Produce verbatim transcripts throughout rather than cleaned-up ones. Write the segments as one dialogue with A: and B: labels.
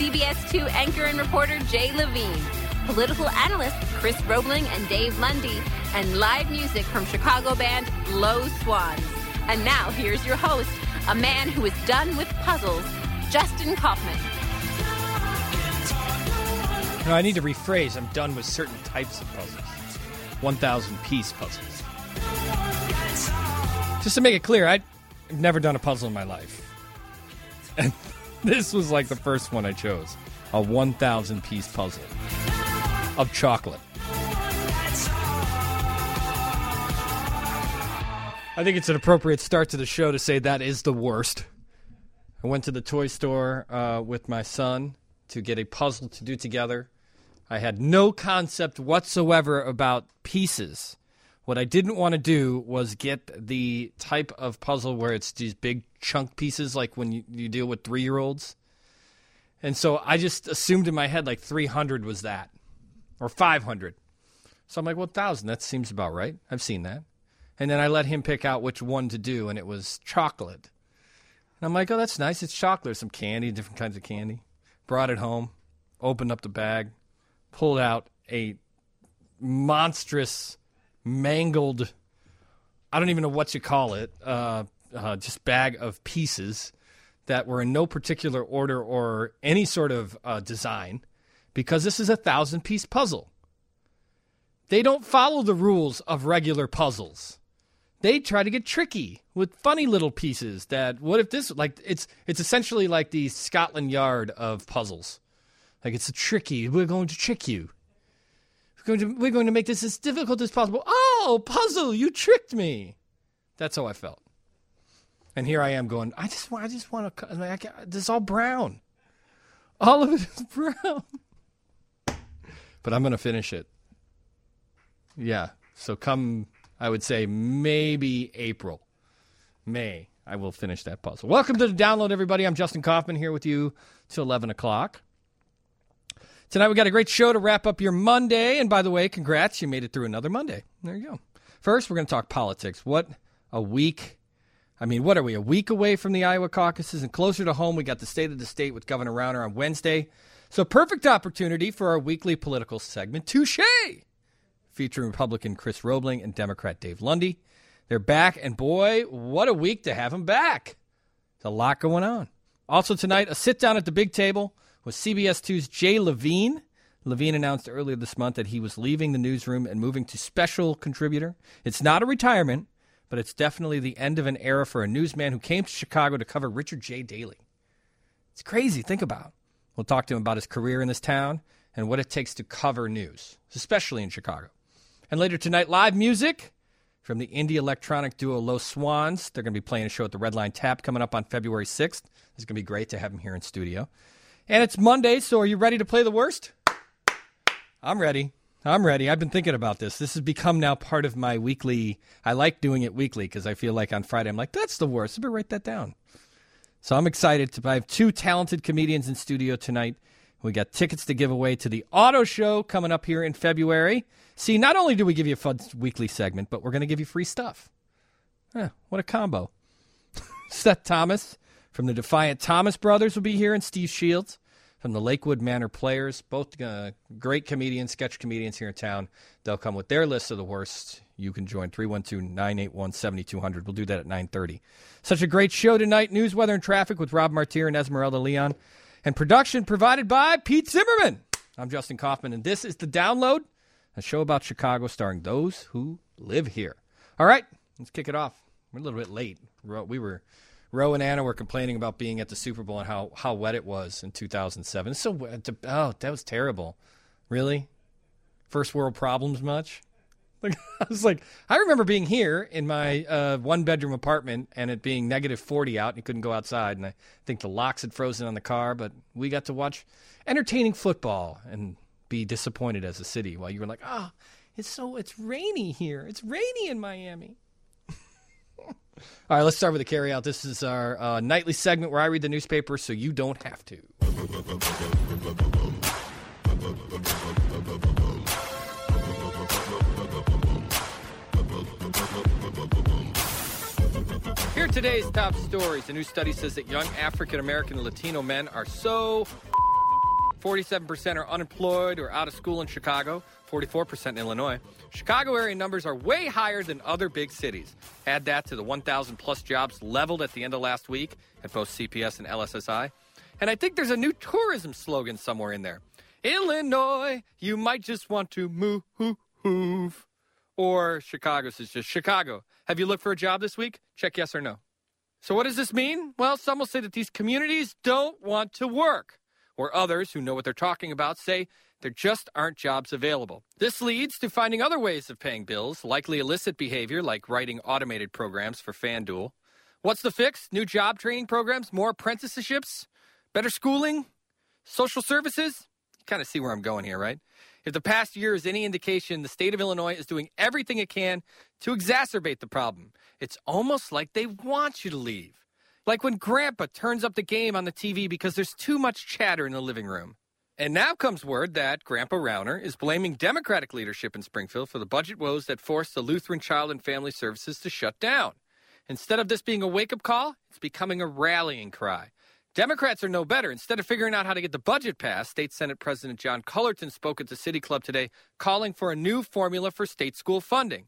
A: C B S two anchor and reporter Jay Levine, political analysts Chris Roebling and Dave Lundy, and live music from Chicago band Low Swans. And now here's your host, a man who is done with puzzles, Justin Kaufman.
B: No, I need to rephrase. I'm done with certain types of puzzles. one thousand piece puzzles. Just to make it clear, I've never done a puzzle in my life. And this was like the first one I chose. A one thousand piece puzzle of chocolate. I think it's an appropriate start to the show to say that is the worst. I went to the toy store uh, with my son to get a puzzle to do together. I had no concept whatsoever about pieces. What I didn't want to do was get the type of puzzle where it's these big chunk pieces like when you, you deal with three-year-olds. And so I just assumed in my head like three hundred was that, or five hundred. So I'm like, well, one thousand, that seems about right. I've seen that. And then I let him pick out which one to do, and it was chocolate. And I'm like, oh, that's nice. It's chocolate. Some candy, different kinds of candy. Brought it home, opened up the bag, pulled out a monstrous, mangled, I don't even know what you call it, uh, uh, just bag of pieces that were in no particular order or any sort of uh, design, because this is a thousand-piece puzzle. They don't follow the rules of regular puzzles. They try to get tricky with funny little pieces that, what if this, like, it's it's essentially like the Scotland Yard of puzzles. Like, it's a tricky, we're going to trick you. We're going to, we're going to make this as difficult as possible. Oh, puzzle, you tricked me. That's how I felt. And here I am going, I just want, I just want to, I can't, this is all brown. All of it is brown. But I'm going to finish it. Yeah, so come, I would say maybe April, May, I will finish that puzzle. Welcome to the download, everybody. I'm Justin Kaufman here with you till eleven o'clock. Tonight we got a great show to wrap up your Monday. And by the way, congrats, you made it through another Monday. There you go. First, we're going to talk politics. What a week. I mean, what are we, a week away from the Iowa caucuses? And closer to home, we got the State of the State with Governor Rauner on Wednesday. So perfect opportunity for our weekly political segment, Touché, featuring Republican Chris Roebling and Democrat Dave Lundy. They're back, and boy, what a week to have them back. There's a lot going on. Also tonight, a sit-down at the big table with C B S two's Jay Levine. Levine announced earlier this month that he was leaving the newsroom and moving to special contributor. It's not a retirement, but it's definitely the end of an era for a newsman who came to Chicago to cover Richard J. Daley. It's crazy. Think about it. We'll talk to him about his career in this town and what it takes to cover news, especially in Chicago. And later tonight, live music from the indie electronic duo Los Swans. They're going to be playing a show at the Red Line Tap coming up on February sixth. It's going to be great to have them here in studio. And it's Monday, so are you ready to play the worst? I'm ready. I'm ready. I've been thinking about this. This has become now part of my weekly. I like doing it weekly because I feel like on Friday I'm like, that's the worst. I better write that down. So I'm excited. To I have two talented comedians in studio tonight. We got tickets to give away to the auto show coming up here in February. See, not only do we give you a fun weekly segment, but we're going to give you free stuff. Huh, what a combo. Seth Thomas from the Defiant Thomas Brothers will be here, and Steve Shields from the Lakewood Manor Players. Both uh, great comedians, sketch comedians here in town. They'll come with their list of the worst. You can join three one two, nine eight one, seven two zero zero. We'll do that at nine thirty. Such a great show tonight. News, weather, and traffic with Rob Martir and Esmeralda Leon. And production provided by Pete Zimmerman. I'm Justin Kaufman, and this is The Download, a show about Chicago starring those who live here. All right, let's kick it off. We're a little bit late. We were, Ro and Anna were complaining about being at the Super Bowl and how, how wet it was in two thousand seven. It's so wet. Oh, that was terrible. Really? First world problems much? Like, I was like, I remember being here in my uh, one-bedroom apartment and it being negative forty out and you couldn't go outside. And I think the locks had frozen on the car, but we got to watch entertaining football and be disappointed as a city while you were like, ah, oh, it's so, it's rainy here. It's rainy in Miami. All right, let's start with the carry-out. This is our uh, nightly segment where I read the newspaper so you don't have to. Here are today's top stories. A new study says that young African-American and Latino men are so forty-seven percent are unemployed or out of school in Chicago, forty-four percent in Illinois. Chicago area numbers are way higher than other big cities. Add that to the one thousand plus jobs leveled at the end of last week at both C P S and L S S I. And I think there's a new tourism slogan somewhere in there. Illinois, you might just want to move. Or Chicago's is just Chicago. Have you looked for a job this week? Check yes or no. So what does this mean? Well, some will say that these communities don't want to work. Or others who know what they're talking about say there just aren't jobs available. This leads to finding other ways of paying bills, likely illicit behavior like writing automated programs for FanDuel. What's the fix? New job training programs, more apprenticeships, better schooling, social services? You kind of see where I'm going here, right? If the past year is any indication, the state of Illinois is doing everything it can to exacerbate the problem. It's almost like they want you to leave. Like when Grandpa turns up the game on the T V because there's too much chatter in the living room. And now comes word that Grandpa Rauner is blaming Democratic leadership in Springfield for the budget woes that forced the Lutheran Child and Family Services to shut down. Instead of this being a wake-up call, it's becoming a rallying cry. Democrats are no better. Instead of figuring out how to get the budget passed, State Senate President John Cullerton spoke at the City Club today calling for a new formula for state school funding.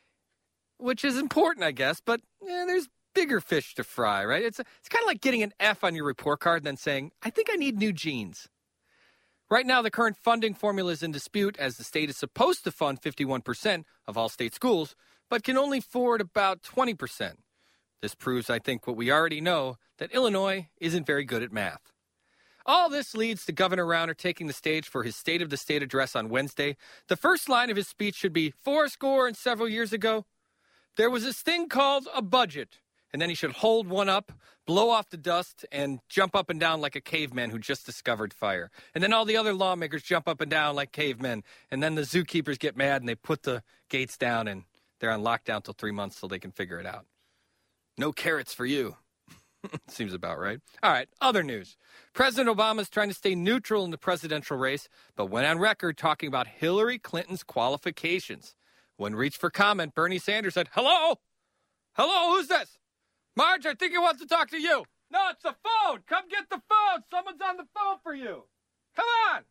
B: Which is important, I guess, but eh, there's bigger fish to fry, right? It's, it's kind of like getting an F on your report card and then saying, I think I need new jeans. Right now, the current funding formula is in dispute as the state is supposed to fund fifty-one percent of all state schools, but can only afford about twenty percent. This proves, I think, what we already know, that Illinois isn't very good at math. All this leads to Governor Rauner taking the stage for his State of the State address on Wednesday. The first line of his speech should be, four score and several years ago, there was this thing called a budget. And then he should hold one up, blow off the dust, and jump up and down like a caveman who just discovered fire. And then all the other lawmakers jump up and down like cavemen. And then the zookeepers get mad and they put the gates down and they're on lockdown till three months till they can figure it out. No carrots for you. Seems about right. All right, other news. President Obama is trying to stay neutral in the presidential race, but went on record talking about Hillary Clinton's qualifications. When reached for comment, Bernie Sanders said, hello? Hello, who's this? Marge, I think he wants to talk to you. No, it's the phone. Come get the phone. Someone's on the phone for you. Come on.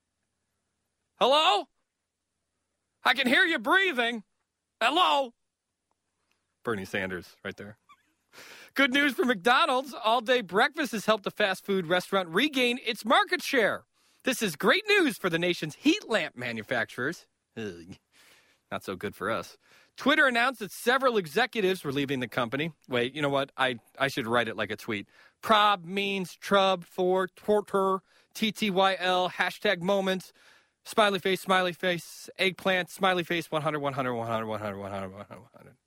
B: Hello? I can hear you breathing. Hello? Bernie Sanders right there. Good news for McDonald's. All-day breakfast has helped the fast food restaurant regain its market share. This is great news for the nation's heat lamp manufacturers. Ugh, not so good for us. Twitter announced that several executives were leaving the company. Wait, you know what? I, I should write it like a tweet. Prob means trub for Twitter, T T Y L, hashtag moments, smiley face, smiley face, eggplant, smiley face, one hundred, one hundred, one hundred, one hundred, one hundred, one hundred, one hundred.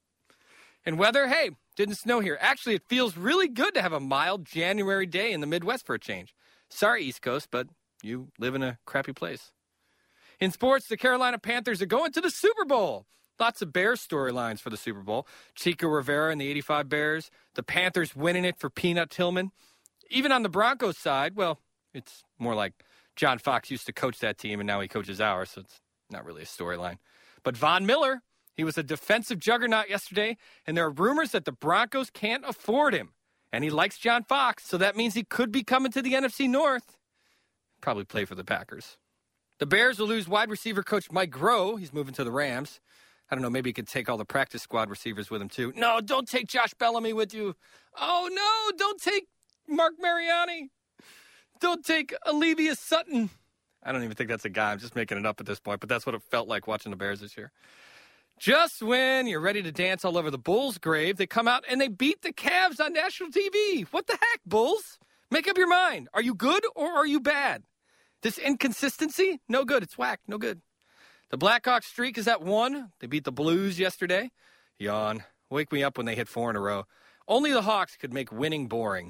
B: And weather, hey, didn't snow here. Actually, it feels really good to have a mild January day in the Midwest for a change. Sorry, East Coast, but you live in a crappy place. In sports, the Carolina Panthers are going to the Super Bowl. Lots of Bears storylines for the Super Bowl. Chico Rivera and the eighty-five Bears. The Panthers winning it for Peanut Tillman. Even on the Broncos side, well, it's more like John Fox used to coach that team and now he coaches ours, so it's not really a storyline. But Von Miller, he was a defensive juggernaut yesterday, and there are rumors that the Broncos can't afford him. And he likes John Fox, so that means he could be coming to the N F C North. Probably play for the Packers. The Bears will lose wide receiver coach Mike Groh. He's moving to the Rams. I don't know, maybe he could take all the practice squad receivers with him, too. No, don't take Josh Bellamy with you. Oh, no, don't take Mark Mariani. Don't take Allevius Sutton. I don't even think that's a guy. I'm just making it up at this point, but that's what it felt like watching the Bears this year. Just when you're ready to dance all over the Bulls' grave, they come out and they beat the Cavs on national T V. What the heck, Bulls? Make up your mind. Are you good or are you bad? This inconsistency? No good. It's whack. No good. The Blackhawks streak is at one. They beat the Blues yesterday. Yawn. Wake me up when they hit four in a row. Only the Hawks could make winning boring.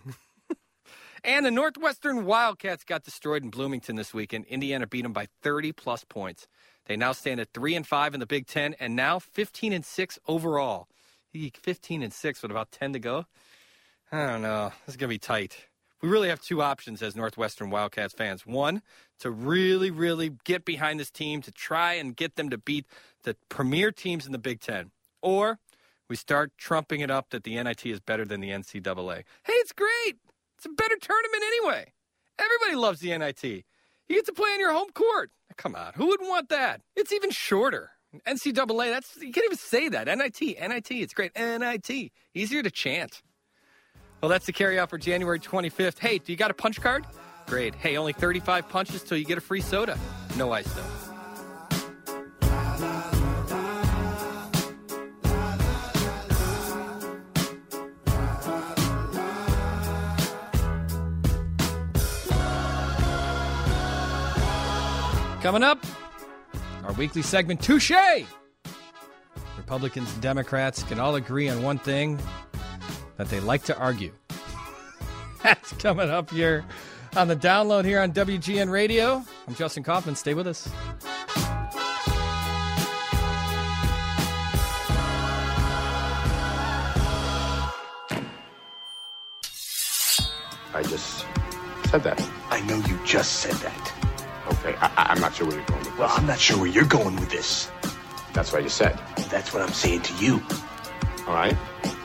B: And the Northwestern Wildcats got destroyed in Bloomington this weekend. Indiana beat them by thirty-plus points. They now stand at three and five in the Big Ten, and now fifteen and six overall. fifteen and six with about ten to go. I don't know. This is going to be tight. We really have two options as Northwestern Wildcats fans. One, to really, really get behind this team, to try and get them to beat the premier teams in the Big Ten. Or we start trumping it up that the N I T is better than the N C double A. Hey, it's great. It's a better tournament anyway. Everybody loves the N I T. You get to play on your home court. Come on, who wouldn't want that? It's even shorter. N C double A, that's, you can't even say that. N I T, N I T, it's great. N I T, easier to chant. Well, that's the carryout for January twenty-fifth. Hey, do you got a punch card? Great. Hey, only thirty-five punches till you get a free soda. No ice, though. Coming up, our weekly segment, Touche! Republicans and Democrats can all agree on one thing, that they like to argue. That's coming up here on the download here on W G N Radio. I'm Justin Kaufman. Stay with us.
C: I just said that.
D: I know you just said that.
C: Okay, I, I'm not sure where you're going with this.
D: Well, I'm not sure where you're going with this.
C: That's what I just said.
D: That's what I'm saying to you.
C: All right?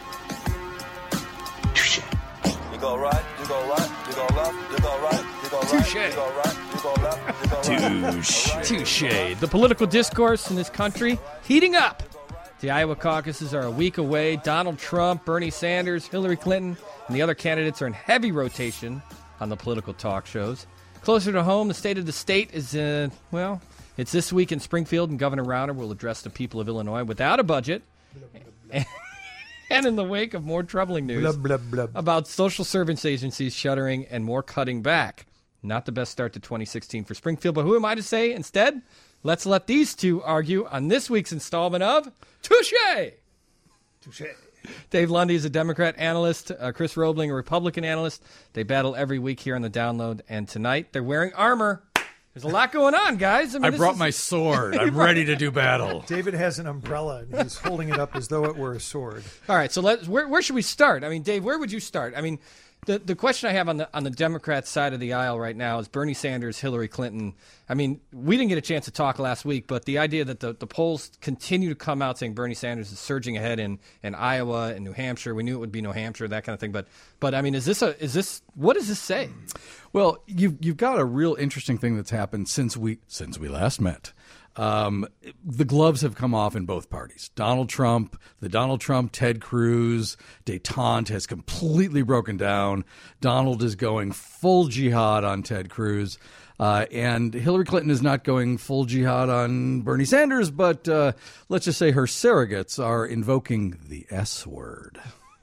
D: Touche.
E: You go right, you go right, you go left, you go right, you go right,
B: Touche.
E: you go right, you go left, you go right.
D: Touche.
B: Touche. The political discourse in this country heating up. The Iowa caucuses are a week away. Donald Trump, Bernie Sanders, Hillary Clinton, and the other candidates are in heavy rotation on the political talk shows. Closer to home, the state of the state is, uh, well, it's this week in Springfield, and Governor Rauner will address the people of Illinois without a budget. And, and in the wake of more troubling news
F: blah, blah, blah.
B: about social service agencies shuttering and more cutting back. Not the best start to twenty sixteen for Springfield, but who am I to say? Instead, let's let these two argue on this week's installment of Touche!
F: Touche.
B: Dave Lundy is a Democrat analyst, uh, Chris Roebling, a Republican analyst. They battle every week here on the download, and tonight they're wearing armor. There's a lot going on, guys. I, mean,
G: I
B: this
G: brought
B: is-
G: my sword. I'm ready to do battle.
F: David has an umbrella, and he's holding it up as though it were a sword.
B: All right, so let's. Where, where should we start? I mean, Dave, where would you start? I mean, the the question I have on the on the Democrat side of the aisle right now is Bernie Sanders, Hillary Clinton. I mean, we didn't get a chance to talk last week, but the idea that the, the polls continue to come out saying Bernie Sanders is surging ahead in, in Iowa and New Hampshire. We knew it would be New Hampshire, that kind of thing. But but I mean, is this a is this what does this say?
G: Well, you've you've got a real interesting thing that's happened since we since we last met. Um, the gloves have come off in both parties. Donald Trump, the Donald Trump, Ted Cruz détente has completely broken down. Donald is going full jihad on Ted Cruz. Uh, and Hillary Clinton is not going full jihad on Bernie Sanders, but uh, let's just say her surrogates are invoking the S word.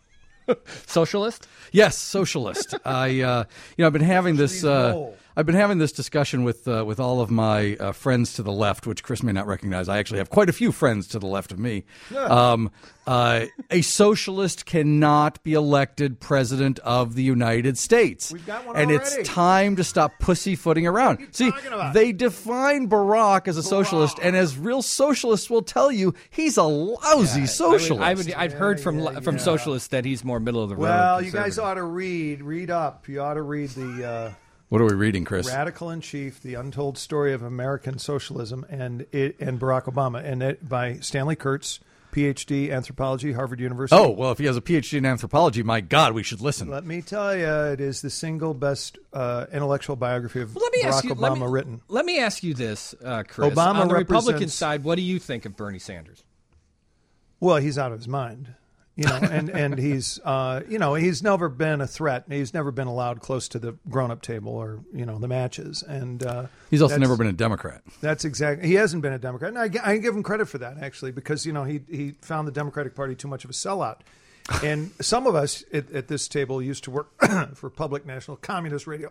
B: Socialist?
G: Yes, socialist. I, uh, you know, I've been having this. Uh, I've been having this discussion with uh, with all of my uh, friends to the left, which Chris may not recognize. I actually have quite a few friends to the left of me. Um, uh, a socialist cannot be elected president of the United States.
F: We've got one
G: and
F: already.
G: it's time to stop pussyfooting around. See,
F: talking about?
G: they define Barack as a socialist, and as real socialists will tell you, he's a lousy socialist.
B: I would, I would, I've heard from
F: yeah,
B: from
F: yeah.
B: socialists that he's more middle of the road.
F: Well, you guys
B: conservative.
F: ought to read, read up. You ought to read the uh,
G: What are we reading, Chris?
F: Radical in Chief: The Untold Story of American Socialism and it, and Barack Obama, and it, by Stanley Kurtz, P H D, anthropology, Harvard University.
G: Oh, well, if he has a P H D in anthropology, my God, we should listen.
F: Let me tell you, it is the single best uh, intellectual biography of
B: Well, let me
F: Barack
B: ask you,
F: Obama
B: let me,
F: written.
B: Let me ask you this, uh, Chris.
F: Obama
B: On the Republican
F: represents-
B: side, what do you think of Bernie Sanders?
F: Well, he's out of his mind, you know, and and he's uh, you know he's never been a threat. He's never been allowed close to the grown-up table or you know the matches, and uh,
G: He's also
F: that's-
G: never been a Democrat.
F: That's exactly. He hasn't been a Democrat, and I, gi- I give him credit for that actually, because you know he he found the Democratic Party too much of a sellout. And some of us at, at this table used to work for Public National Communist Radio,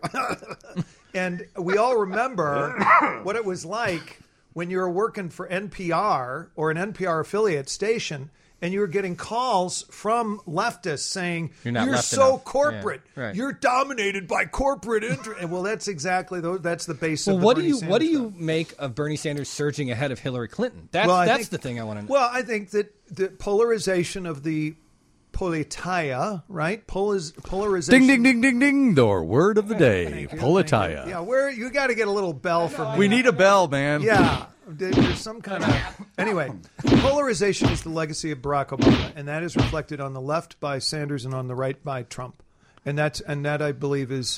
F: and we all remember what it was like when you were working for N P R or an N P R affiliate station, and you were getting calls from leftists saying,
B: You're not left
F: so
B: enough."
F: corporate.
B: Yeah, right.
F: You're dominated by corporate interest." Well, that's exactly the, that's the base
B: Well,
F: of the
B: what do
F: Bernie
B: you what do
F: Sanders
B: you
F: stuff.
B: make of Bernie Sanders surging ahead of Hillary Clinton? That's
F: Well, I
B: that's
F: think-
B: the thing I want to know.
F: Well, I think that the polarization of the politeia, right? Poliz, polarization.
G: Ding, ding, ding, ding, ding. The word of the day,
F: Thank you,
G: politeia.
F: thank you. Yeah, where you got to get a little bell from me.
G: We need a bell, man.
F: Yeah, there- there's some kind of anyway. Polarization is the legacy of Barack Obama, and that is reflected on the left by Sanders and on the right by Trump, and that's and that I believe is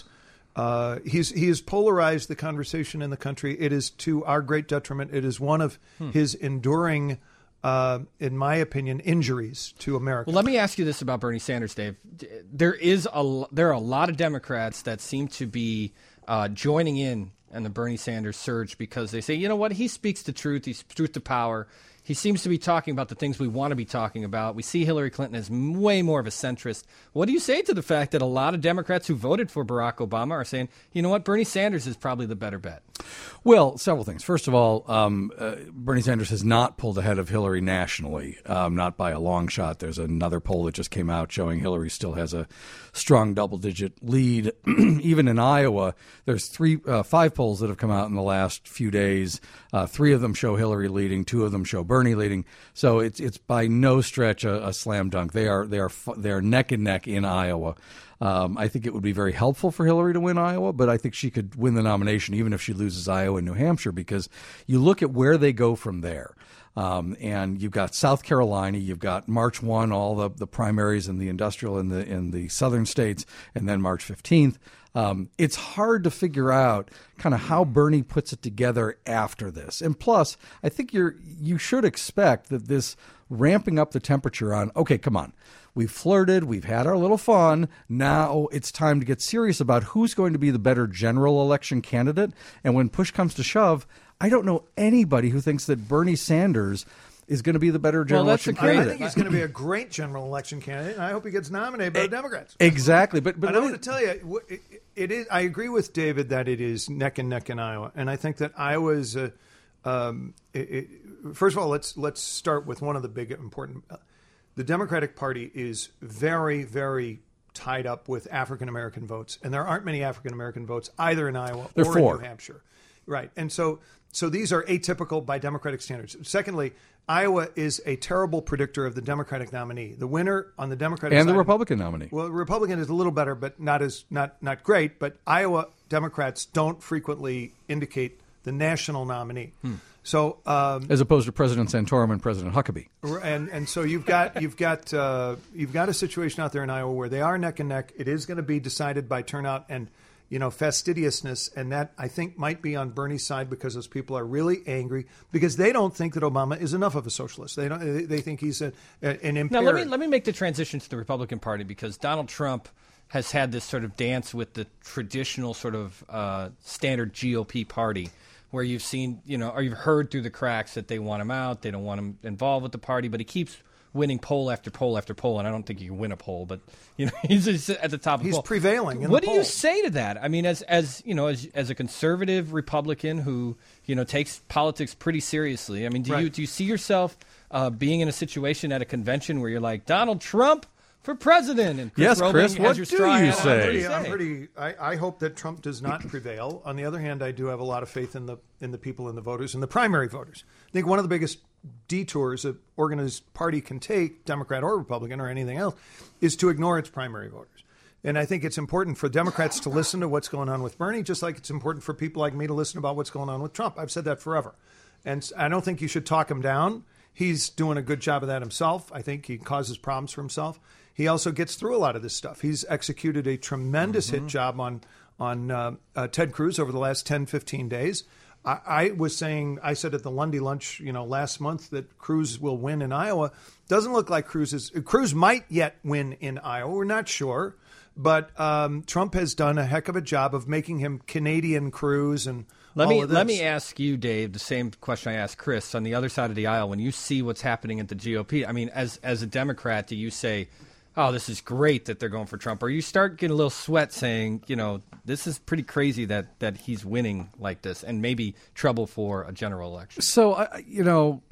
F: Uh, he's he has polarized the conversation in the country. It is to our great detriment. It is one of hmm. his enduring, uh, in my opinion, injuries to America.
B: Well, let me ask you this about Bernie Sanders, Dave. There is a there are a lot of Democrats that seem to be uh, joining in on the Bernie Sanders surge because they say, you know what, he speaks the truth. He's truth to power. He seems to be talking about the things we want to be talking about. We see Hillary Clinton as way more of a centrist. What do you say to the fact that a lot of Democrats who voted for Barack Obama are saying, you know what, Bernie Sanders is probably the better bet?
G: Well, several things. First of all, um, uh, Bernie Sanders has not pulled ahead of Hillary nationally, um, not by a long shot. There's another poll that just came out showing Hillary still has a strong double-digit lead. Even in Iowa, there's three, uh, five polls that have come out in the last few days. Uh, three of them show Hillary leading. Two of them show Bernie leading. So it's it's by no stretch a, a slam dunk. They are they are they are neck and neck in Iowa. Um, I think it would be very helpful for Hillary to win Iowa, but I think she could win the nomination even if she loses Iowa and New Hampshire, because you look at where they go from there. Um, and you've got South Carolina, you've got March first, all the, the primaries in the industrial in the in the southern states, and then March fifteenth. Um, it's hard to figure out kind of how Bernie puts it together after this. And plus, I think you're you should expect that this ramping up the temperature on, okay, come on. We've flirted. We've had our little fun. Now it's time to get serious about who's going to be the better general election candidate. And when push comes to shove, I don't know anybody who thinks that Bernie Sanders is going to be the better general
B: well, that's
G: election
B: a great,
G: candidate.
F: I think he's going to be a great general election candidate, and I hope he gets nominated by the Democrats.
G: Exactly. But, but
F: I want to tell you, it, it is. I agree with David that it is neck and neck in Iowa, and I think that Iowa is a. Um, it, it, first of all, let's let's start with one of the big important. Uh, the Democratic Party is very, very tied up with African American votes, and there aren't many African American votes either in Iowa
G: There
F: or
G: four.
F: in New Hampshire. Right, and so so these are atypical by Democratic standards. Secondly, Iowa is a terrible predictor of the Democratic nominee. The winner on the Democratic
G: and
F: side,
G: the Republican nominee.
F: Well, the Republican is a little better, but not as not not great. But Iowa Democrats don't frequently indicate the national nominee. Hmm. So, um,
G: as opposed to President Santorum and President Huckabee,
F: and and so you've got you've got uh, you've got a situation out there in Iowa where they are neck and neck. It is going to be decided by turnout and, you know, fastidiousness, and that I think might be on Bernie's side because those people are really angry because they don't think that Obama is enough of a socialist. They don't. They think he's a, an impaired.
B: Now let me let me make the transition to the Republican Party because Donald Trump has had this sort of dance with the traditional sort of uh, standard G O P party, where you've seen, you know, or you've heard through the cracks that they want him out, they don't want him involved with the party, but he keeps winning poll after poll after poll, and I don't think he can win a poll, but you know, he's just at the top of the
F: he's
B: poll.
F: prevailing in
B: What
F: the
B: do you
F: polls.
B: say to that? I mean, as as you know, as as a conservative Republican who, you know, takes politics pretty seriously, I mean, do
F: Right.
B: you do you see yourself uh, being in a situation at a convention where you're like, Donald Trump for president? And Chris
G: Yes,
B: Roebling
G: Chris,
B: has
G: what
B: your
G: do
B: straw
G: you
B: hat on.
G: say?
B: What do you
F: I'm pretty. I, I hope that Trump does not prevail. On the other hand, I do have a lot of faith in the in the people and the voters and the primary voters. I think one of the biggest detours an organized party can take, Democrat or Republican or anything else, is to ignore its primary voters. And I think it's important for Democrats to listen to what's going on with Bernie, just like it's important for people like me to listen about what's going on with Trump. I've said that forever. And I don't think you should talk him down. He's doing a good job of that himself. I think he causes problems for himself. He also gets through a lot of this stuff. He's executed a tremendous mm-hmm. hit job on on uh, uh, Ted Cruz over the last ten, fifteen days. I, I was saying, I said at the Lundy lunch, you know, last month that Cruz will win in Iowa. Doesn't look like Cruz is. Cruz might yet win in Iowa. We're not sure. But um, Trump has done a heck of a job of making him Canadian Cruz and
B: Let
F: all
B: me
F: of this.
B: let me ask you, Dave, the same question I asked Chris. On the other side of the aisle, when you see what's happening at the G O P, I mean, as as a Democrat, do you say, oh, this is great that they're going for Trump? Or you start getting a little sweat saying, you know, this is pretty crazy that, that he's winning like this and maybe trouble for a general election?
G: So, I, you know,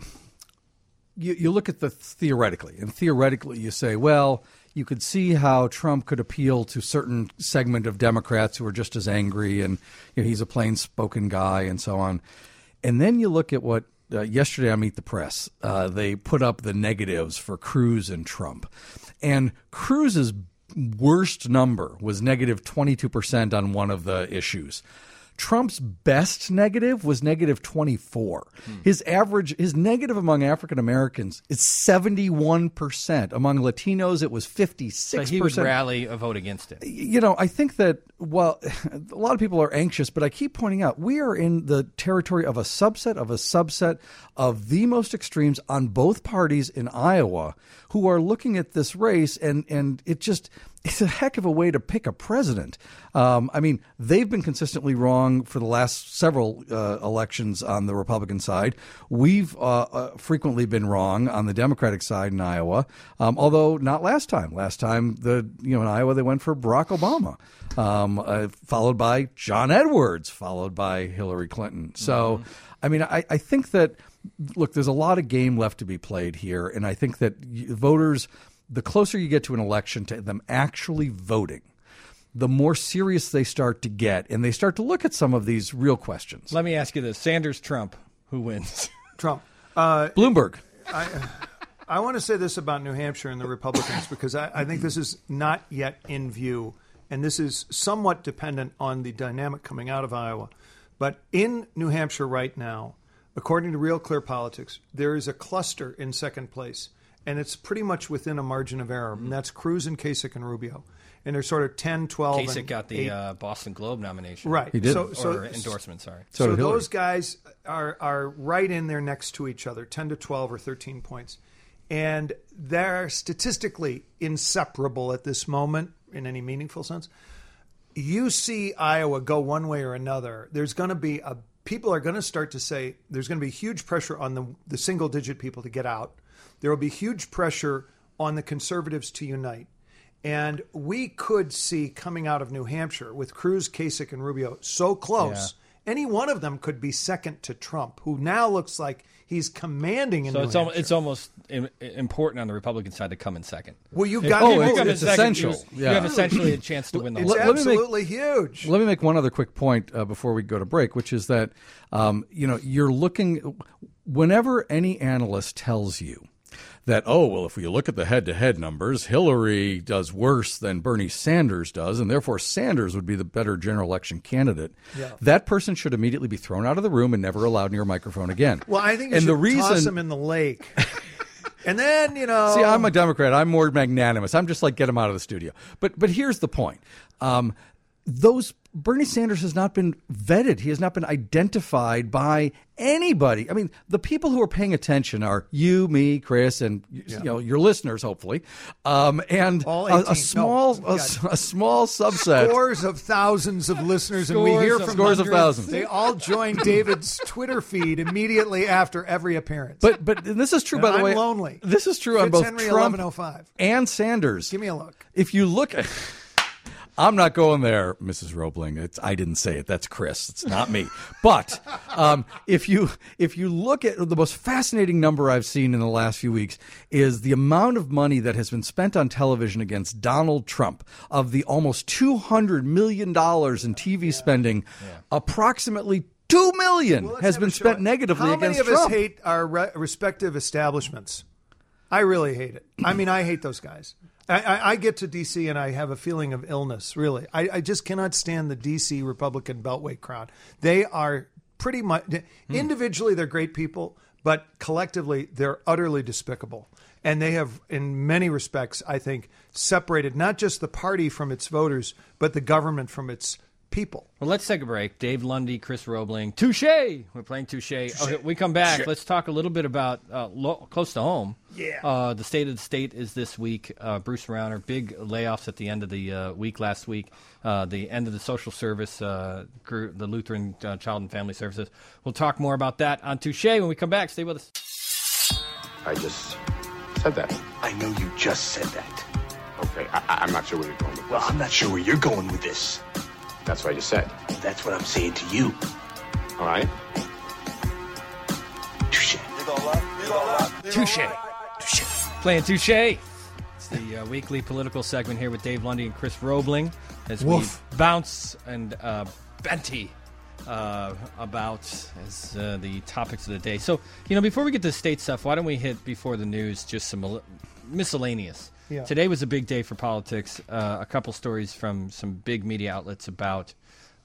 G: you, you look at the theoretically, and theoretically you say, well, you could see how Trump could appeal to certain segment of Democrats who are just as angry, and you know, he's a plain-spoken guy and so on. And then you look at what uh, yesterday on Meet the Press, uh, they put up the negatives for Cruz and Trump. And Cruz's worst number was negative twenty-two percent on one of the issues. Trump's best negative was negative twenty-four. Hmm. His average, his negative among African Americans is seventy-one percent. Among Latinos, it was fifty-six percent.
B: So he would rally a vote against it.
G: You know, I think that, well, a lot of people are anxious, but I keep pointing out we are in the territory of a subset of a subset of the most extremes on both parties in Iowa who are looking at this race, and, and it just – it's a heck of a way to pick a president. Um, I mean, they've been consistently wrong for the last several uh, elections on the Republican side. We've uh, uh, frequently been wrong on the Democratic side in Iowa, um, although not last time. Last time, the you know in Iowa, they went for Barack Obama, um, uh, followed by John Edwards, followed by Hillary Clinton. So, mm-hmm. I mean, I, I think that, look, there's a lot of game left to be played here, and I think that voters – the closer you get to an election, to them actually voting, the more serious they start to get, and they start to look at some of these real questions.
B: Let me ask you this. Sanders, Trump, who wins?
F: Trump. Uh,
G: Bloomberg.
F: I, I want to say this about New Hampshire and the Republicans, because I, I think this is not yet in view, and this is somewhat dependent on the dynamic coming out of Iowa. But in New Hampshire right now, according to Real Clear Politics, there is a cluster in second place. And it's pretty much within a margin of error. And that's Cruz and Kasich and Rubio. And they're sort of ten, twelve,
B: Kasich
F: and
B: got the uh, Boston Globe nomination.
F: Right.
G: He did.
F: So, so,
B: or endorsement, sorry.
F: So,
G: So
F: so
G: Hillary.
F: those guys are, are right in there next to each other, ten to twelve or thirteen points. And they're statistically inseparable at this moment in any meaningful sense. You see Iowa go one way or another. There's going to be a – people are going to start to say there's going to be huge pressure on the, the single-digit people to get out. There will be huge pressure on the conservatives to unite. And we could see coming out of New Hampshire with Cruz, Kasich, and Rubio so close, yeah. any one of them could be second to Trump, who now looks like he's commanding in
B: so
F: New
B: it's
F: Hampshire.
B: Al- it's almost im- important on the Republican side to come in second.
F: Well, you
B: If-
F: got
B: if
G: oh,
B: you
G: it's-
B: come in
G: it's
B: second,
G: essential.
B: You,
G: Yeah.
B: you have essentially a chance to win the
F: It's
B: whole
G: Let- let me make-
F: absolutely huge.
G: Let me make one other quick point uh, before we go to break, which is that, um, you know, you're looking – whenever any analyst tells you that, oh, well, if we look at the head-to-head numbers, Hillary does worse than Bernie Sanders does, and therefore Sanders would be the better general election candidate,
F: Yeah.
G: that person should immediately be thrown out of the room and never allowed near a microphone again.
F: Well, I think you
G: and
F: should
G: the reason,
F: toss him in the lake. And then, you know.
G: See, I'm a Democrat. I'm more magnanimous. I'm just like, get him out of the studio. But but here's the point. Um, those Bernie Sanders has not been vetted. He has not been identified by anybody. I mean, the people who are paying attention are you, me, Chris, and
F: Yeah.
G: you know your listeners, hopefully, um, and
F: All
G: a,
F: eighteen.
G: a small
F: No,
G: a, s- a small subset.
F: Scores of thousands of listeners, and we
B: Scores
F: hear
B: of
F: from
G: Scores of
F: hundreds.
G: thousands.
F: They all join David's Twitter feed immediately after every appearance.
G: But but this is true,
F: And
G: by the
F: I'm
G: way.
F: lonely.
G: This is true on both
F: Fitzhenry
G: Trump
F: eleven oh five.
G: and Sanders.
F: Give me a look.
G: If you look at, I'm not going there, Missus Roebling. It's, I didn't say it. That's Chris. It's not me. But um, if you if you look at the most fascinating number I've seen in the last few weeks is the amount of money that has been spent on television against Donald Trump. Of the almost two hundred million dollars in T V spending, approximately two million
F: Well, let's
G: has
F: have
G: been
F: a show.
G: spent negatively
F: How
G: against
F: many of
G: Trump.
F: us hate our re- respective establishments? I really hate it. I mean, I hate those guys. I, I, I get to D C and I have a feeling of illness, really. I, I just cannot stand the D C Republican Beltway crowd. They are pretty much, individually, they're great people, but collectively, they're utterly despicable. And they have, in many respects, I think, separated not just the party from its voters, but the government from its people.
B: Well, let's take a break. Dave Lundy, Chris Roebling, Touche. We're playing Touche. Okay, we come back. Let's talk a little bit about uh, lo- close to home.
F: Yeah.
B: Uh, the state of the state is this week. Uh, Bruce Rauner, big layoffs at the end of the uh, week last week. Uh, the end of the social service, uh, group, the Lutheran uh, Child and Family Services. We'll talk more about that on Touche when we come back. Stay with us.
C: I just said that.
D: I know you just said that.
C: Okay, I, I- I'm not sure where you're going with
D: Well,
C: this.
D: I'm not sure where you're going with this.
C: That's what I just said.
D: That's what I'm saying to you.
C: All right?
D: Touche.
E: You go left, you go left. you go
B: Touche.
E: right.
D: Touche.
B: Playing Touche. It's the uh, weekly political segment here with Dave Lundy and Chris Roebling as
F: Woof.
B: we bounce and uh, Benty uh, about as uh, the topics of the day. So, you know, before we get to state stuff, why don't we hit before the news just some mil- miscellaneous.
F: Yeah.
B: Today was a big day for politics. Uh, a couple stories from some big media outlets about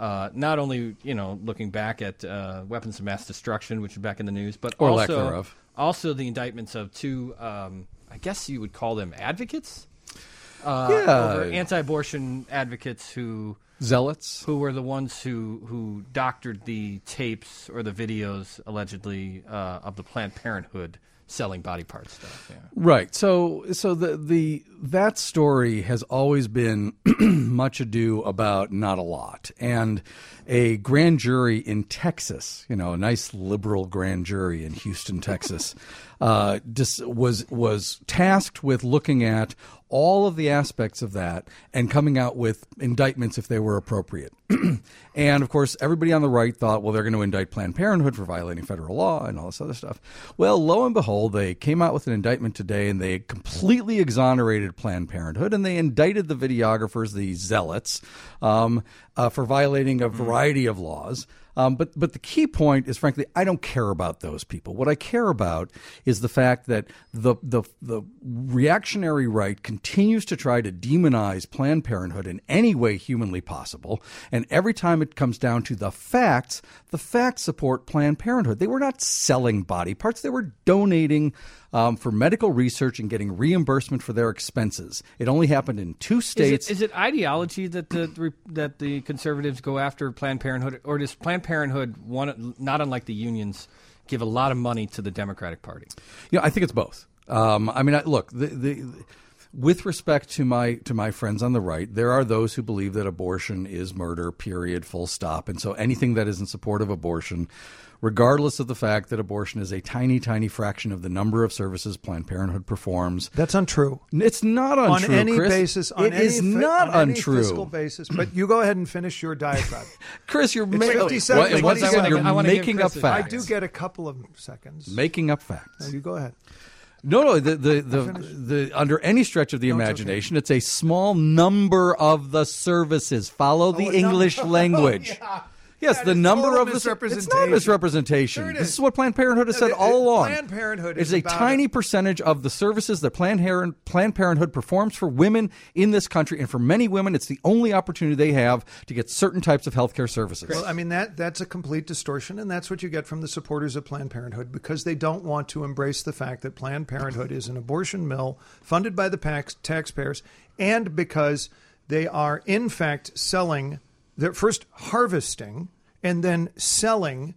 B: Uh, not only, you know, looking back at uh, weapons of mass destruction, which is back in the news, but
G: Or
B: also,
G: lack thereof.
B: also the indictments of two, um, I guess you would call them advocates? Uh,
G: Yeah.
B: over anti-abortion advocates who
G: Zealots.
B: who were the ones who, who doctored the tapes or the videos, allegedly, uh, of the Planned Parenthood selling body part stuff. Yeah.
G: Right. So so the the that story has always been much ado about not a lot. And a grand jury in Texas, you know, a nice liberal grand jury in Houston, Texas, uh, just was was tasked with looking at all of the aspects of that and coming out with indictments if they were appropriate. And, of course, everybody on the right thought, well, they're going to indict Planned Parenthood for violating federal law and all this other stuff. Well, lo and behold, they came out with an indictment today, and they completely exonerated Planned Parenthood, and they indicted the videographers, the zealots, um, uh, for violating a variety of laws. Um, but but the key point is, frankly, I don't care about those people. What I care about is the fact that the the the reactionary right continues to try to demonize Planned Parenthood in any way humanly possible. And every time it comes down to the facts, the facts support Planned Parenthood. They were not selling body parts. They were donating um, for medical research and getting reimbursement for their expenses. It only happened in two states.
B: Is it, is it ideology that the that the conservatives go after Planned Parenthood, or does Planned Parenthood, one, not unlike the unions, give a lot of money to the Democratic Party?
G: Yeah, I think it's both. Um, I mean, I, look, the, the, the, with respect to my to my friends on the right, there are those who believe that abortion is murder, period, full stop. And so anything that is in support of abortion, regardless of the fact that abortion is a tiny, tiny fraction of the number of services Planned Parenthood performs.
F: That's untrue.
G: It's not untrue,
F: on any
G: Chris.
F: basis. On
G: it
F: any
G: is
F: fi-
G: not
F: on
G: untrue.
F: Any fiscal basis. But you go ahead and finish your diatribe.
G: Chris, you're,
F: It's
G: ma-
F: fifty seconds.
G: What- once
F: What do you
G: again,
F: say?
G: you're
B: I wanna give
G: making
B: Chris
G: up
B: a-
F: I
G: facts.
F: do get a couple of seconds.
G: Making up facts.
F: No, you go ahead.
G: No, no. The the the, the under any stretch of the
F: No, it's
G: imagination, it's a small number of the services. Follow the
F: Oh, a
G: English
F: number.
G: language.
F: Yeah.
G: Yes,
F: That
G: the
F: is
G: number
F: total
G: of the it's not
F: misrepresentation.
G: misrepresentation.
F: Sure it
G: This
F: is.
G: is what Planned Parenthood has
F: No,
G: said
F: the-
G: all along.
F: Planned Parenthood
G: It's
F: is
G: a
F: about
G: tiny
F: it.
G: percentage of the services that Planned, Her- Planned Parenthood performs for women in this country, and for many women, it's the only opportunity they have to get certain types of health care services.
F: Well, I mean, that that's a complete distortion, and that's what you get from the supporters of Planned Parenthood, because they don't want to embrace the fact that Planned Parenthood is an abortion mill funded by the tax- taxpayers, and because they are, in fact, selling, they're first harvesting and then selling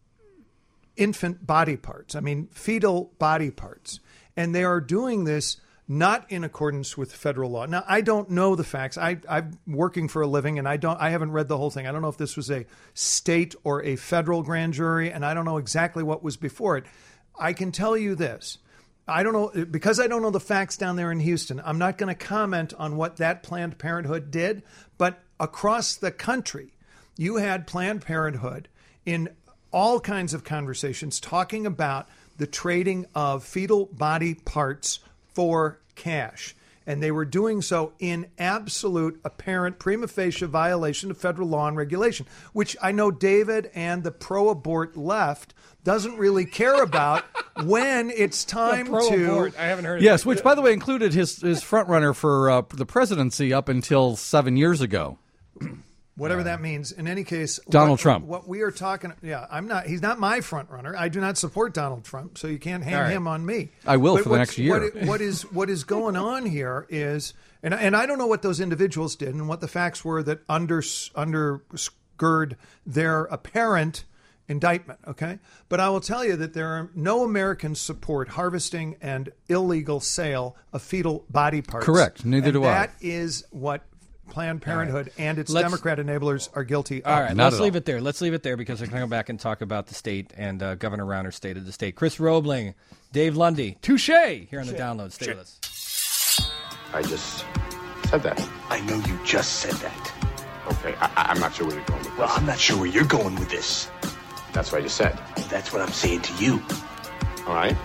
F: infant body parts. I mean, fetal body parts. And they are doing this not in accordance with federal law. Now, I don't know the facts. I, I'm working for a living, and I don't. I haven't read the whole thing. I don't know if this was a state or a federal grand jury, and I don't know exactly what was before it. I can tell you this. I don't know, because I don't know the facts down there in Houston, I'm not going to comment on what that Planned Parenthood did. But across the country, you had Planned Parenthood in all kinds of conversations talking about the trading of fetal body parts for cash. And they were doing so in absolute, apparent, prima facie violation of federal law and regulation, which I know David and the pro-abort left doesn't really care about when it's time to...
B: Pro-abort. I haven't heard of
G: Yes,
B: that.
G: which, by the way, included his his front runner for uh, the presidency up until seven years ago.
F: Whatever that means. In any case,
G: Donald
F: what,
G: Trump.
F: What we are talking, yeah, I'm not. He's not my front runner. I do not support Donald Trump, so you can't hang
B: All right.
F: him on me.
G: I will
F: But
G: for the
F: what's-
G: next year.
F: What, it- what is what is going on here is, and and I don't know what those individuals did and what the facts were that under undergird their apparent indictment. Okay, but I will tell you that there are no Americans support harvesting and illegal sale of fetal body parts.
G: Correct. Neither
F: And
G: do I.
F: That is what Planned Parenthood and its
B: Let's-
F: Democrat enablers are guilty of.
B: All right,
G: Not
B: let's
G: at
B: leave
G: all.
B: it there. Let's leave it there because we're going to go back and talk about the state and uh, Governor Rauner's state of the state. Chris Roebling, Dave Lundy, touche here on the download. Stay with us.
C: I just said that.
D: I know you just said that.
C: Okay, I, I- I'm not sure where you're going with this.
D: Well, I'm not sure where you're going with this.
C: That's what I just said.
D: That's what I'm saying to you.
C: All right?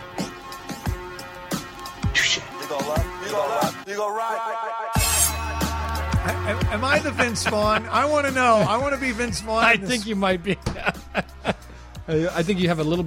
D: Touche.
E: You go left, you go left, you go right.
F: Am, am I the Vince Vaughn? I want to know. I want to be Vince Vaughn.
B: I
F: in this.
B: think you might be. I think you have a little bit of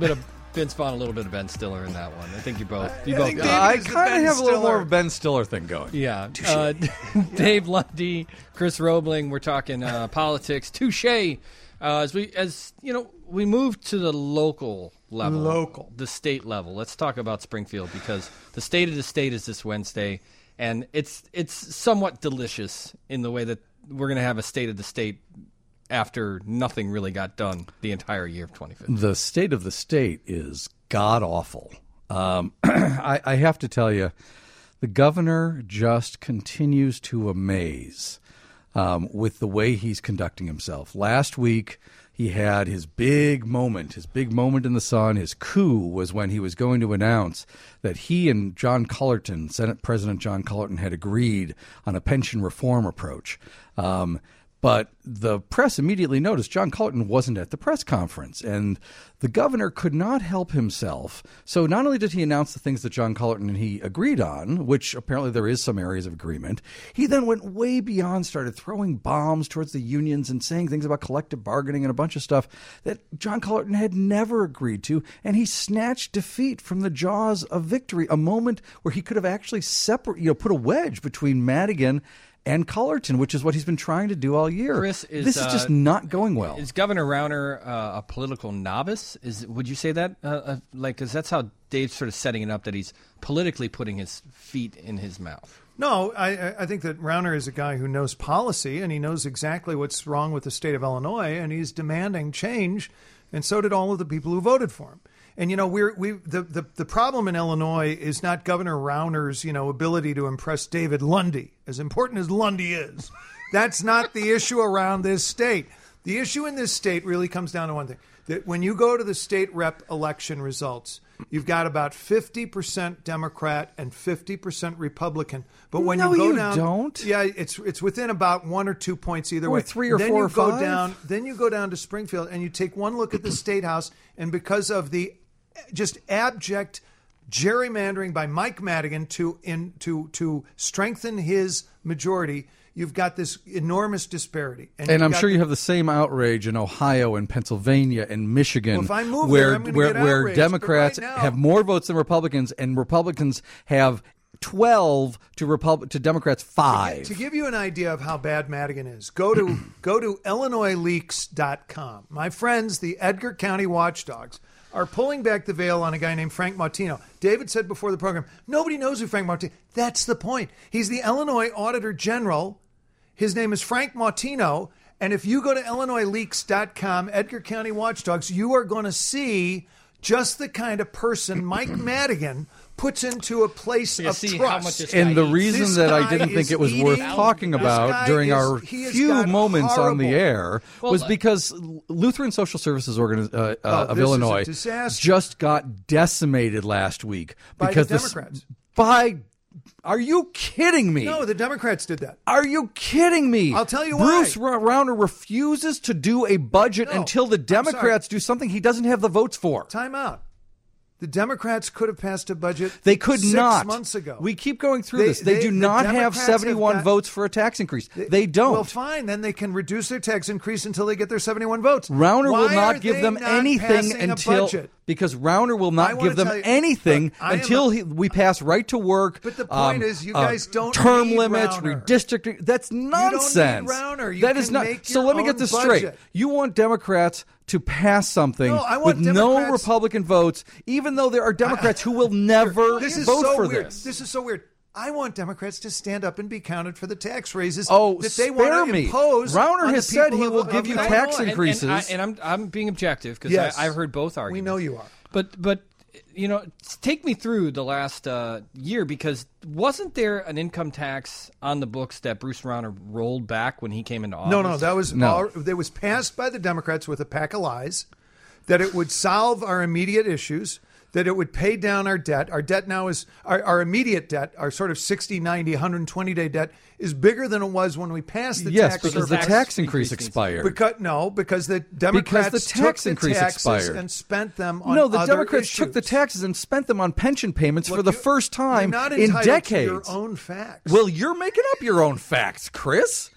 B: Vince Vaughn, a little bit of Ben Stiller in that one. I think you both. You
F: I
B: both.
F: think
B: got
F: David
G: I
F: is the
G: kind
F: Ben
G: of have a little
F: Stiller.
G: more of a Ben Stiller thing going.
B: Yeah. Uh, Dave Lundy, Chris Roebling. We're talking uh, politics. Touche. Uh, as we, as you know, we move to the local level,
F: Local.
B: the state level. Let's talk about Springfield because the state of the state is this Wednesday, and it's it's somewhat delicious in the way that we're going to have a state of the state after nothing really got done the entire year of twenty fifteen.
G: The state of the state is god-awful. Um, I, I have to tell you, the governor just continues to amaze um, with the way he's conducting himself. Last week, he had his big moment, his big moment in the sun. His coup was when he was going to announce that he and John Cullerton, Senate President John Cullerton, had agreed on a pension reform approach. Um But the press immediately noticed John Cullerton wasn't at the press conference, and the governor could not help himself. So not only did he announce the things that John Cullerton and he agreed on, which apparently there is some areas of agreement, he then went way beyond, started throwing bombs towards the unions and saying things about collective bargaining and a bunch of stuff that John Cullerton had never agreed to, and he snatched defeat from the jaws of victory, a moment where he could have actually separate, you know, put a wedge between Madigan and Cullerton, which is what he's been trying to do all year.
B: Chris, is,
G: this is just
B: uh,
G: not going well.
B: Is Governor Rauner uh, a political novice? Is would you say that? Uh, uh, like, because that's how Dave's sort of setting it up, that he's politically putting his feet in his mouth.
F: No, I, I think that Rauner is a guy who knows policy, and he knows exactly what's wrong with the state of Illinois, and he's demanding change, and so did all of the people who voted for him. And, you know, we're, we the, the, the problem in Illinois is not Governor Rauner's, you know, ability to impress David Lundy, as important as Lundy is. That's not the issue around this state. The issue in this state really comes down to one thing, that when you go to the state rep election results, you've got about fifty percent Democrat and fifty percent Republican. But when
G: No,
F: you go
G: you
F: down,
G: don't.
F: yeah, it's it's within about one or two points either
G: Or
F: way.
G: three or
F: then
G: four
F: you
G: or
F: go
G: five.
F: down, then you go down to Springfield and you take one look at the state house, and because of the just abject gerrymandering by Mike Madigan to in to to strengthen his majority, you've got this enormous disparity.
G: And
F: you've
G: I'm
F: got
G: sure
F: the-
G: you have the same outrage in Ohio and Pennsylvania and Michigan,
F: Well, if I move
G: where
F: there, I'm gonna
G: where,
F: get
G: where
F: outraged, but
G: Democrats
F: right now-
G: have more votes than Republicans, and Republicans have twelve to Repub- to Democrats five.
F: To give you an idea of how bad Madigan is, go to go to Illinois Leaks dot com. My friends, the Edgar County Watchdogs, are pulling back the veil on a guy named Frank Martino. David said before the program, nobody knows who Frank Martino. That's the point. He's the Illinois Auditor General. His name is Frank Martino. And if you go to Illinois Leaks dot com, Edgar County Watchdogs, you are going to see just the kind of person Mike Madigan puts into a place
B: You
F: of
B: see
F: trust.
B: how much this
G: And the
B: guy eats.
G: reason
F: This
G: that I
F: guy
G: didn't think
F: is
G: it was worth
F: eating-
G: talking
F: this
G: about
F: guy
G: during
F: is-
G: our
F: he has
G: few
F: got
G: moments on the
F: horrible-
G: air
B: Well,
G: was
B: uh,
G: because Lutheran Social Services Organi- uh, uh,
F: Oh,
G: of
F: this is a
G: Illinois
F: disaster.
G: just got decimated last week
F: By the
G: because this-
F: Democrats.
G: by are you kidding me?
F: No, the Democrats did that.
G: Are you kidding me?
F: I'll tell you
G: Bruce
F: why.
G: Ra- Rauner refuses to do a budget
F: No,
G: until the
F: I'm
G: Democrats do something he doesn't have the votes for.
F: Time out. The Democrats could have passed a budget.
G: They could
F: six
G: not.
F: months ago.
G: We keep going through
F: They-
G: this. They,
F: they-
G: do
F: the
G: not have
F: Democrats have
G: seventy-one
F: got-
G: votes for a tax increase. They, don't.
F: Well, fine. Then they can reduce their tax increase until they get their seventy-one votes.
G: Rauner will
F: Why
G: not
F: are
G: give
F: they
G: them
F: not
G: anything
F: passing a
G: until
F: budget?
G: because Rauner will
F: I
G: not
F: wanna
G: give them
F: tell you-
G: anything
F: Look, I am
G: until
F: a-
G: he, we pass right to work.
F: But the point
G: um,
F: is, you
G: uh,
F: guys don't
G: term
F: need
G: limits,
F: Rauner.
G: redistricting. That's
F: don't need
G: nonsense.
F: Rauner. You
G: That is
F: can
G: not.
F: make
G: So
F: your
G: let me
F: own
G: get this
F: budget.
G: straight. You want Democrats to pass something
F: No, I want
G: with no
F: Democrats-
G: Republican votes, even though there are Democrats who will never
F: This is
G: vote
F: so
G: for
F: weird.
G: this.
F: This is so weird. I want Democrats to stand up and be counted for the tax raises
G: Oh,
F: that they
G: spare
F: want to
G: me.
F: impose.
G: Rauner
F: on
G: has
F: the
G: said
F: people
G: he
F: of-
G: will
F: of
G: give you
F: Illinois.
G: tax
B: And- and-
G: increases.
B: And, I, and I'm I'm being objective because
F: Yes.
B: I've heard both arguments.
F: We know you are.
B: But but you know, take me through the last uh, year, because wasn't there an income tax on the books that Bruce Rauner rolled back when he came into office?
F: No, no, that was
G: No.
F: all, that was passed by the Democrats with a pack of lies, that it would solve our immediate issues, that it would pay down our debt. Our debt now is, our, our immediate debt, our sort of sixty, ninety, one hundred twenty day debt is bigger than it was when we passed the
G: yes,
F: tax
G: because the
F: surplus.
G: tax increase
B: increase
G: expired.
F: Because, no, because the Democrats
G: Because the tax
F: took
G: increase
F: the taxes
G: expired.
F: and spent them on
G: no, the
F: other
G: Democrats
F: issues.
G: took the taxes and spent them on pension payments for
F: Look,
G: the
F: you-
G: first time
F: you're not
G: in
F: entitled
G: decades.
F: to your own facts.
G: Well, you're making up your own facts, Chris.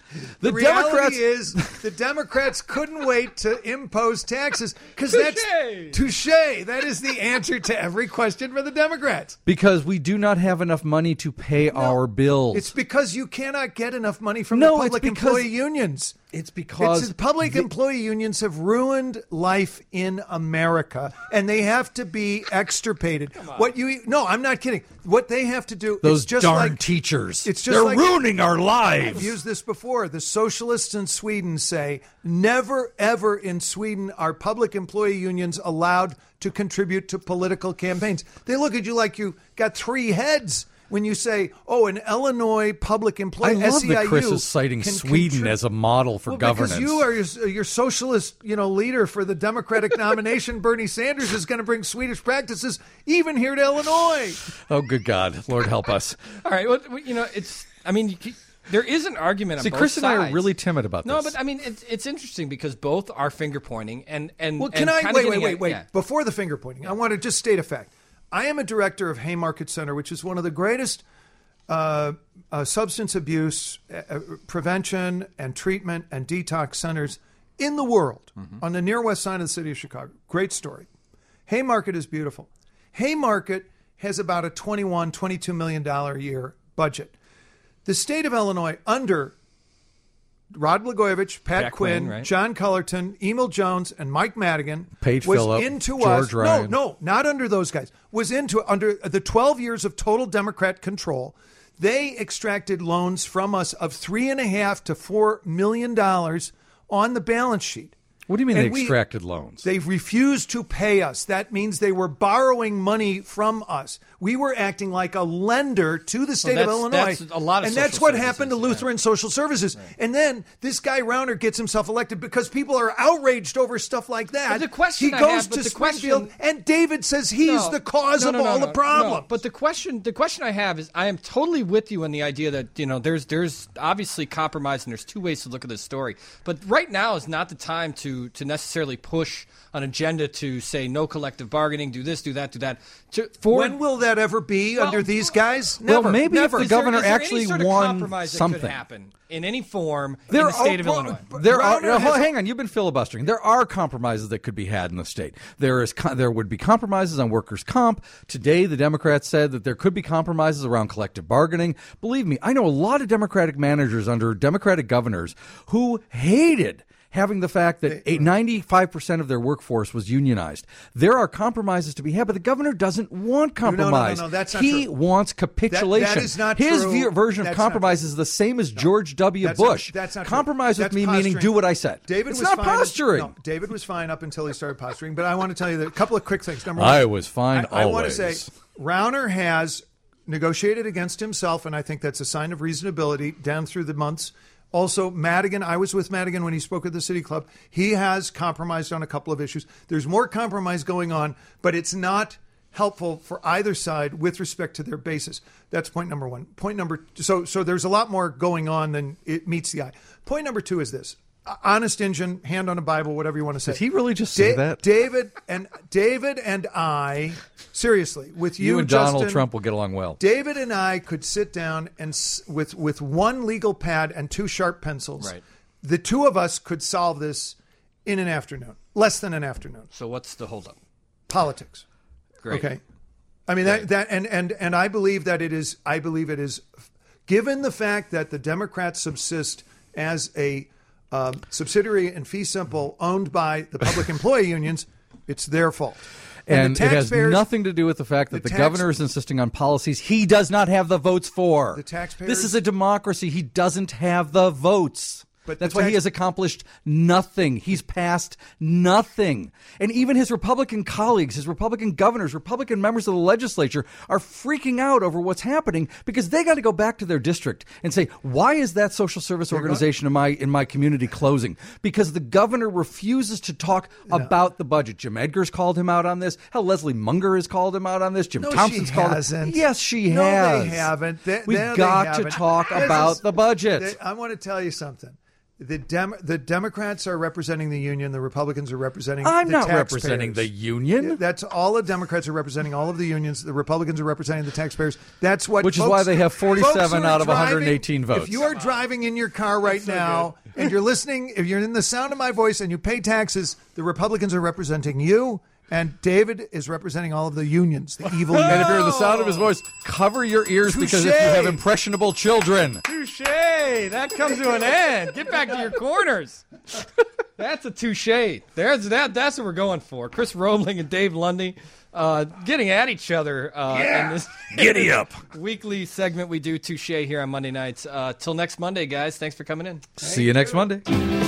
G: The,
F: The reality
G: Democrats
F: is the Democrats couldn't wait to impose taxes because that's touche. That is the answer to every question for the Democrats.
G: because we do not have enough money to pay our bills.
F: It's because you cannot get enough money from
G: No,
F: the
G: it's
F: public
G: because-
F: employee unions.
G: It's because
F: It's, the public
G: the-
F: employee unions have ruined life in America, and they have to be extirpated. What you no, I'm not kidding. What they have to do
G: those
F: it's just
G: darn
F: like,
G: teachers.
F: It's just
G: They're
F: like,
G: ruining our lives.
F: I've used this before. The socialists in Sweden say never, ever in Sweden are public employee unions allowed to contribute to political campaigns. They look at you like you got three heads when you say, oh, an Illinois public
G: I
F: employee,
G: love
F: S E I U,
G: that Chris is citing
F: can
G: Sweden
F: contrib-
G: as a model for
F: well,
G: governance.
F: Because you are your, your socialist, you know, leader for the Democratic nomination. Bernie Sanders is going to bring Swedish practices even here to Illinois.
G: Oh, good God. Lord help us.
B: All right. Well, you know, it's. I mean, you, there is an argument on
G: See,
B: both
G: Chris and I
B: sides.
G: are really timid about
B: No,
G: this.
B: but I mean, it's it's interesting because both are finger pointing and and.
F: Well, can
B: and
F: I
B: kinda
F: wait, wait,
B: getting
F: wait,
B: at-
F: wait?
B: yeah.
F: Before the finger pointing, I want to just state a fact. I am a director of Haymarket Center, which is one of the greatest uh, uh, substance abuse uh, prevention and treatment and detox centers in the world on the near west side of the city of Chicago. Great story. Haymarket is beautiful. Haymarket has about a twenty-one, twenty-two million dollars a year budget. The state of Illinois, under Rod Blagojevich, Pat,
B: Pat
F: Quinn,
B: Quinn, right.
F: John Cullerton, Emil Jones, and Mike Madigan,
G: Page
F: was
G: Phillip,
F: into
G: George
F: us.
G: Ryan.
F: No, no, not under those guys. Was into under the twelve years of total Democrat control. They extracted loans from us of three and a half to four million dollars on the balance sheet.
G: What do you mean
F: And
G: they
F: we-
G: extracted loans?
F: They refused to pay us. That means they were borrowing money from us. We were acting like a lender to the state of
B: that's-
F: Illinois.
B: that's a lot of
F: and that's
B: social
F: what
B: services,
F: happened to
B: yeah.
F: Lutheran Social Services. And then this guy Rauner gets himself elected because people are outraged over stuff like that.
B: But the question
F: he
B: I
F: goes
B: have- but
F: to
B: the
F: Springfield,
B: question-
F: and David says he's
B: No,
F: the cause
B: no,
F: of
B: no, no,
F: all
B: no,
F: the problems.
B: no. But the question, the question I have is, I am totally with you on the idea that you know there's there's obviously compromise and there's two ways to look at this story. But right now is not the time to to necessarily push an agenda to say no collective bargaining, do this, do that, do that. To, for
F: when will that ever be
B: Well,
F: under these guys?
G: well,
F: Never.
G: maybe if
F: never.
G: the
B: Is there-
G: governor
B: is there any
G: actually
B: sort of
G: won
B: compromise that
G: something.
B: could happen in any form
G: There
B: in the state
G: are,
B: of
F: well,
B: Illinois.
F: but-
G: There are.
F: Rauner
G: no,
F: has-
G: hang on, you've been filibustering. There are compromises that could be had in the state. There is. co- There would be compromises on workers' comp. Today, the Democrats said that there could be compromises around collective bargaining. Believe me, I know a lot of Democratic managers under Democratic governors who hated having the fact that eight- ninety-five percent of their workforce was unionized. There are compromises to be had, but the governor doesn't want
F: no, no,
G: compromise.
F: no, that's not
G: he
F: true.
G: wants capitulation.
F: That- that is not
G: His
F: true.
G: view- version of
F: That's not
G: compromise
F: true.
G: is the same as George W.
F: That's not-
G: Bush.
F: that's not true.
G: compromise with
F: That's
G: me meaning
F: posturing.
G: do what I said.
F: David
G: it's
F: was
G: not
F: fine.
G: posturing.
F: No, David was fine up until he started posturing. But I want to tell you that a couple of quick things. Number one,
G: I was fine
F: I, I want to
G: always.
F: say Rauner has negotiated against himself, and I think that's a sign of reasonability down through the months. Also, Madigan, I was with Madigan when he spoke at the City Club. He has compromised on a couple of issues. There's more compromise going on, but it's not helpful for either side with respect to their basis. That's point number one. Point number so so there's a lot more going on than it meets the eye. Point number two is this. Honest Injun, hand on a Bible, whatever you want to say.
G: Did he really just say that?
F: David and David and I, seriously, with you,
G: You and Donald
F: Justin,
G: Trump will get along well.
F: David and I could sit down and s- with with one legal pad and two sharp pencils.
B: Right.
F: The two of us could solve this in an afternoon, less than an afternoon.
B: So what's the holdup?
F: Politics.
B: Great.
F: Okay. I mean that that and and and I believe that it is. I believe it is, given the fact that the Democrats subsist as a um, subsidiary in fee simple owned by the public employee unions, it's their fault.
G: And,
F: the
G: it has
F: taxpayers-
G: nothing to do with the fact that
F: the
G: the,
F: tax-
G: governor is insisting on policies he does not have the votes for.
F: The taxpayers-
G: This is a democracy. He doesn't have the votes.
F: But
G: That's
F: the
G: why he
F: tax-
G: has accomplished nothing. He's passed nothing. And even his Republican colleagues, his Republican governors, Republican members of the legislature are freaking out over what's happening because they got to go back to their district and say, why is that social service organization in my in my community closing? Because the governor refuses to talk about the budget. Jim Edgar's called him out on this. Hell, Leslie Munger has called him out on this. Jim
F: No,
G: Thompson's
F: she
G: called
F: hasn't.
G: him. Yes, she
F: no,
G: has.
F: they haven't. They,
G: We've
F: no, they
G: got to
F: haven't.
G: talk
F: This
G: about
F: is-
G: the budget.
F: they- I want to tell you something. The Dem- the Democrats are representing the union. The Republicans are representing
G: I'm
F: the
G: not
F: taxpayers.
G: representing the union.
F: That's all the Democrats are representing all of the unions. The Republicans are representing the taxpayers. That's what
G: Which is
F: folks,
G: why they have forty-seven
F: folks who are
G: out of one hundred
F: driving-
G: eighteen votes.
F: If you are driving in your car right
B: so
F: now and you're listening, if you're in the sound of my voice and you pay taxes, the Republicans are representing you. And David is representing all of the unions, the evil
G: And if
F: unions.
G: you're in the sound of his voice, cover your ears because if you have impressionable children.
B: Touche! That comes to an end. Get back to your corners. That's a touche. There's that. That's what we're going for. Chris Roebling and Dave Lundy uh, getting at each other uh, in this
G: Giddy up.
B: weekly segment we do. Touche here on Monday nights. Uh, till next Monday, guys. Thanks for coming in.
G: See you next Monday.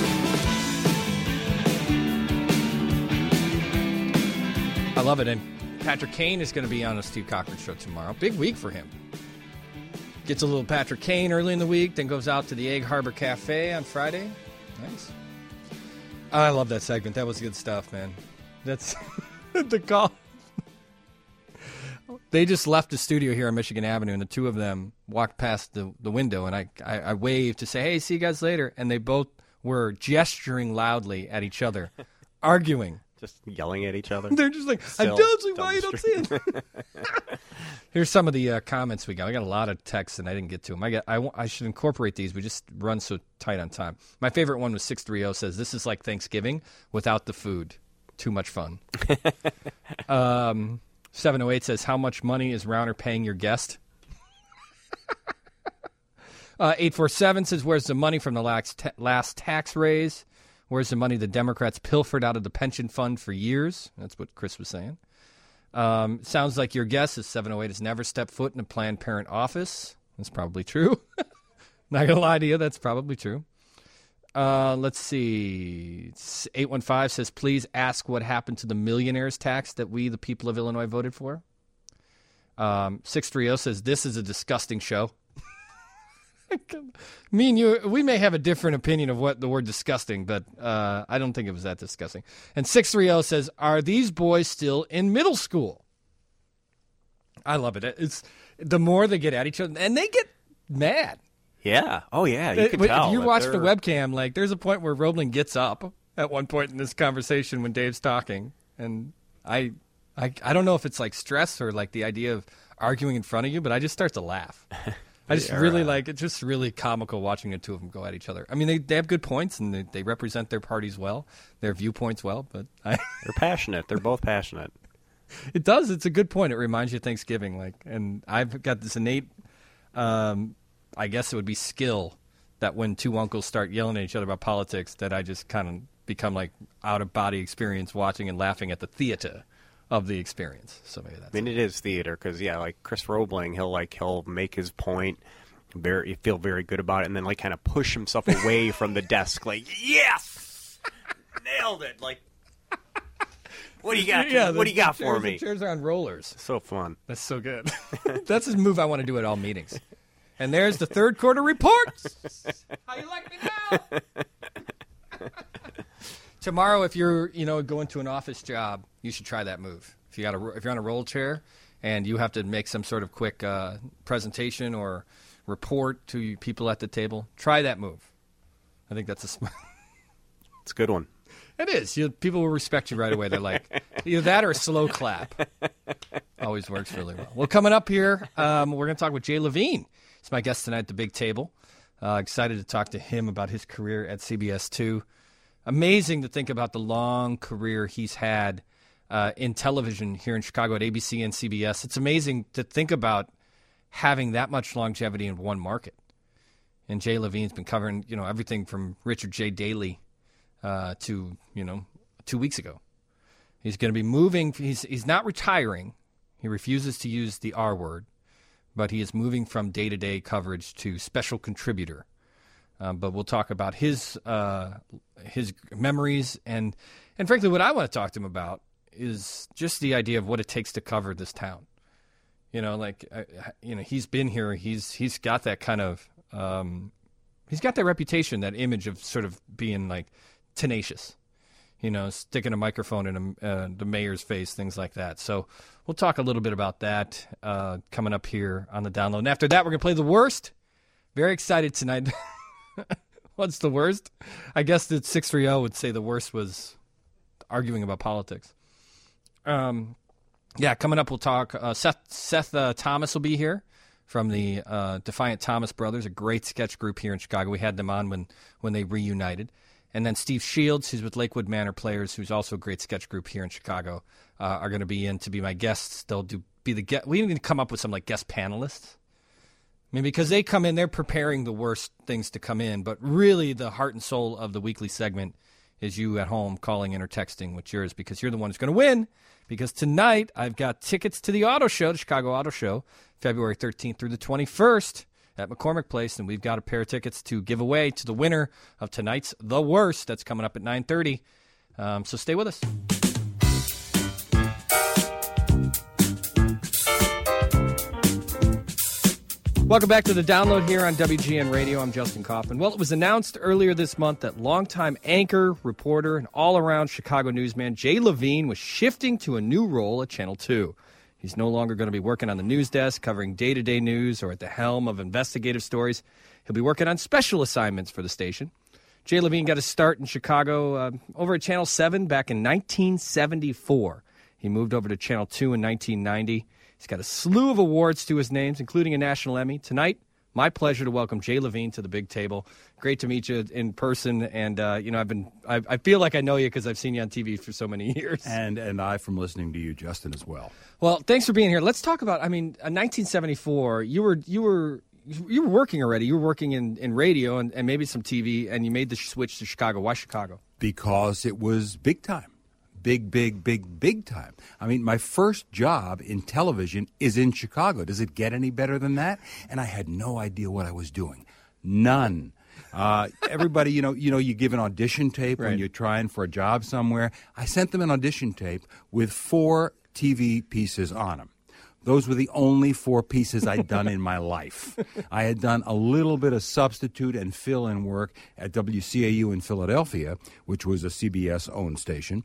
B: I love it. And Patrick Kane is going to be on the Steve Cochran show tomorrow. Big week for him. Gets a little Patrick Kane early in the week, then goes out to the Egg Harbor Cafe on Friday. Nice. I love that segment. That was good stuff, man. That's the call. They just left the studio here on Michigan Avenue, and the two of them walked past the, the window, and I, I, I waved to say, hey, see you guys later. And they both were gesturing loudly at each other, arguing.
H: Just yelling at each other.
B: They're just like, I
H: Still
B: don't see why you
H: dumb
B: don't see it. Here's some of the uh, comments we got. I got a lot of texts, and I didn't get to them. I, got, I, w- I should incorporate these. We just run so tight on time. My favorite one was six three zero says, this is like Thanksgiving without the food. Too much fun. um, seven oh eight says, how much money is Rauner paying your guest? uh, eight four seven says, where's the money from the last, ta- last tax raise? Where's the money the Democrats pilfered out of the pension fund for years? That's what Chris was saying. Um, sounds like your guess is seven oh eight has never stepped foot in a Planned Parent office. That's probably true. Not going to lie to you. That's probably true. Uh, let's see. eight one five says, please ask what happened to the millionaires tax that we, the people of Illinois, voted for. Um, six three zero says, this is a disgusting show. Me and you, we may have a different opinion of what the word disgusting, but uh, I don't think it was that disgusting. And six three zero says, are these boys still in middle school? I love it. It's the more they get at each other, and they get mad.
H: Yeah. Oh, yeah. You can
B: If
H: tell.
B: you
H: that
B: watch the
H: they're-
B: webcam, like there's a point where Roebling gets up at one point in this conversation when Dave's talking, and I, I, I don't know if it's like stress or like the idea of arguing in front of you, but I just start to laugh. I just
H: They are,
B: really
H: uh,
B: like it's just really comical watching the two of them go at each other. I mean, they, they have good points and they, they represent their parties well, their viewpoints well, but I,
H: They're passionate. They're both passionate.
B: it does. It's a good point. It reminds you of Thanksgiving. Like, and I've got this innate, um, I guess it would be skill that when two uncles start yelling at each other about politics, that I just kind of become like out of body experience watching and laughing at the theater of the experience. So maybe that's
H: I mean, it is theater because, yeah, like Chris Roebling, he'll like he'll make his point, very feel very good about it, and then like kind of push himself away from the desk, like, yes, nailed it. Like, what do you got?
B: Yeah,
H: what do you got for
B: chairs,
H: me?
B: The chairs are on rollers.
H: So fun.
B: That's so good. That's his move I want to do at all meetings. And there's the third quarter reports. How you like me now? Tomorrow, if you're, you know, going to an office job, you should try that move. If you got a, if you're on a roll chair and you have to make some sort of quick uh, presentation or report to people at the table, try that move. I think that's a smart.
H: It's a good one.
B: It is. You, people will respect you right away. They're like, either that or a slow clap. Always works really well. Well, coming up here, um, we're going to talk with Jay Levine. He's my guest tonight at the big table. Uh, excited to talk to him about his career at C B S two. Amazing to think about the long career he's had uh, in television here in Chicago at A B C and C B S. It's amazing to think about having that much longevity in one market. And Jay Levine's been covering, you know, everything from Richard J. Daley uh, to, you know, two weeks ago. He's going to be moving. He's he's not retiring. He refuses to use the R word, but he is moving from day-to-day coverage to special contributor. Um, but we'll talk about his uh, his memories and and frankly, what I want to talk to him about is just the idea of what it takes to cover this town. You know, like uh, you know, he's been here. He's he's got that kind of um, he's got that reputation, that image of sort of being like tenacious. You know, sticking a microphone in a, uh, the mayor's face, things like that. So we'll talk a little bit about that uh, coming up here on the download. And after that, we're going to play the worst. Very excited tonight. What's the worst? I guess that six three zero would say the worst was arguing about politics. Um, yeah, coming up we'll talk. Uh, Seth Seth uh, Thomas will be here from the uh, Defiant Thomas Brothers, a great sketch group here in Chicago. We had them on when, when they reunited. And then Steve Shields, who's with Lakewood Manor Players, who's also a great sketch group here in Chicago, uh, are going to be in to be my guests. They'll do be the guest. We need to come up with some like guest panelists. I mean, because they come in, they're preparing the worst things to come in, but really the heart and soul of the weekly segment is you at home calling in or texting with yours, because you're the one who's going to win. Because tonight I've got tickets to the auto show, the Chicago Auto Show, February thirteenth through the twenty-first at McCormick Place, and we've got a pair of tickets to give away to the winner of tonight's The Worst. That's coming up at nine thirty. Um, so stay with us. Welcome back to the download here on W G N Radio. I'm Justin Kaufman. Well, it was announced earlier this month that longtime anchor, reporter, and all-around Chicago newsman Jay Levine was shifting to a new role at Channel two. He's no longer going to be working on the news desk, covering day-to-day news, or at the helm of investigative stories. He'll be working on special assignments for the station. Jay Levine got his start in Chicago uh, over at Channel seven back in nineteen seventy-four. He moved over to Channel two in nineteen ninety. He's got a slew of awards to his names, including a National Emmy. Tonight, my pleasure to welcome Jay Levine to the big table. Great to meet you in person, and uh, you know I've been I, I feel like I know you because I've seen you on T V for so many years.
I: And and I from listening to you, Justin, as well.
B: Well, thanks for being here. Let's talk about. I mean, uh, nineteen seventy-four. You were you were you were working already. You were working in, in radio and, and maybe some T V, and you made the switch to Chicago. Why Chicago?
I: Because it was big time. Big, big, big, big time. I mean, my first job in television is in Chicago. Does it get any better than that? And I had no idea what I was doing. None. Uh, everybody, you know, you know, you give an audition tape
B: Right.
I: when you're trying for a job somewhere. I sent them an audition tape with four T V pieces on them. Those were the only four pieces I'd done in my life. I had done a little bit of substitute and fill-in work at W C A U in Philadelphia, which was a C B S-owned station,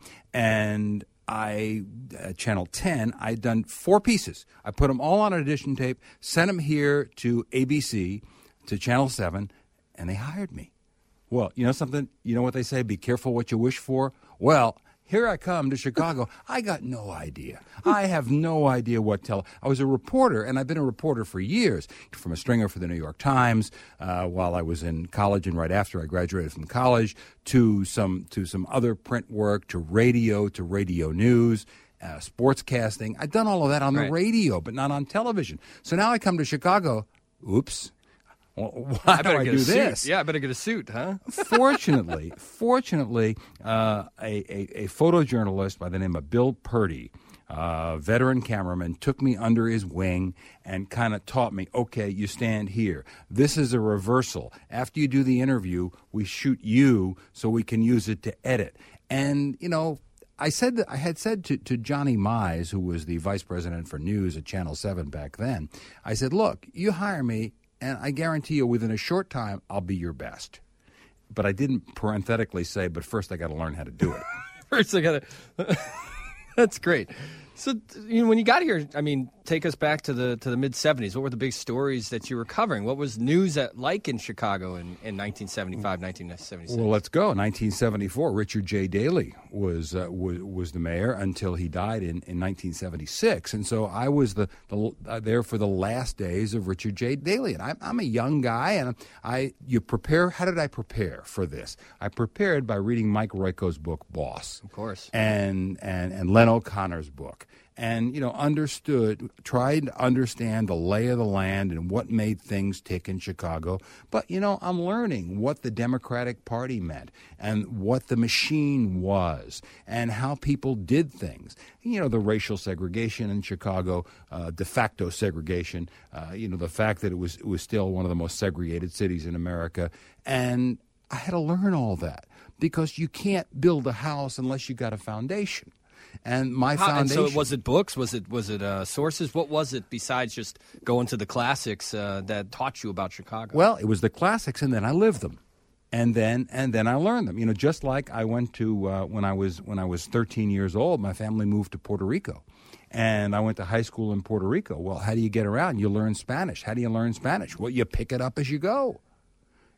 I: and I, at Channel ten, I'd done four pieces. I put them all on an audition tape, sent them here to A B C, to Channel seven, and they hired me. Well, you know something? You know what they say, be careful what you wish for? Well, here I come to Chicago. I got no idea. I have no idea what tele. I was a reporter, and I've been a reporter for years, from a stringer for the New York Times uh, while I was in college and right after I graduated from college, to some to some other print work, to radio, to radio news, uh, sportscasting. I've done all of that on
B: Right.
I: the radio, but not on television. So now I come to Chicago. Oops. Well, why do
B: better
I: I
B: get
I: do
B: a suit.
I: this?
B: Yeah, I better get a suit, huh?
I: Fortunately, fortunately, uh, a, a, a photojournalist by the name of Bill Purdy, uh, veteran cameraman, took me under his wing and kind of taught me, okay, you stand here. This is a reversal. After you do the interview, we shoot you so we can use it to edit. And, you know, I said that I had said to, to Johnny Mize, who was the vice president for news at Channel seven back then, I said, look, you hire me, and I guarantee you within a short time, I'll be your best. But I didn't parenthetically say, but first I got to learn how to do it.
B: First, I got to. That's great. So, you know, when you got here, I mean, take us back to the to the mid seventies. What were the big stories that you were covering? What was news at, like in Chicago in, in nineteen seventy-five, nineteen seventy-six?
I: Well, let's go. nineteen seventy-four, Richard J. Daley was uh, was, was the mayor until he died in, in nineteen seventy-six. And so I was the, the uh, there for the last days of Richard J. Daley. And I'm, I'm a young guy, and I you prepare. How did I prepare for this? I prepared by reading Mike Royko's book, Boss.
B: Of course.
I: And, and, and Len O'Connor's book. And, you know, understood, tried to understand the lay of the land and what made things tick in Chicago. But, you know, I'm learning what the Democratic Party meant and what the machine was and how people did things. You know, the racial segregation in Chicago, uh, de facto segregation, uh, you know, the fact that it was, it was still one of the most segregated cities in America. And I had to learn all that because you can't build a house unless you got a foundation. And my
B: How, and
I: foundation.
B: so was it books? Was it was it uh, sources? What was it besides just going to the classics uh, that taught you about Chicago?
I: Well, it was the classics, and then I lived them, and then and then I learned them. You know, just like I went to uh, when I was when I was thirteen years old, my family moved to Puerto Rico, and I went to high school in Puerto Rico. Well, how do you get around? You learn Spanish. How do you learn Spanish? Well, you pick it up as you go.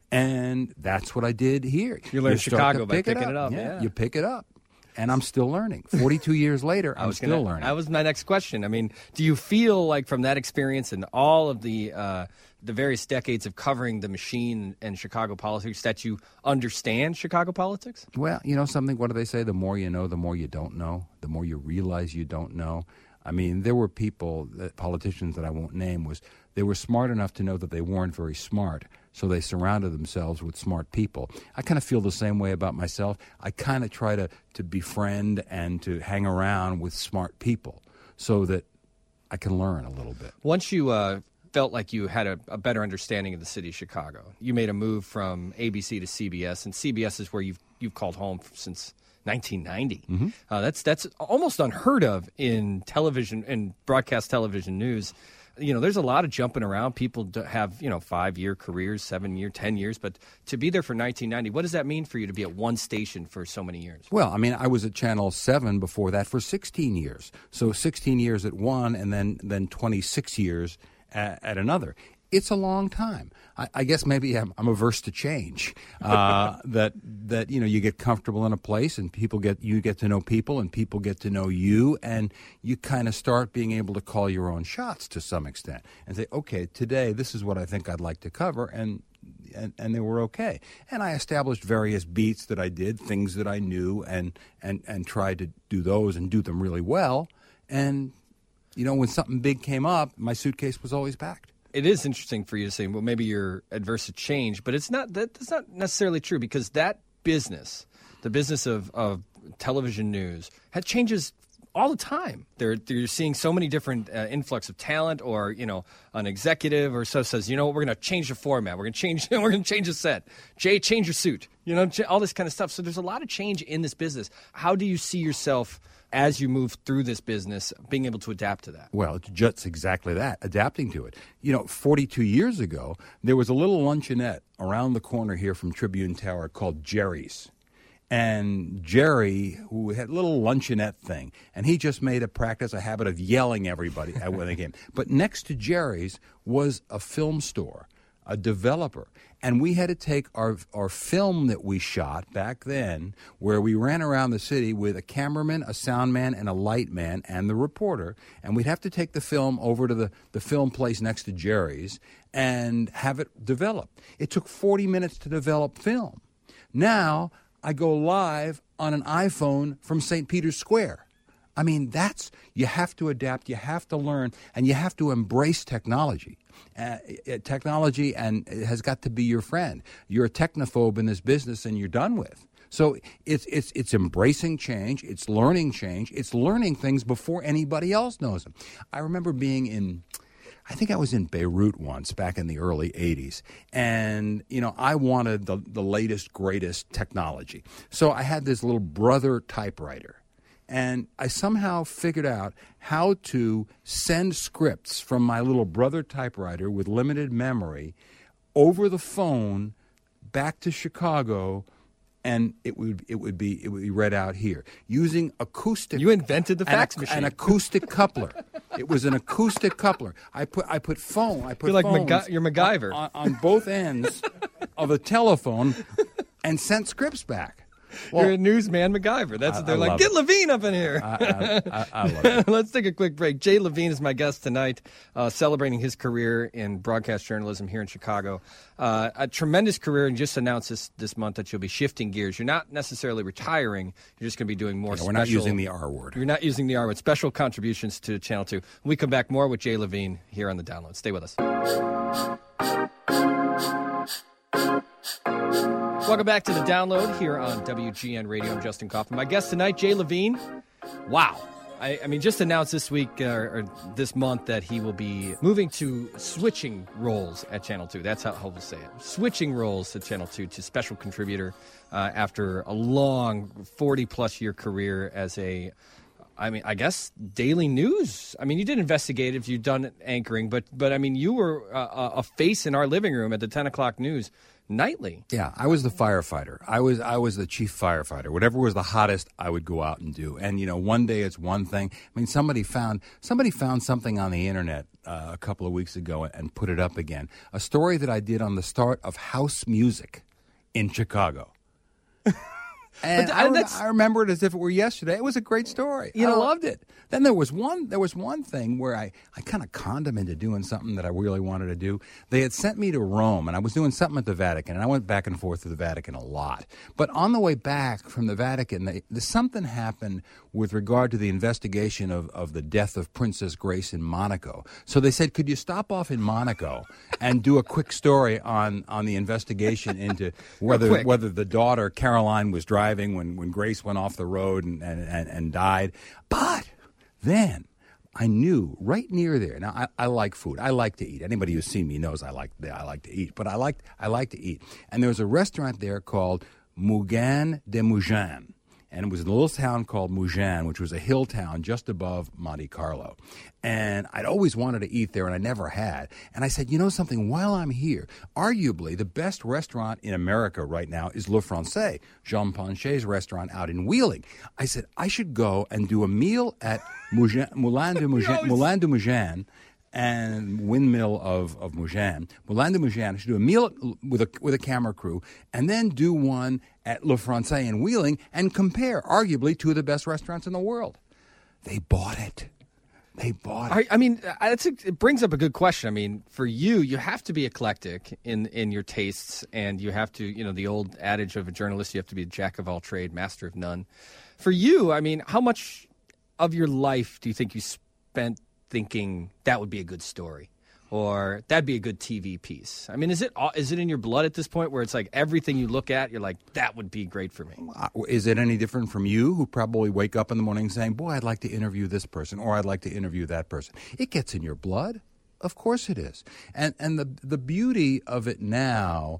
I: And that's what I did here.
B: You learned
I: start
B: Chicago
I: to
B: by
I: pick
B: picking
I: it
B: it
I: up.
B: up, yeah.
I: You pick it up. And I'm still learning. forty-two years later, I'm
B: was
I: still
B: gonna,
I: learning.
B: That was my next question. I mean, do you feel like from that experience and all of the uh, the various decades of covering the machine and Chicago politics that you understand Chicago politics?
I: Well, you know something? What do they say? The more you know, the more you don't know. The more you realize you don't know. I mean, there were people, that, politicians that I won't name, was they were smart enough to know that they weren't very smart, so they surrounded themselves with smart people. I kind of feel the same way about myself. I kind of try to, to befriend and to hang around with smart people so that I can learn a little bit.
B: Once you uh, felt like you had a, a better understanding of the city of Chicago, you made a move from A B C to C B S, and C B S is where you've, you've called home since nineteen ninety.
I: Mm-hmm.
B: Uh, that's that's almost unheard of in television and broadcast television news. You know, there's a lot of jumping around. People do have, you know, five-year careers, seven-year, ten years. But to be there for nineteen ninety, what does that mean for you to be at one station for so many years?
I: Well, I mean, I was at Channel seven before that for sixteen years. So sixteen years at one and then, then twenty-six years at, at another. It's a long time. I, I guess maybe I'm, I'm averse to change. Uh, that that you know you get comfortable in a place and people get you get to know people and people get to know you and you kind of start being able to call your own shots to some extent and say, okay, today this is what I think I'd like to cover, and and, and they were okay. And I established various beats that I did, things that I knew, and and and tried to do those and do them really well. And you know, when something big came up, my suitcase was always packed.
B: It is interesting for you to say, well, maybe you're adverse to change, but it's not that. That's not necessarily true because that business, the business of, of television news, had changes all the time. They're, you're seeing so many different uh, influx of talent, or you know, an executive or so says, you know, we're going to change the format. We're going to change. We're going to change the set. Jay, change your suit. You know, all this kind of stuff. So there's a lot of change in this business. How do you see yourself as you move through this business, being able to adapt to that?
I: Well, it's just exactly that, adapting to it. You know, forty-two years ago, there was a little luncheonette around the corner here from Tribune Tower called Jerry's. And Jerry, who had a little luncheonette thing, and he just made a practice, a habit of yelling everybody when they came. But next to Jerry's was a film store, a developer. And we had to take our our film that we shot back then, where we ran around the city with a cameraman, a sound man, and a light man, and the reporter, and we'd have to take the film over to the, the film place next to Jerry's and have it developed. It took forty minutes to develop film. Now I go live on an iPhone from Saint Peter's Square. I mean, that's, you have to adapt, you have to learn, and you have to embrace technology. Uh, technology and it has got to be your friend. You're a technophobe in this business and you're done with. So it's it's it's embracing change, it's learning change, it's learning things before anybody else knows them. I remember being in, I think I was in Beirut once back in the early eighties, and you know, I wanted the, the latest, greatest technology. So I had this little Brother typewriter. And I somehow figured out how to send scripts from my little Brother typewriter with limited memory over the phone back to Chicago, and it would it would be it would be read out here using acoustic.
B: You invented the fax
I: an,
B: machine.
I: An acoustic coupler. It was an acoustic coupler. I put I put phone. I put
B: you're like
I: phones
B: MacGy- you're MacGyver
I: on, on both ends of a telephone, and sent scripts back. Well,
B: You're a newsman MacGyver. That's
I: I-
B: what they're
I: I
B: like.
I: love
B: Get
I: it.
B: Levine up in here.
I: I, I, I, I love it.
B: Let's take a quick break. Jay Levine is my guest tonight, uh, celebrating his career in broadcast journalism here in Chicago. Uh, a tremendous career, and just announced this, this month that you'll be shifting gears. You're not necessarily retiring. You're just going to be doing more
I: Yeah,
B: special.
I: we're not using the R word.
B: You're not using the R word. Special contributions to Channel two. When we come back, more with Jay Levine here on The Download. Stay with us. Welcome back to The Download here on W G N Radio. I'm Justin Kaufman. My guest tonight, Jay Levine. Wow. I, I mean, just announced this week uh, or this month that he will be moving to switching roles at Channel two. That's how, how we'll say it. Switching roles at Channel two to special contributor uh, after a long forty-plus year career as a, I mean, I guess daily news. I mean, you did investigative, you've done anchoring, but but I mean, you were a, a face in our living room at the ten o'clock news, nightly.
I: Yeah, I was the firefighter. I was I was the chief firefighter. Whatever was the hottest, I would go out and do. And you know, one day it's one thing. I mean, somebody found somebody found something on the internet uh, a couple of weeks ago and put it up again. A story that I did on the start of house music in Chicago. And
B: But,
I: I,
B: uh,
I: rem-
B: that's-
I: I remember it as if it were yesterday. It was a great story.
B: You
I: I
B: know-
I: loved it. Then there was one. There was one thing where I, I kind of conned them into doing something that I really wanted to do. They had sent me to Rome, and I was doing something at the Vatican, and I went back and forth to the Vatican a lot. But on the way back from the Vatican, they, the, something happened with regard to the investigation of, of the death of Princess Grace in Monaco. So they said, could you stop off in Monaco and do a quick story on, on the investigation into whether
B: quick.
I: whether the daughter Caroline was driving when, when Grace went off the road and, and, and, and died. But then I knew right near there. Now I, I like food. I like to eat. Anybody who's seen me knows I like I like to eat. But I like I like to eat. And there was a restaurant there called Mougins de Mougins. And it was in a little town called Mougins, which was a hill town just above Monte Carlo. And I'd always wanted to eat there, and I never had. And I said, you know something, while I'm here, arguably the best restaurant in America right now is Le Francais, Jean Panchet's restaurant out in Wheeling. I said, I should go and do a meal at Mougins, Moulin de Mougins, Moulin de Mougins, and windmill of, of Mougins, Moulin de Mougins. I should do a meal with a with a camera crew, and then do one at Le Francais in Wheeling, and compare, arguably, two of the best restaurants in the world. They bought it. They bought it.
B: I, I mean, that's a, it brings up a good question. I mean, for you, you have to be eclectic in, in your tastes, and you have to, you know, the old adage of a journalist, you have to be a jack of all trade, master of none. For you, I mean, how much of your life do you think you spent thinking that would be a good story, or that'd be a good T V piece? I mean, is it is it in your blood at this point where it's like everything you look at, you're like, that would be great for me?
I: Uh, Is it any different from you, who probably wake up in the morning saying, boy, I'd like to interview this person, or I'd like to interview that person? It gets in your blood. Of course it is. And and the the beauty of it now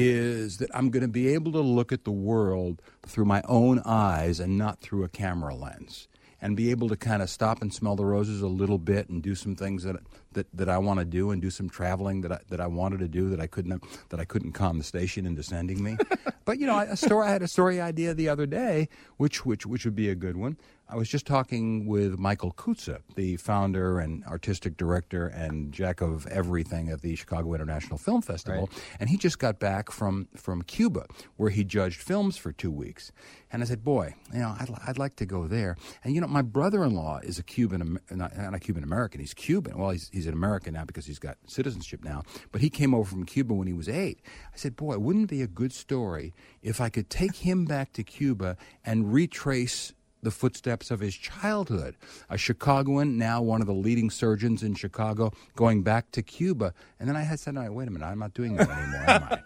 I: is that I'm going to be able to look at the world through my own eyes and not through a camera lens, and be able to kind of stop and smell the roses a little bit and do some things that that, that I want to do, and do some traveling that I, that I wanted to do that I couldn't that I couldn't calm the station into sending me. But you know, a story I had a story idea the other day, which which which would be a good one. I was just talking with Michael Kutza, the founder and artistic director and jack of everything at the Chicago International Film Festival,
B: Right.
I: and he just got back from, from Cuba, where he judged films for two weeks. And I said, boy, you know, I'd, I'd like to go there. And, you know, my brother-in-law is a Cuban, not, not a Cuban-American, he's Cuban. Well, he's, he's an American now because he's got citizenship now, but he came over from Cuba when he was eight. I said, boy, wouldn't it be a good story if I could take him back to Cuba and retrace the footsteps of his childhood, a Chicagoan, now one of the leading surgeons in Chicago, going back to Cuba. And then I had said, no, wait a minute, I'm not doing that anymore,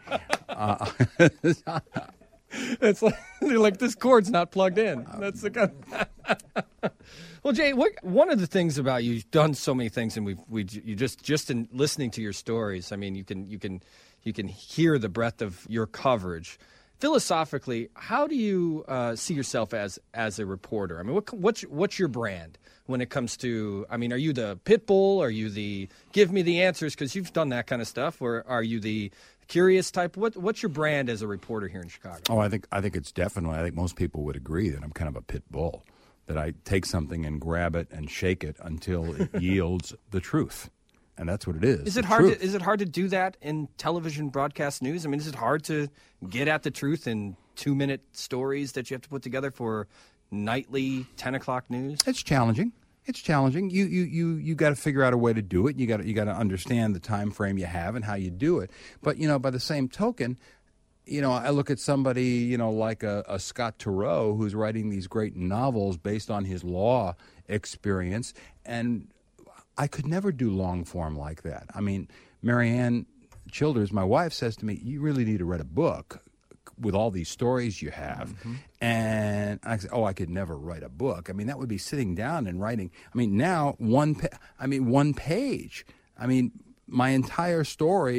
I: am I? Uh,
B: It's like they're like, this cord's not plugged in. That's the kind. Well, Jay, what, one of the things about you, you've done so many things, and we've we you just just in listening to your stories. I mean, you can you can you can hear the breadth of your coverage. Philosophically, how do you uh, see yourself as as a reporter? I mean, what, what's what's your brand when it comes to? I mean, are you the pit bull? Are you the give me the answers because you've done that kind of stuff, or are you the curious type? What what's your brand as a reporter here in Chicago?
I: Oh, I think I think it's definitely. I think most people would agree that I'm kind of a pit bull. That I take something and grab it and shake it until it yields the truth. And that's what it is.
B: Is it hard? To, is it hard to do that in television broadcast news? I mean, is it hard to get at the truth in two-minute stories that you have to put together for nightly ten o'clock news?
I: It's challenging. It's challenging. You you you you got to figure out a way to do it. You got you got to understand the time frame you have and how you do it. But you know, by the same token, you know, I look at somebody, you know, like a, a Scott Turow who's writing these great novels based on his law experience, and I could never do long form like that. I mean, Marianne Childers, my wife, says to me, you really need to write a book with all these stories you have. Mm-hmm. And I said, oh, I could never write a book. I mean, that would be sitting down and writing. I mean, now one, pa- I mean, one page. I mean, my entire story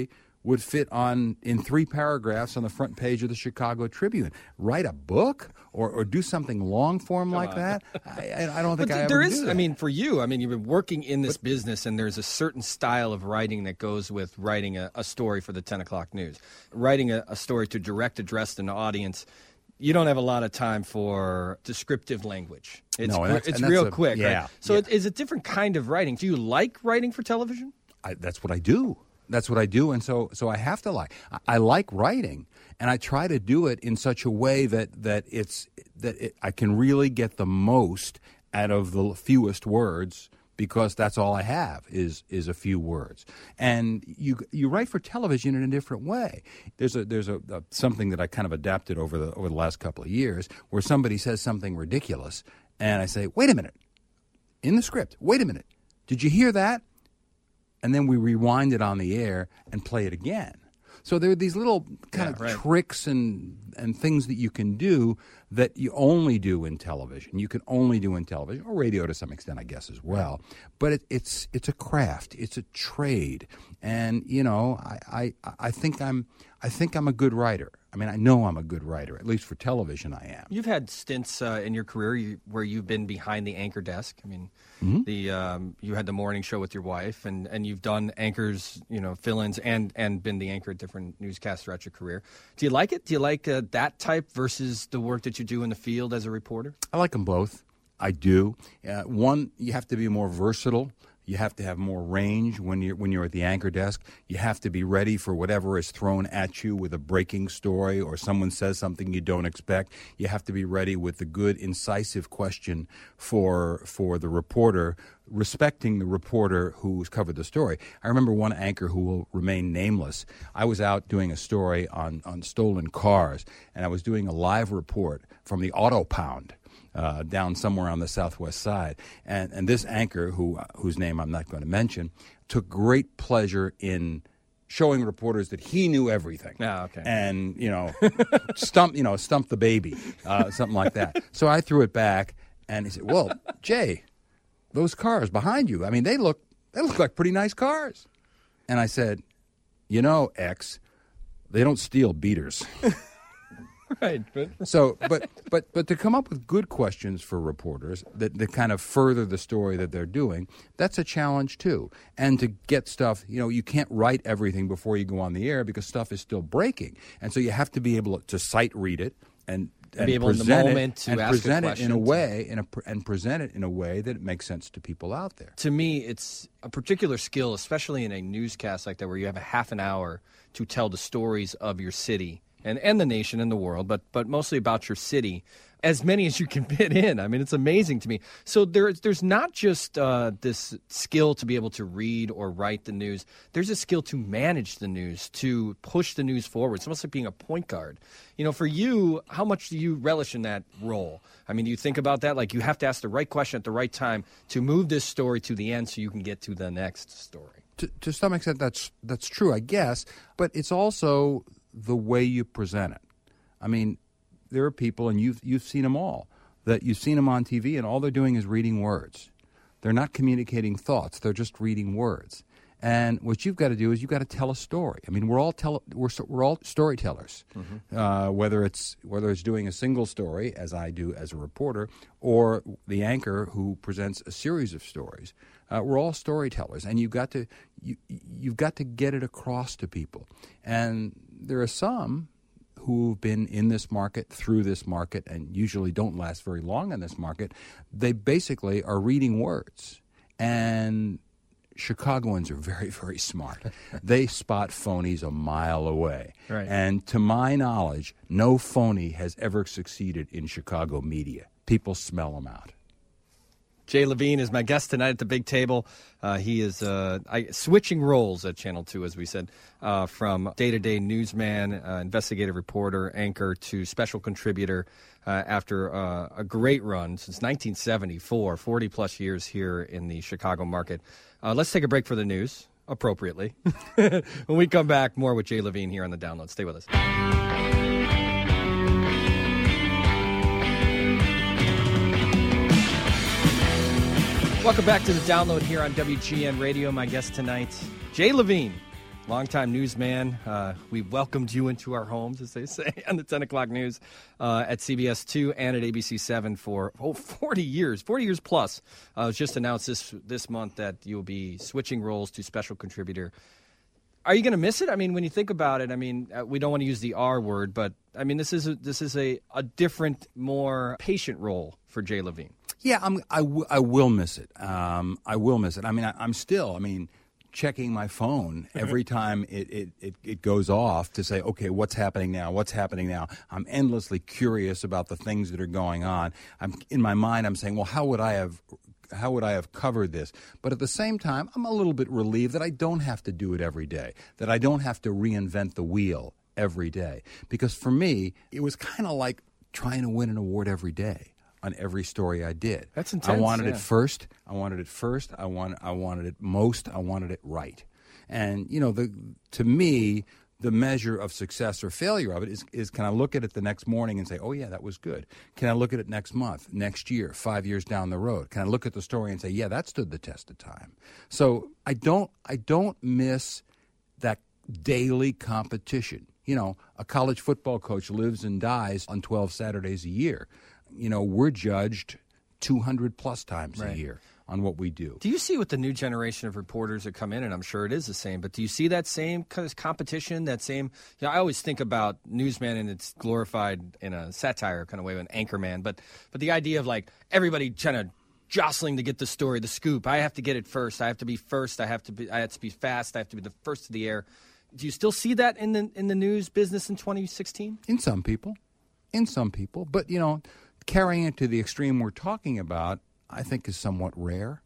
I: would fit on in three paragraphs on the front page of the Chicago Tribune. Write a book or, or do something long form like
B: on.
I: that? I, I don't think
B: But
I: I
B: there
I: ever
B: is,
I: do that.
B: I mean, for you, I mean, you've been working in this business, and there's a certain style of writing that goes with writing a, a story for the ten o'clock news. Writing a, a story to direct address an audience, you don't have a lot of time for descriptive language. It's,
I: No, and that's-
B: it's
I: and that's
B: real
I: a-
B: quick,
I: yeah,
B: right? So
I: yeah.
B: it is a different kind of writing. Do you like writing for television?
I: I, that's what I do. That's what I do, and so so I have to like. I, I like writing, and I try to do it in such a way that that it's that it, I can really get the most out of the fewest words, because that's all I have is is a few words. And you you write for television in a different way. There's a there's a, a something that I kind of adapted over the over the last couple of years, where somebody says something ridiculous, and I say, "Wait a minute," in the script. "Wait a minute, did you hear that?" And then we rewind it on the air and play it again. So there are these little kind
B: Yeah,
I: of
B: right.
I: tricks and and things that you can do that you only do in television. You can only do in television, or radio to some extent, I guess, as well. But it, it's it's a craft, it's a trade, and you know, I, I I think I'm I think I'm a good writer. I mean, I know I'm a good writer, at least for television. I am.
B: You've had stints uh, in your career you, where you've been behind the anchor desk. I mean,
I: Mm-hmm.
B: the um, you had the morning show with your wife, and, and you've done anchors, you know, fill-ins, and, and been the anchor at different newscasts throughout your career. Do you like it? Do you like uh, that type versus the work that you do in the field as a reporter?
I: I like them both. I do. Uh, one, you have to be more versatile. You have to have more range when you're when you're at the anchor desk. You have to be ready for whatever is thrown at you with a breaking story, or someone says something you don't expect. You have to be ready with a good, incisive question for for the reporter, respecting the reporter who's covered the story. I remember one anchor who will remain nameless. I was out doing a story on, on stolen cars, and I was doing a live report from the Auto Pound. Uh, down somewhere on the southwest side, and and this anchor, who uh, whose name I'm not going to mention, took great pleasure in showing reporters that he knew everything.
B: Ah, okay.
I: And you know, stump you know stump the baby, uh, something like that. So I threw it back, and he said, "Well, Jay, those cars behind you, I mean, they look they look like pretty nice cars." And I said, "You know, X, they don't steal beaters."
B: Right. But
I: So, but but but to come up with good questions for reporters that, that kind of further the story that they're doing, that's a challenge too. And to get stuff, you know, you can't write everything before you go on the air because stuff is still breaking, and so you have to be able to sight read it and, and
B: be able in the
I: present
B: moment
I: it,
B: to
I: and
B: ask a
I: present it in a
B: question.
I: way in a and present it in a way that it makes sense to people out there.
B: to me, it's a particular skill, especially in a newscast like that, where you have a half an hour to tell the stories of your city and, and the nation and the world, but but mostly about your city, as many as you can fit in. I mean, it's amazing to me. So there, there's not just uh, this skill to be able to read or write the news. There's a skill to manage the news, to push the news forward. It's almost like being a point guard. You know, for you, how much do you relish in that role? I mean, do you think about that? Like, you have to ask the right question at the right time to move this story to the end so you can get to the next story.
I: To, to some extent, that's that's true, I guess. But it's also the way you present it. I mean, there are people, and you've you've seen them all, that you've seen them on T V, and all they're doing is reading words. They're not communicating thoughts. They're just reading words. And what you've got to do is you've got to tell a story. I mean, we're all tell we're we're all storytellers. Mm-hmm. Uh, whether it's whether it's doing a single story, as I do as a reporter, or the anchor who presents a series of stories. Uh, we're all storytellers, and you've got to you you've got to get it across to people. And there are some who've been in this market, through this market, and usually don't last very long in this market. They basically are reading words. And Chicagoans are very, very smart. They spot phonies a mile away.
B: Right.
I: And to my knowledge, no phony has ever succeeded in Chicago media. People smell them out.
B: Jay Levine is my guest tonight at the big table. Uh, he is uh, I, switching roles at Channel two, as we said, uh, from day-to-day newsman, uh, investigative reporter, anchor, to special contributor uh, after uh, a great run since nineteen seventy-four, forty-plus years here in the Chicago market. Uh, let's take a break for the news, appropriately. When we come back, more with Jay Levine here on The Download. Stay with us. Welcome back to The Download here on W G N Radio. My guest tonight, Jay Levine, longtime newsman. Uh, we welcomed you into our homes, as they say, on the ten o'clock news uh, at C B S two and at A B C seven for oh, forty years, forty years plus. Uh, it was just announced this this month that you'll be switching roles to special contributor. Are you going to miss it? I mean, when you think about it, I mean, uh, we don't want to use the R word, but I mean, this is a, this is a, a different, more patient role for Jay Levine.
I: Yeah, I'm, I, w- I will miss it. Um, I will miss it. I mean, I, I'm still, I mean, checking my phone every time it, it, it, it goes off to say, okay, what's happening now? What's happening now? I'm endlessly curious about the things that are going on. I'm in my mind, I'm saying, well, how would I have how would I have covered this? But at the same time, I'm a little bit relieved that I don't have to do it every day, that I don't have to reinvent the wheel every day. Because for me, it was kind of like trying to win an award every day on every story I did.
B: That's intense.
I: I wanted
B: yeah.
I: it first. I wanted it first. I want. I wanted it most. I wanted it right. And you know, the to me, the measure of success or failure of it is, is can I look at it the next morning and say, oh, yeah, that was good? Can I look at it next month, next year, five years down the road? Can I look at the story and say, yeah, that stood the test of time? So I don't I don't miss that daily competition. You know, a college football coach lives and dies on twelve Saturdays a year. You know, we're judged two hundred plus times
B: right.
I: a year on what we do.
B: Do you see with the new generation of reporters that come in, and I'm sure it is the same, but do you see that same kind of competition, that same, you know, I always think about newsman and it's glorified in a satire kind of way, an anchor man, but, but the idea of like everybody kind of jostling to get the story, the scoop, I have to get it first, I have to be first, I have to be, I have to be fast, I have to be the first to the air. Do you still see that in the in the news business in twenty sixteen?
I: In some people, in some people, but you know, carrying it to the extreme we're talking about, I think is somewhat rare.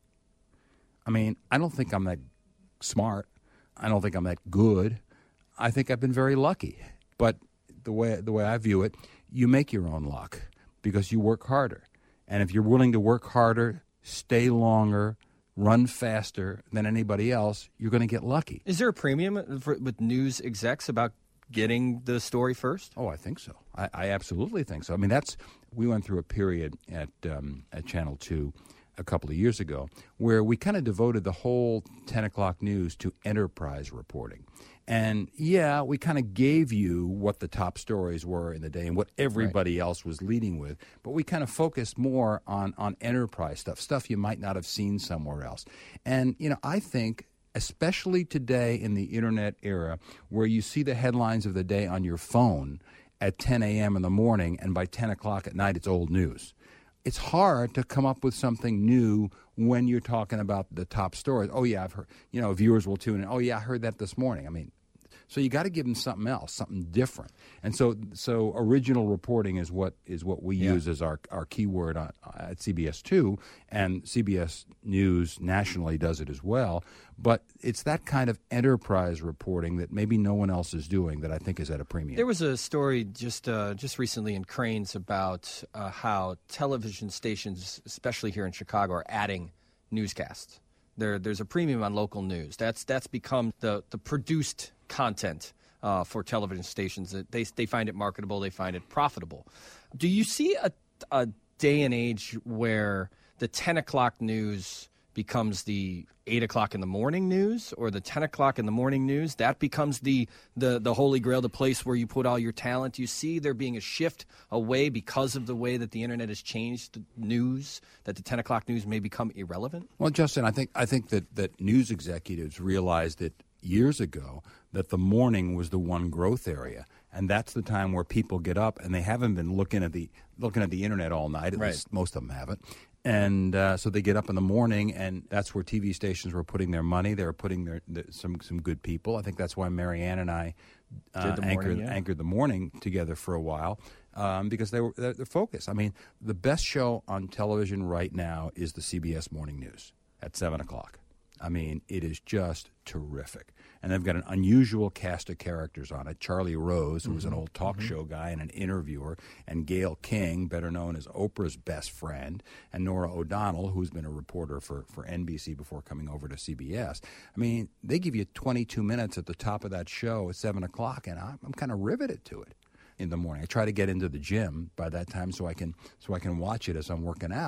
I: I mean, I don't think I'm that smart. I don't think I'm that good. I think I've been very lucky. But the way the way I view it, you make your own luck because you work harder. And if you're willing to work harder, stay longer, run faster than anybody else, you're going to get lucky.
B: Is there a premium for, with news execs about getting the story first?
I: Oh, I think so. I, I absolutely think so. I mean, that's we went through a period at um, at Channel two a couple of years ago where we kind of devoted the whole ten o'clock news to enterprise reporting. And, yeah, we kind of gave you what the top stories were in the day and what everybody right. else was leading with, but we kind of focused more on, on enterprise stuff, stuff you might not have seen somewhere else. And, you know, I think especially today in the Internet era where you see the headlines of the day on your phone at ten a.m. in the morning and by ten o'clock at night it's old news. It's hard to come up with something new when you're talking about the top stories. Oh, yeah, I've heard, you know, viewers will tune in. Oh, yeah, I heard that this morning. I mean, so you got to give them something else, something different. And so so original reporting is what is what we yeah. use as our, our keyword on, at C B S two, and C B S News nationally does it as well. But it's that kind of enterprise reporting that maybe no one else is doing that I think is at a premium.
B: There was a story just uh, just recently in Crain's about uh, how television stations, especially here in Chicago, are adding newscasts. There, there's a premium on local news. That's that's become the, the produced content uh, for television stations. They they find it marketable. They find it profitable. Do you see a, a day and age where the ten o'clock news becomes the eight o'clock in the morning news, or the ten o'clock in the morning news, that becomes the, the, the holy grail, the place where you put all your talent? Do you see there being a shift away because of the way that the Internet has changed the news, that the ten o'clock news may become irrelevant?
I: Well, Justin, I think I think that, that news executives realized it years ago that the morning was the one growth area. And that's the time where people get up and they haven't been looking at the looking at the Internet all night. At
B: right.
I: least most of them haven't. And uh, so they get up in the morning, and that's where T V stations were putting their money. They were putting their, their some some good people. I think that's why Marianne and I uh,
B: the
I: anchored
B: morning, yeah.
I: anchored the morning together for a while um, because they were they're, they're focused. I mean, the best show on television right now is the C B S Morning News at seven o'clock. I mean, it is just terrific. And they've got an unusual cast of characters on it. Charlie Rose, who was mm-hmm. an old talk mm-hmm. show guy and an interviewer, and Gayle King, better known as Oprah's best friend, and Nora O'Donnell, who's been a reporter for, for N B C before coming over to C B S. I mean, they give you twenty-two minutes at the top of that show at seven o'clock, and I'm, I'm kind of riveted to it in the morning. I try to get into the gym by that time so I can so I can watch it as I'm working out.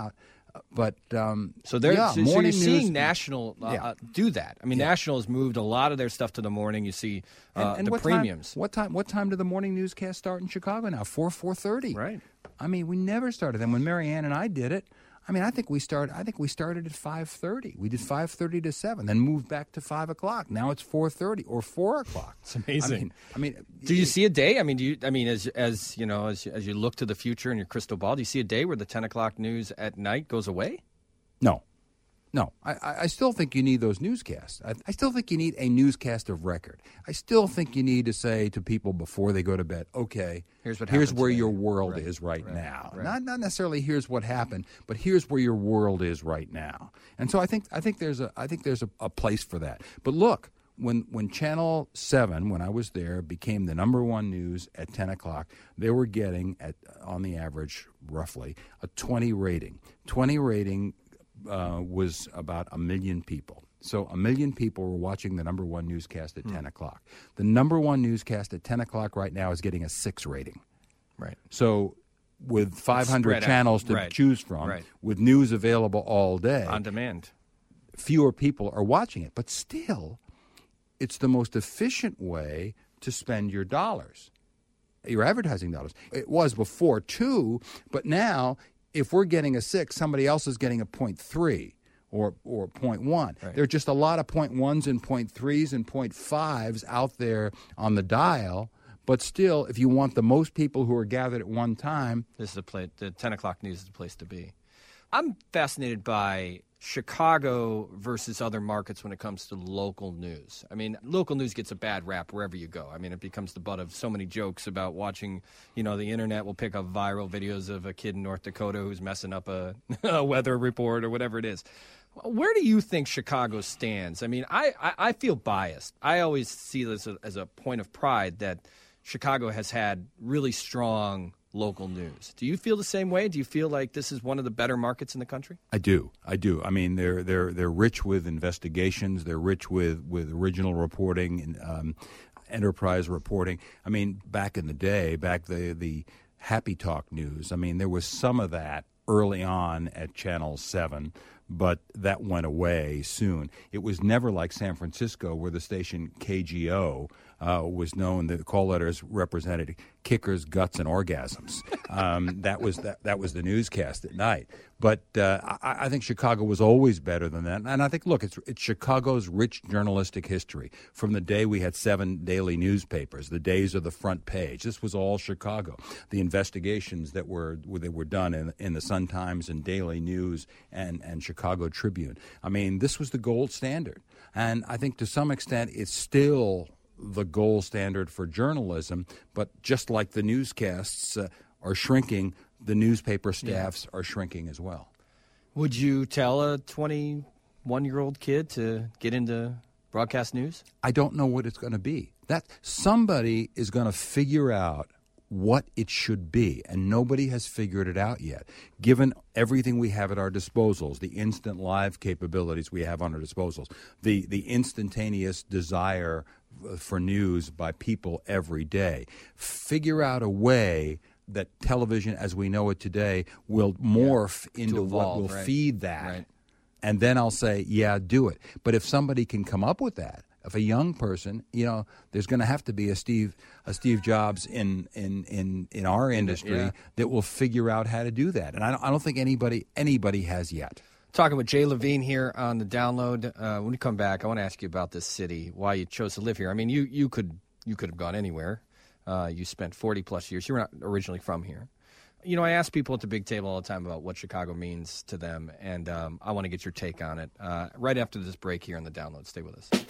I: But um,
B: so they're
I: yeah,
B: so, so
I: morning
B: you're
I: news,
B: seeing National uh,
I: yeah.
B: uh, do that. I mean,
I: Yeah.
B: National has moved a lot of their stuff to the morning. You see uh,
I: and, and
B: the
I: what
B: premiums.
I: Time, what time? What time do the morning newscasts start in Chicago now? Four four thirty.
B: Right.
I: I mean, we never started them. When Mary Ann and I did it, I mean, I think we started. I think we started at five thirty. We did five thirty to seven, then moved back to five o'clock. Now it's four thirty or four o'clock.
B: It's amazing.
I: I mean, I mean,
B: do you see a day? I mean, do you? I mean, as as you know, as as you look to the future in your crystal ball, do you see a day where the ten o'clock news at night goes away?
I: No. No, I, I still think you need those newscasts. I, I still think you need a newscast of record. I still think you need to say to people before they go to bed, okay,
B: here's, what
I: here's where
B: today.
I: your world
B: right,
I: is right,
B: right
I: now.
B: Right.
I: Not not necessarily here's what happened, but here's where your world is right now. And so I think I think there's a I think there's a, a place for that. But look, when when Channel seven, when I was there, became the number one news at ten o'clock, they were getting at on the average roughly a twenty rating. twenty rating. Uh, was about a million people. So a million people were watching the number one newscast at mm. ten o'clock. The number one newscast at ten o'clock right now is getting a six rating.
B: Right.
I: So with five hundred channels to
B: right.
I: choose from,
B: right.
I: with news available all day.
B: On demand.
I: Fewer people are watching it. But still, it's the most efficient way to spend your dollars, your advertising dollars. It was before, too, but now if we're getting a six, somebody else is getting a point three or or point one.
B: Right.
I: There are just a lot of point ones and point threes and point fives out there on the dial. But still, if you want the most people who are gathered at one time,
B: this is the place. The ten o'clock news is the place to be. I'm fascinated by Chicago versus other markets when it comes to local news. I mean, local news gets a bad rap wherever you go. I mean, it becomes the butt of so many jokes about watching, you know, the internet will pick up viral videos of a kid in North Dakota who's messing up a, a weather report or whatever it is. Where do you think Chicago stands? I mean, I, I, I feel biased. I always see this as a, as a point of pride that Chicago has had really strong local news. Do you feel the same way? Do you feel like this is one of the better markets in the country?
I: I do. I do. I mean, they're they're they're rich with investigations. They're rich with, with original reporting and um, enterprise reporting. I mean, back in the day, back the the Happy Talk news. I mean, there was some of that early on at Channel seven, but that went away soon. It was never like San Francisco, where the station K G O uh, was known. The call letters represented kickers, guts, and orgasms. Um, that was that, that was the newscast at night. But uh, I, I think Chicago was always better than that. And I think, look, it's, it's Chicago's rich journalistic history. From the day we had seven daily newspapers, the days of the front page, this was all Chicago. The investigations that were that were done in, in the Sun-Times and Daily News and, and Chicago Tribune. I mean, this was the gold standard. And I think to some extent it's still the gold standard for journalism, but just like the newscasts uh, are shrinking, the newspaper staffs yeah. are shrinking as well.
B: Would you tell a twenty-one-year-old kid to get into broadcast news?
I: I don't know what it's going to be. That somebody is going to figure out what it should be, and nobody has figured it out yet. Given everything we have at our disposals, the instant live capabilities we have on our disposals, the the instantaneous desire for news by people every day, figure out a way that television as we know it today will morph yeah, into
B: evolve,
I: what will
B: right.
I: feed that.
B: Right.
I: And then I'll say, yeah, do it. But if somebody can come up with that, if a young person, you know, there's going to have to be a Steve a Steve Jobs in in, in, in our industry
B: yeah.
I: that will figure out how to do that. And I don't, I don't think anybody anybody has yet.
B: Talking with Jay Levine here on the Download. Uh, when you come back, I want to ask you about this city, why you chose to live here. I mean, you, you could you could have gone anywhere. Uh, you spent forty plus years. You were not originally from here. You know, I ask people at the big table all the time about what Chicago means to them, and um, I want to get your take on it. Uh, right after this break here on the Download. Stay with us.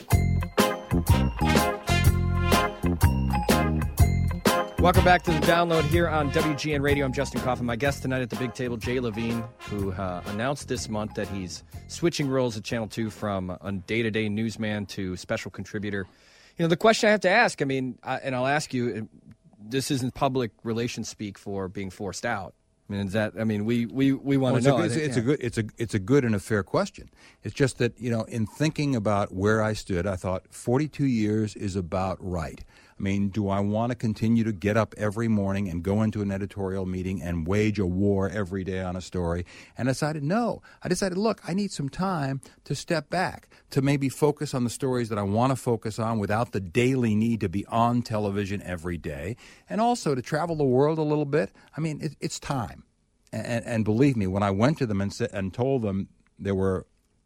B: Welcome back to the Download here on W G N Radio. I'm Justin Coffin. My guest tonight at the big table, Jay Levine, who uh, announced this month that he's switching roles at Channel two from a day-to-day newsman to special contributor. You know, the question I have to ask, I mean, I, and I'll ask you, this isn't public relations speak for being forced out. I mean, is that, I mean, we, we, we want
I: well,
B: to know.
I: A, it's,
B: think,
I: it's
B: yeah.
I: a good, it's a, it's a good and a fair question. It's just that, you know, in thinking about where I stood, I thought forty-two years is about right. I I mean, do I want to continue to get up every morning and go into an editorial meeting and wage a war every day on a story? And I decided, no. I decided, look, I need some time to step back, to maybe focus on the stories that I want to focus on without the daily need to be on television every day, and also to travel the world a little bit. I mean, it, it's time. And, and believe me, when I went to them and, sa- and told them there were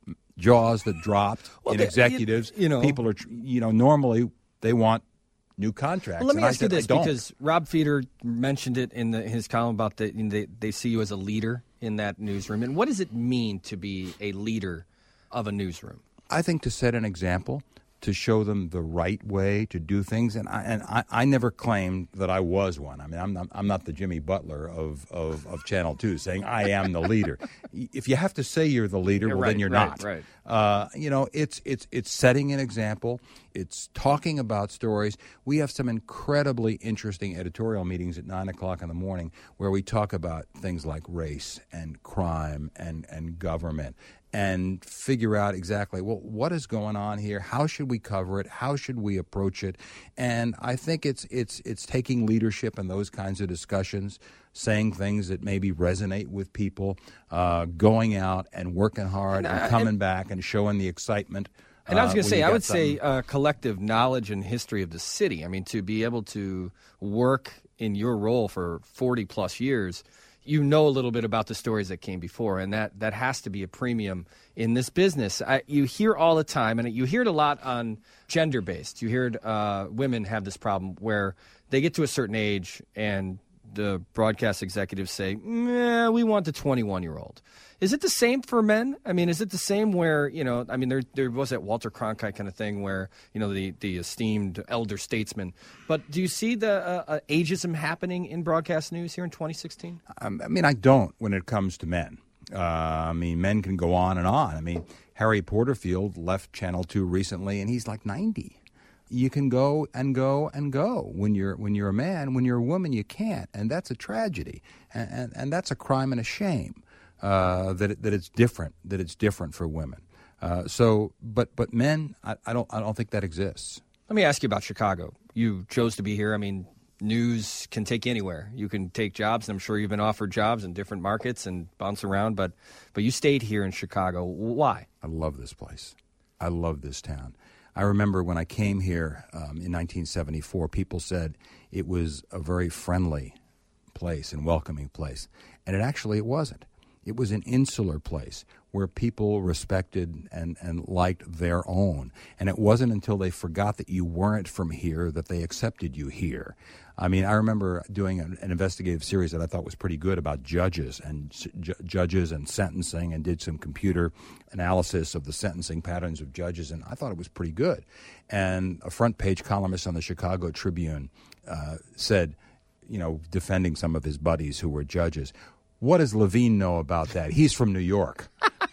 I: jaws that dropped
B: well,
I: in
B: they,
I: executives,
B: you, you know,
I: people are, tr- you know, normally they want new contracts.
B: Well, let me
I: and
B: ask
I: I said,
B: you this,
I: I don't.
B: because Rob Feeder mentioned it in the, his column about the, they, they see you as a leader in that newsroom. And what does it mean to be a leader of a newsroom?
I: I think to set an example, to show them the right way to do things. And I, and I, I never claimed that I was one. I mean, I'm not, I'm not the Jimmy Butler of, of, of Channel two saying I am the leader. If you have to say you're the leader,
B: Yeah,
I: well,
B: right,
I: then you're
B: right,
I: not.
B: right.
I: Uh, you know, it's, it's, it's setting an example. It's talking about stories. We have some incredibly interesting editorial meetings at nine o'clock in the morning where we talk about things like race and crime and, and government, and figure out exactly, well, what is going on here? How should we cover it? How should we approach it? And I think it's it's it's taking leadership in those kinds of discussions, saying things that maybe resonate with people, uh, going out and working hard and,
B: And, uh,
I: coming
B: and-
I: back and showing the excitement.
B: And I was
I: uh,
B: going to
I: when
B: say,
I: you
B: I
I: got
B: would say
I: something.
B: uh, collective knowledge and history of the city. I mean, to be able to work in your role for forty plus years, you know a little bit about the stories that came before, and that, that has to be a premium in this business. I, you hear all the time, and you hear it a lot on gender-based. You hear uh, women have this problem where they get to a certain age and the broadcast executives say, nah, we want the twenty-one-year-old. Is it the same for men? I mean, is it the same where, you know, I mean, there there was that Walter Cronkite kind of thing where, you know, the, the esteemed elder statesman. But do you see the uh, uh, ageism happening in broadcast news here in twenty sixteen?
I: Um, I mean, I don't when it comes to men. Uh, I mean, men can go on and on. I mean, Harry Porterfield left Channel two recently, and he's like ninety. You can go and go and go when you're when you're a man. When you're a woman, you can't, and that's a tragedy, and and, and that's a crime and a shame uh, that it, that it's different. That it's different for women. Uh, so, but but men, I, I don't I don't think that exists.
B: Let me ask you about Chicago. You chose to be here. I mean, news can take you anywhere. You can take jobs, and I'm sure you've been offered jobs in different markets and bounce around, but but you stayed here in Chicago. Why?
I: I love this place. I love this town. I remember when I came here um, in nineteen seventy-four, people said it was a very friendly place and welcoming place. And it actually it wasn't. It was an insular place where people respected and, and liked their own. And it wasn't until they forgot that you weren't from here that they accepted you here. I mean, I remember doing an, an investigative series that I thought was pretty good about judges and ju- judges and sentencing, and did some computer analysis of the sentencing patterns of judges, and I thought it was pretty good. And a front page columnist on the Chicago Tribune uh, said, you know, defending some of his buddies who were judges, what does Levine know about that? He's from New York.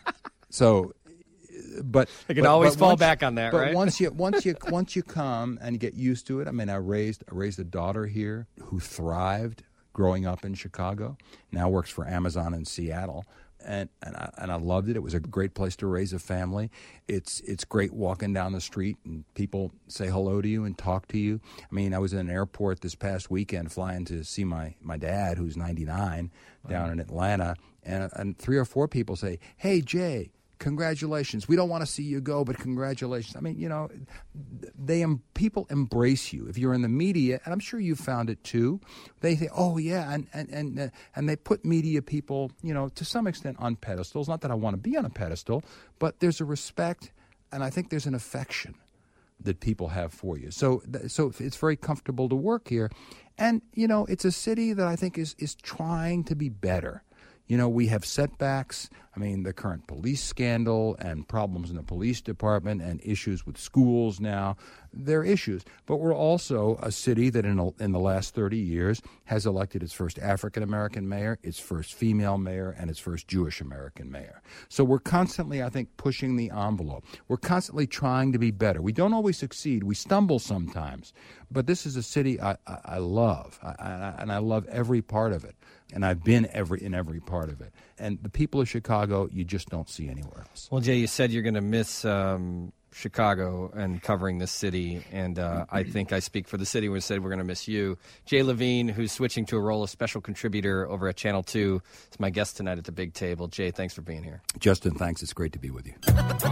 I: So, but
B: I can
I: but-
B: always
I: but
B: fall
I: once-
B: back on that,
I: but
B: right?
I: once you once you once you come and get used to it, I mean, I raised I raised a daughter here who thrived growing up in Chicago. Now works for Amazon in Seattle. And and I, and I loved it. It was a great place to raise a family. It's it's great walking down the street and people say hello to you and talk to you. I mean, I was in an airport this past weekend flying to see my, my dad, who's ninety-nine, down in Atlanta, and and three or four people say, "Hey, Jay, congratulations. We don't want to see you go, but congratulations." I mean, you know, they um, people embrace you. If you're in the media, and I'm sure you've found it too, they say, "Oh yeah," and and and uh, and they put media people, you know, to some extent on pedestals. Not that I want to be on a pedestal, but there's a respect, and I think there's an affection that people have for you. So so it's very comfortable to work here, and you know, it's a city that I think is is trying to be better. You know, we have setbacks. I mean, the current police scandal and problems in the police department and issues with schools now, they're issues. But we're also a city that in, a, in the last thirty years has elected its first African-American mayor, its first female mayor, and its first Jewish-American mayor. So we're constantly, I think, pushing the envelope. We're constantly trying to be better. We don't always succeed. We stumble sometimes. But this is a city I, I, I love, I, I, and I love every part of it. And I've been every in every part of it. And the people of Chicago, you just don't see anywhere else.
B: Well, Jay, you said you're going to miss um, Chicago and covering this city, and uh, I think I speak for the city when I said we're going to miss you. Jay Levine, who's switching to a role of special contributor over at Channel two, is my guest tonight at the big table. Jay, thanks for being here.
I: Justin, thanks. It's great to be with you.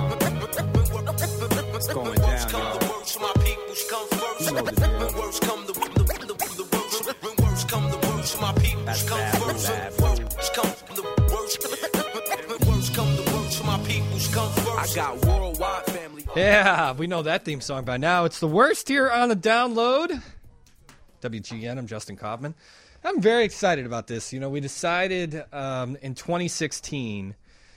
E: What's going down, y'all? You know the deal. That's bad, that's bad. I got worldwide family.
B: Yeah, we know that theme song by now. It's the worst here on the download. W G N, I'm Justin Kaufman. I'm very excited about this. You know, we decided um, in twenty sixteen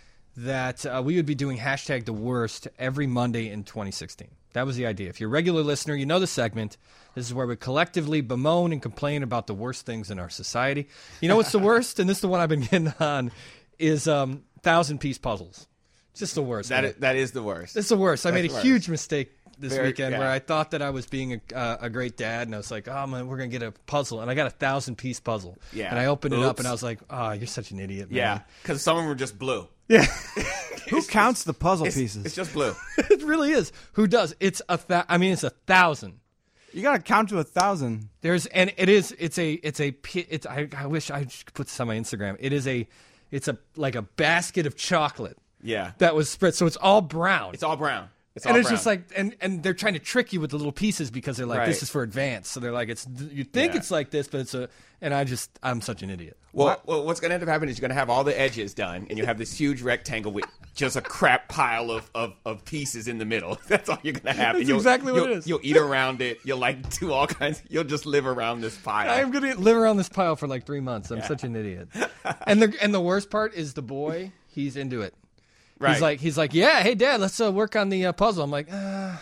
B: that uh, we would be doing hashtag the worst every Monday in twenty sixteen. That was the idea. If you're a regular listener, you know the segment. This is where we collectively bemoan and complain about the worst things in our society. You know what's the worst? And this is the one I've been getting on, is um, thousand-piece puzzles. Just the worst.
J: That is, that is the worst.
B: It's the worst. I
J: That's
B: made a
J: worst.
B: huge mistake this
J: Very-
B: weekend
J: yeah.
B: where I thought that I was being a, uh, a great dad, and I was like, oh, man, we're going to get a puzzle. And I got a thousand-piece puzzle.
J: Yeah.
B: And I opened it up,
J: Oops.
B: and I was like, oh, you're such an idiot, man.
J: Yeah, because some of them were just blue.
B: Yeah.
K: Who counts the puzzle
J: It's,
K: pieces?
J: it's just blue.
B: It really is. Who does? It's a th- I mean, it's a thousand.
K: You got to count to a thousand.
B: There's and it is. It's a. It's a. pi- It's. I, I wish I could put this on my Instagram. It is a. It's a like a basket of chocolate
J: Yeah,
B: that was spread. So it's all brown.
J: it's all brown. It's
B: and
J: all
B: it's
J: brown.
B: just like, and, and they're trying to trick you with the little pieces because they're like,
J: Right.
B: this is for advanced. So they're like, it's you think
J: Yeah.
B: it's like this, but it's a. And I just, I'm such an idiot.
J: Well, well, what's going to end up happening is you're going to have all the edges done, and you have this huge rectangle with just a crap pile of, of, of pieces in the middle. That's all you're going to have.
B: That's
J: And you'll-
B: exactly what
J: you'll-
B: it is.
J: You'll eat around it. You'll like do all kinds. You'll just live around this pile.
B: I'm gonna live around this pile for like three months. I'm such an idiot. And the and the worst part is the boy. He's into it.
J: Right.
B: He's like, he's like, yeah, hey, Dad, let's uh, work on the uh, puzzle. I'm like, uh,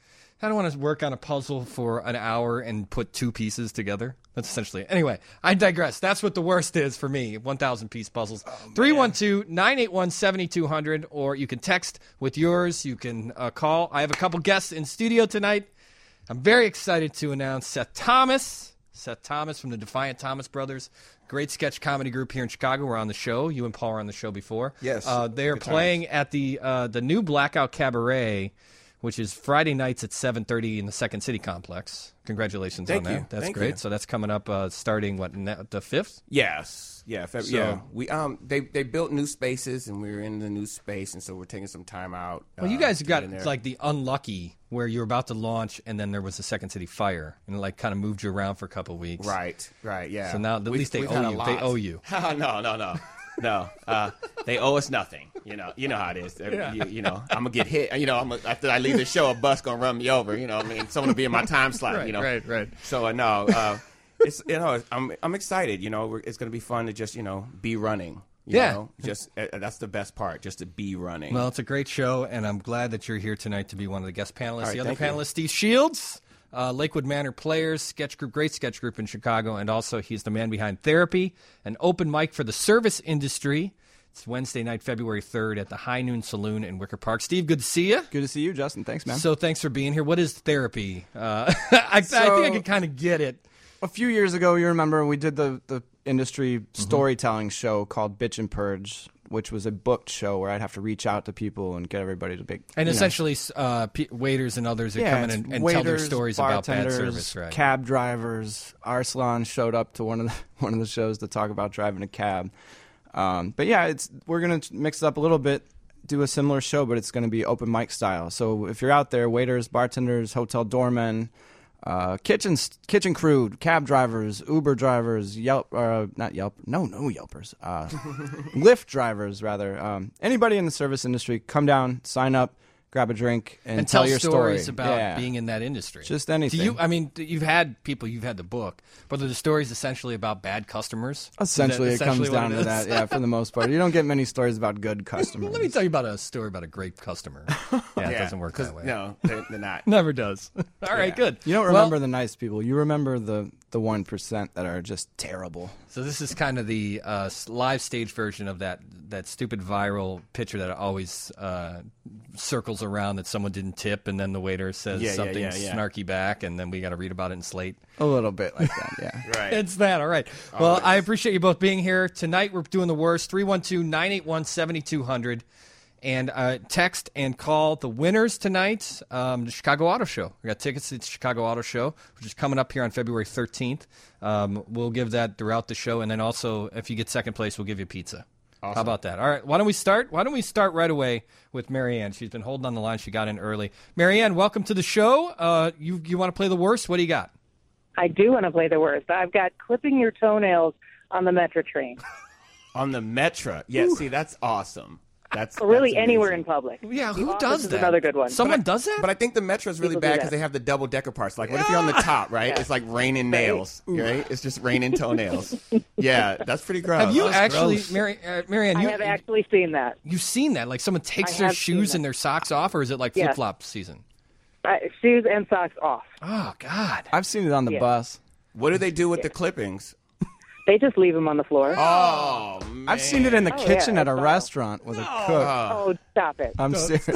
B: I don't want to work on a puzzle for an hour and put two pieces together. That's essentially it. Anyway, I digress. That's what the worst is for me, one thousand piece puzzles. three one two, nine eight one, seven two zero zero, or you can text with yours. You can uh, call. I have a couple guests in studio tonight. I'm very excited to announce Seth Thomas. Seth Thomas from the Defiant Thomas Brothers. Great sketch comedy group here in Chicago. We're on the show. You and Paul were on the show before.
J: Yes.
B: Uh, they're
J: Good
B: playing
J: times.
B: at the uh, the new Blackout Cabaret, which is Friday nights at seven thirty in the Second City Complex. Congratulations
J: Thank
B: on
J: you.
B: that. That's
J: Thank
B: great.
J: you.
B: So that's coming up uh, starting, what, ne- the fifth?
J: Yes. Yeah. Feb-
B: So-
J: yeah. We um they they built new spaces, and we were in the new space, and so we're taking some time out.
B: Well, you
J: uh,
B: guys
J: to
B: got
J: get in there.
B: like the unlucky where you were about to launch and then there was a Second City fire and it like kind of moved you around for a couple of weeks.
J: Right. Right. Yeah.
B: So now at
J: We've-
B: least they
J: we've
B: owe
J: had a
B: you.
J: lot.
B: They owe you.
J: no. No. No. No, uh, they owe us nothing. You know, you know how it is.
B: Yeah.
J: You, you know, I'm gonna get hit. You know, I'm gonna, after I leave the show, a bus gonna run me over. You know, what I mean, someone will be in my time slot.
B: Right,
J: you know,
B: right, right.
J: So uh, no, uh, it's you know, I'm I'm excited. You know, we're, it's gonna be fun to just you know be running. You
B: Yeah.
J: know? Just uh, that's the best part, just to be running.
B: Well, it's a great show, and I'm glad that you're here tonight to be one of the guest panelists.
J: All right,
B: the other
J: thank you.
B: panelist, Steve Shields, uh, Lakewood Manor Players, sketch group, great sketch group in Chicago, and also he's the man behind Therapy, an open mic for the service industry. It's Wednesday night, February third at the High Noon Saloon in Wicker Park. Steve, good to see you.
K: Good to see you, Justin. Thanks, man.
B: So thanks for being here. What is Therapy? Uh, I, I think I can kind of get it.
K: A few years ago, you remember, we did the, the industry
B: Mm-hmm.
K: storytelling show called Bitch and Purge, which was a booked show where I'd have to reach out to people and get everybody to be.
B: And
K: you know.
B: essentially, uh, p- waiters and others that
K: Yeah,
B: come in
K: it's
B: and, and tell their
K: waiters,
B: stories about bad
K: bartenders,
B: service. Right.
K: Cab drivers. Arslan showed up to one of the one of the shows to talk about driving a cab. Um, but yeah, it's we're gonna mix it up a little bit, do a similar show, but it's gonna be open mic style. So if you're out there, waiters, bartenders, hotel doormen, uh, kitchen kitchen crew, cab drivers, Uber drivers, Yelp, uh, not Yelp, no, no Yelpers, uh, Lyft drivers rather. Um, anybody in the service industry, come down, sign up, grab a drink, and,
B: and
K: tell,
B: tell
K: your
B: stories
K: story
B: about
K: Yeah.
B: being in that industry.
K: Just anything.
B: Do you? I mean, you've had people. You've had the book, but are the stories essentially about bad customers?
K: Essentially,
B: Is
K: it
B: that
K: comes
B: essentially what
K: down
B: it
K: to
B: is?
K: that. Yeah, for the most part, you don't get many stories about good customers.
B: Let me tell you about a story about a great customer. Yeah, it doesn't work
J: 'cause-
B: that way.
J: No, they're, they're not.
B: Never does. All right,
J: Yeah.
B: good.
K: You don't
B: Well,
K: remember the nice people. You remember the the one percent that are just terrible.
B: So this is kind of the uh, s- live stage version of that that stupid viral picture that always uh, circles around that someone didn't tip, and then the waiter says
J: Yeah, yeah,
B: something
J: yeah, yeah.
B: snarky back, and then we got to read about it in Slate.
K: A little bit like that, yeah.
J: Right.
B: It's that. All right. Well, I appreciate you both being here. Tonight we're doing the worst. three one two, nine eight one, seven two zero zero. and uh, text and call the winners tonight. Um, the Chicago Auto Show. We got tickets to the Chicago Auto Show, which is coming up here on February thirteenth. Um, we'll give that throughout the show, and then also if you get second place, we'll give you pizza.
J: Awesome.
B: How about that? All right, why don't we start? Why don't we start right away with Marianne? She's been holding on the line. She got in early. Marianne, welcome to the show. Uh, you you want to play the worst? What do you got?
L: I do want to play the worst. I've got clipping your toenails on the Metro train.
J: On the Metro. Yeah,
L: Ooh.
J: see, that's awesome. That's
L: really
J: that's
L: anywhere
J: amazing.
L: in public.
B: Yeah,
L: The
B: who
L: office
B: does
L: is
B: that?
L: Another good one.
B: Someone
J: But I-
B: does that?
J: But I think the Metro's really
L: People do
J: bad
L: that.
J: because they have the double decker parts. Like, what if you're on the top, right?
L: Yeah.
J: It's like raining nails, right? It's just raining toenails. Yeah, that's pretty gross.
B: Have you
J: That's
B: actually,
J: gross.
B: Mary, uh, Marianne?
L: I
B: You
L: have actually seen that.
B: You've seen that? Like someone takes
L: I
B: their
L: have seen
B: shoes
L: that.
B: and their socks off, or is it like
L: Yes.
B: flip flop season?
L: Uh, shoes and socks off.
B: Oh God!
K: I've seen it on the
L: Yeah.
K: bus.
J: What do they do with the clippings?
L: They just leave them on the floor.
J: Oh, man.
K: I've seen it in the
L: Oh,
K: kitchen
L: yeah,
K: at a
L: it's
K: restaurant with a cook.
L: Oh, stop it.
K: I'm serious.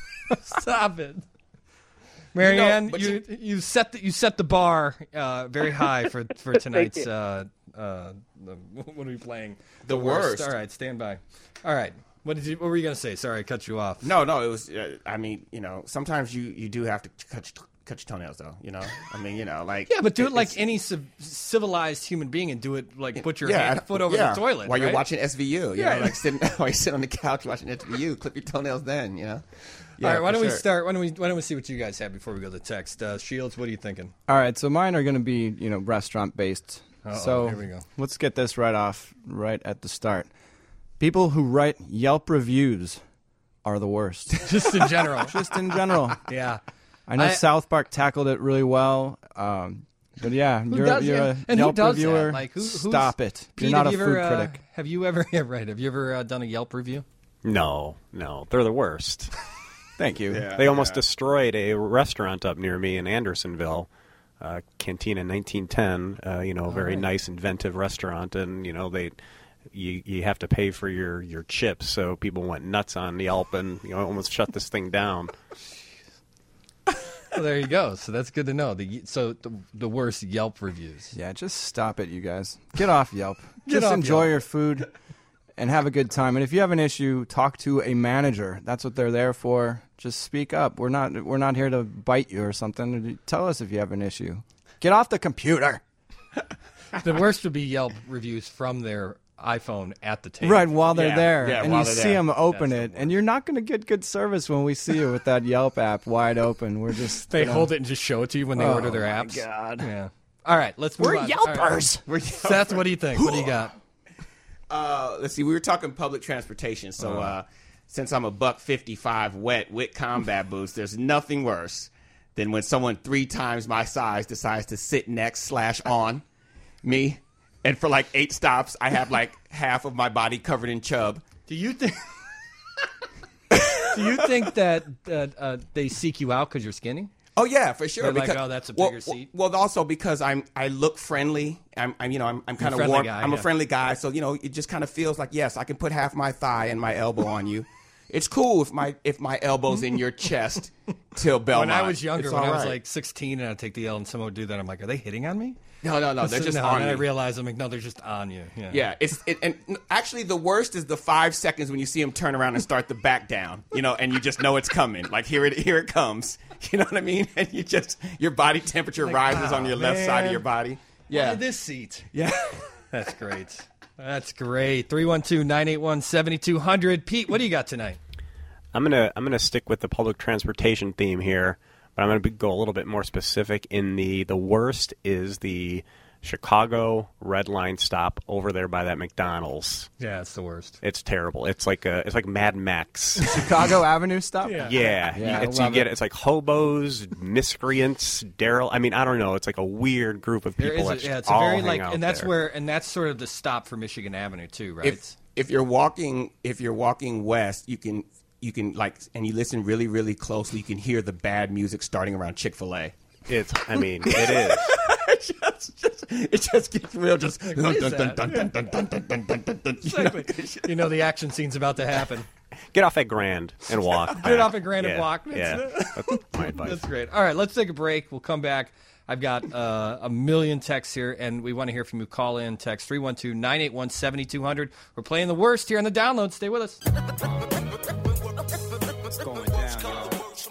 B: Stop it, Marianne.
J: but
B: you, you set the you set the bar uh, very high for for tonight's.
L: you.
B: uh, uh, the, what are we playing?
J: The worst.
B: All right, stand by. All right. What did you? What were you gonna say? Sorry, I cut you off.
J: No, no, it was. Uh, I mean, you know, sometimes you, you do have to cut your, cut your toenails, though. You know, I mean, you know, like
B: Yeah, but do it like
J: it's-
B: any civ- civilized human being, and do it like put your
J: yeah,
B: hand, foot over
J: yeah,
B: the toilet
J: while you're
B: right?
J: watching S V U. You
B: Yeah.
J: know, like sitting while you sit on the couch watching S V U, clip your toenails. Then you know. Yeah,
B: All right, why
J: for
B: don't we
J: sure.
B: start? Why don't we? Why don't we see what you guys have before we go to text? Uh, Shields, what are you thinking?
K: All right, so mine are going to be, you know, restaurant based.
B: Uh-oh,
K: So
B: here we go.
K: let's get this right off, right at the start. People who write Yelp reviews are the worst.
B: Just in general.
K: Just in general.
B: Yeah.
K: I know
B: I-
K: South Park tackled it really well. Um, but yeah,
B: Who
K: you're,
B: does
K: you're
B: that?
K: a
B: And who
K: Yelp
B: does
K: reviewer.
B: that? Like, who, who's,
K: Stop it.
B: Pete,
K: you're not a
B: have you
K: food
B: ever, uh,
K: critic.
B: have you ever? Yeah, right. Have you ever uh, done a Yelp review?
H: No, no, they're the worst.
K: Thank you.
J: Yeah,
H: They almost
J: yeah.
H: destroyed a restaurant up near me in Andersonville, uh, Cantina nineteen ten. Uh, you know, a very
B: right.
H: nice, inventive restaurant, and you know they, you you have to pay for your, your chips, so people went nuts on Yelp and you know almost shut this thing down.
B: Well, there you go. So that's good to know. The so the, the worst Yelp reviews.
K: Yeah, just stop it, you guys. Get off Yelp.
B: Get
K: just
B: off
K: enjoy
B: Yelp.
K: your food and have a good time. And if you have an issue, talk to a manager. That's what they're there for. Just speak up. We're not we're not here to bite you or something. Tell us if you have an issue. Get off the computer.
B: The worst would be Yelp reviews from their iPhone at the table.
K: Right, while they're
J: Yeah,
K: there.
J: yeah,
K: and
J: while
K: you
J: they're
K: see
J: there.
K: them open
J: That's
K: it.
J: the
K: And you're not going to get good service when we see you with that Yelp app wide open. We're just
B: They
K: you know,
B: hold it and just show it to you when they
K: Oh,
B: order their
K: my
B: apps.
K: God.
B: Yeah. All right, let's move
K: We're
B: on.
K: Yelpers.
B: All right. Seth, what do you think? What do you got?
J: Uh, let's see. We were talking public transportation, so uh, since I'm a buck fifty-five wet with combat boots, there's nothing worse than when someone three times my size decides to sit next slash on me, and for like eight stops, I have like half of my body covered in chub.
B: Do you think? Do you think that uh, uh, they seek you out because you're skinny?
J: Oh yeah, for sure.
B: They're like,
J: because-
B: "Oh, that's a
J: well,
B: bigger seat."
J: Well, also because I'm I look friendly. I'm, I'm you know I'm, I'm kind of
B: friendly
J: warm.
B: guy,
J: I'm
B: yeah.
J: a friendly guy, so you know it just kind of feels like yes, I can put half my thigh and my elbow on you. It's cool if my if my elbow's in your chest till Belmont.
B: When I was younger,
J: It's
B: when
J: all
B: I was
J: right.
B: like sixteen and I'd take the L and someone would do that, I'm like, are they hitting on me?
J: no no no, they're
B: So-
J: just
B: no,
J: on
B: and then I
J: you.
B: realized I'm like, no, they're just on you. Yeah.
J: Yeah, it's it, and actually the worst is the five seconds when you see them turn around and start to back down, you know, and you just know it's coming. Like here it here it comes. You know what I mean? And you just your body temperature
B: Like,
J: rises
B: "Oh,
J: on your left side of
B: man.
J: your body.
B: Yeah.
J: Yeah,
B: This seat.
J: yeah.
B: That's great. That's great. three one two, nine eight one, seven two zero zero. Pete, what do you got tonight?
H: I'm gonna I'm gonna stick with the public transportation theme here, but I'm gonna be, go a little bit more specific. In the the worst is the Chicago Red Line stop over there by that McDonald's.
B: Yeah, it's the worst.
H: It's terrible. It's like a it's like Mad Max.
K: Chicago Avenue stop?
B: Yeah.
H: Yeah,
K: Yeah,
H: it's,
K: I
H: you
K: love
H: get
K: it.
H: it's like hobos, miscreants, Daryl. I mean, I don't know. It's like a weird group of
B: There
H: people
B: is
H: that
B: a, yeah, it's a
H: all
B: very
H: hang
B: like,
H: out
B: and that's
H: there.
B: where, and that's sort of the stop for Michigan Avenue too, right?
J: if if you're walking if you're walking west, you can you can like and you listen really really closely, you can hear the bad music starting around Chick-fil-A.
H: It's. I mean, it is.
J: it, just, just, it just gets real. Just
B: what
J: dun,
B: is
J: dun,
B: that?
J: dun, dun, dun, dun, dun, dun, dun, dun, dun, you know?
B: you know the action scene's about to happen.
H: Get off at Grand and walk.
B: Get
H: back.
B: off at Grand and
H: Yeah,
B: walk.
H: Yeah,
B: That's-
H: that's my advice.
B: That's great. All right, let's take a break. We'll come back. I've got uh, a million texts here, and we want to hear from you. Call in, text three one two, nine eight one, seven two zero zero. We're playing the worst here on the download. Stay with us.
M: What's going down, y'all?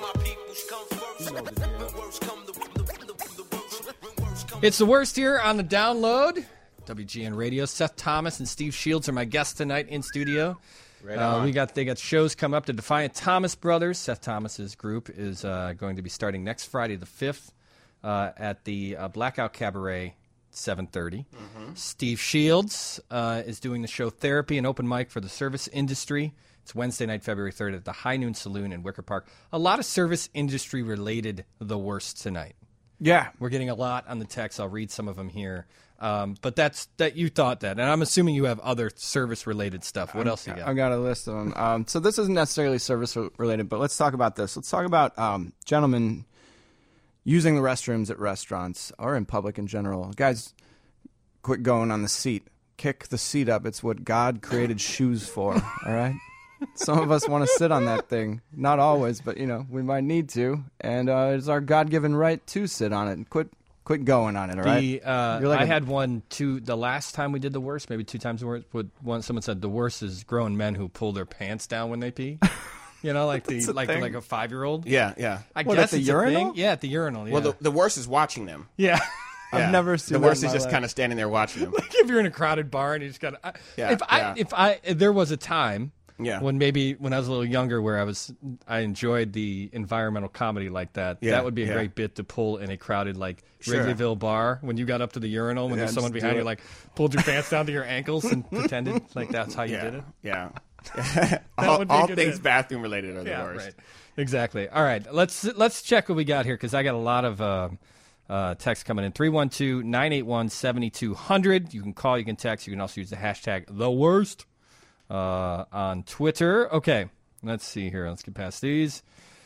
B: It's the worst here on the download. W G N Radio. Seth Thomas and Steve Shields are my guests tonight in studio.
J: Right
B: uh,
J: on.
B: we got they got shows coming up. The Defiant Thomas Brothers. Seth Thomas's group is uh, going to be starting next Friday the fifth uh, at the uh, Blackout Cabaret, seven thirty.
J: Mm-hmm.
B: Steve Shields uh, is doing the show Therapy and Open Mic for the Service Industry. It's Wednesday night, February third at the High Noon Saloon in Wicker Park. A lot of service industry related the worst tonight.
K: Yeah.
B: We're getting a lot on the text. I'll read some of them here. Um, but that's that you thought that. And I'm assuming you have other service-related stuff. What
K: I'm-
B: else you got?
K: I've got a list of them. Um, so this isn't necessarily service-related, but let's talk about this. Let's talk about um, gentlemen using the restrooms at restaurants or in public in general. Guys, quit going on the seat. Kick the seat up. It's what God created shoes for, all right? Some of us want to sit on that thing. Not always, but, you know, we might need to. And uh, it's our God-given right to sit on it. And quit quit going on it, all right?
B: The, uh,
K: You're like
B: I
K: a-
B: had one, two, the last time we did the worst, maybe two times the worst, but one, someone said the worst is grown men who pull their pants down when they pee. You know, like the
J: That's a
B: like
J: thing.
B: like a five-year-old.
J: Yeah, yeah.
B: I
J: What,
B: guess
J: at the
B: it's a
J: urinal?
B: thing. Yeah, at the urinal. Yeah.
J: Well, the, the worst is watching them.
B: Yeah.
K: I've
J: Yeah.
K: never seen
J: The
K: that
J: worst
K: in
J: is
K: my
J: just
K: life.
J: kind of standing there watching them.
B: Like if you're in a crowded bar and you just got to.
J: Yeah,
B: If I
J: yeah.
B: if I if there was a time.
J: Yeah.
B: When maybe when I was a little younger, where I was, I enjoyed the environmental comedy like that.
J: Yeah,
B: That would be a
J: yeah.
B: great bit to pull in a crowded like
J: Sure.
B: Wrigleyville bar when you got up to the urinal when
J: Yeah,
B: there's someone
J: just
B: behind
J: do
B: you
J: it.
B: like pulled your pants down to your ankles and pretended like that's how you
J: yeah,
B: did it.
J: Yeah.
B: That
J: all
B: would be a
J: all
B: good
J: things
B: bit.
J: bathroom related are the
B: Yeah,
J: worst.
B: right. Exactly. All right, let's let's check what we got here because I got a lot of uh, uh, text coming in. three one two, nine eight one, seven two zero zero. You can call, you can text, you can also use the hashtag the worst uh, on Twitter. Okay, let's see here. Let's get past these.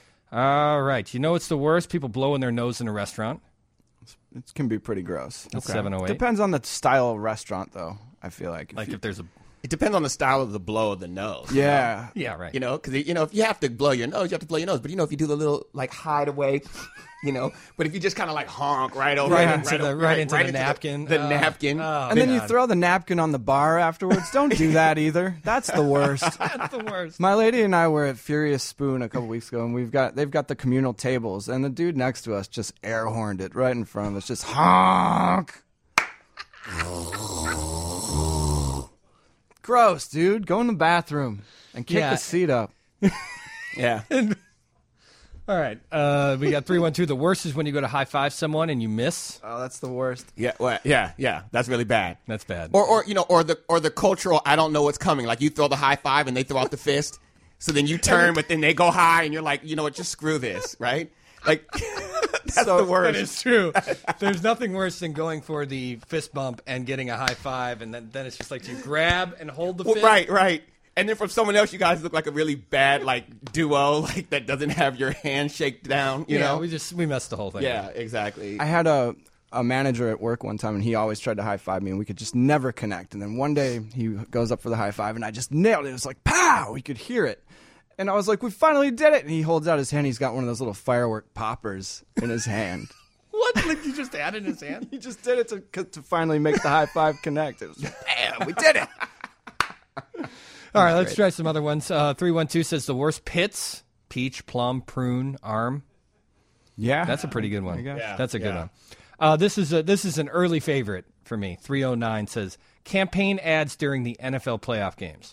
B: All right, you know it's the worst? People blowing their nose in a restaurant.
K: It can be pretty gross.
B: That's seven oh eight.
K: Depends on the style of restaurant, though, I feel like.
B: Like
K: you-
B: if there's a
J: It depends on the style of the blow of the nose.
K: Yeah.
B: Yeah, right.
J: You know, because you know if you have to blow your nose, you have to blow your nose. But you know if you do the little like hideaway, you know. But if you just kind of like honk right over,
B: Right
J: right,
B: into
J: right,
B: the-
J: over-
B: right into the
J: the-
B: napkin.
J: the,
B: Oh.
J: napkin,
B: Oh.
K: and then you
B: God.
K: throw the napkin on the bar afterwards. Don't do that either. That's the worst.
B: That's the worst.
K: My lady and I were at Furious Spoon a couple weeks ago, and we've got they've got the communal tables, and the dude next to us just air horned it right in front of us, just honk. Gross, dude. Go in the bathroom and kick
B: Yeah.
K: the seat up.
J: yeah.
B: All right, uh, we got three one two. The worst is when you go to high five someone and you miss.
K: Oh, that's the worst.
J: Yeah, well, yeah, yeah. That's really bad.
B: That's bad.
J: Or, or you know, or the or the cultural. I don't know what's coming. Like you throw the high five and they throw out the fist. So then you turn, but then they go high, and you're like, you know what? Just screw this, right? Like that's
K: So-
J: the worst.
B: That is true. There's nothing worse than going for the fist bump and getting a high five, and then, then it's just like you grab and hold the
J: Well,
B: fist.
J: right, right. And then from someone else, you guys look like a really bad like duo, like that doesn't have your handshake down. You
B: yeah,
J: know?
B: we just we messed the whole thing.
J: yeah,
B: up.
J: exactly.
K: I had a a manager at work one time, and he always tried to high five me, and we could just never connect. And then one day he goes up for the high five, and I just nailed it. It was like pow! We could hear it, and I was like, "We finally did it!" And he holds out his hand. He's got one of those little firework poppers in his hand.
B: What? Like you just had it in his hand?
K: He just did it to to finally make the high five connect. It was bam! We did it.
B: All right, let's try some other ones. Uh, three one two says the worst pits: peach, plum, prune, arm.
K: Yeah,
B: That's a pretty good one.
K: you go.
J: Yeah,
B: That's a good
J: yeah.
B: one. Uh, this is a, this is an early favorite for me. three oh nine says campaign ads during the N F L playoff games.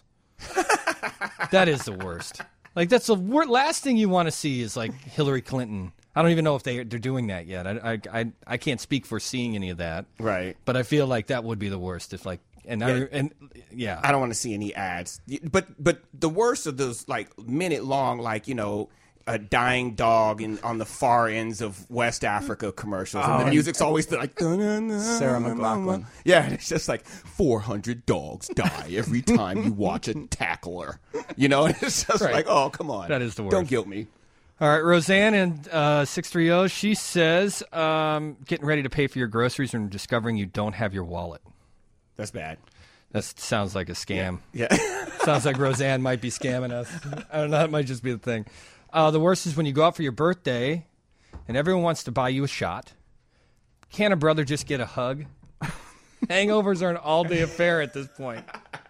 B: That is the worst. Like that's the wor- last thing you want to see is like Hillary Clinton. I don't even know if they they're doing that yet. I I I, I can't speak for seeing any of that.
J: Right.
B: But I feel like that would be the worst if like and I,
J: Yeah.
B: and yeah.
J: I don't want to see any ads. But but the worst of those like minute long, like you know, a dying dog in on the far ends of West Africa commercials, and the music's always like
K: Sarah McLachlan.
J: Yeah, and it's just like four hundred dogs die every time you watch a tackler. You know, and it's just
B: Right.
J: like, oh come on,
B: That is the worst.
J: Don't guilt me.
B: All right, Roseanne in uh, six three zero, she says, um, getting ready to pay for your groceries and discovering you don't have your wallet.
J: That's bad.
B: That sounds like a scam.
J: Yeah.
B: Sounds like Roseanne might be scamming us. I don't know. That might just be the thing. Uh, the worst is when you go out for your birthday and everyone wants to buy you a shot, can't a brother just get a hug? Hangovers are an all-day affair at this point.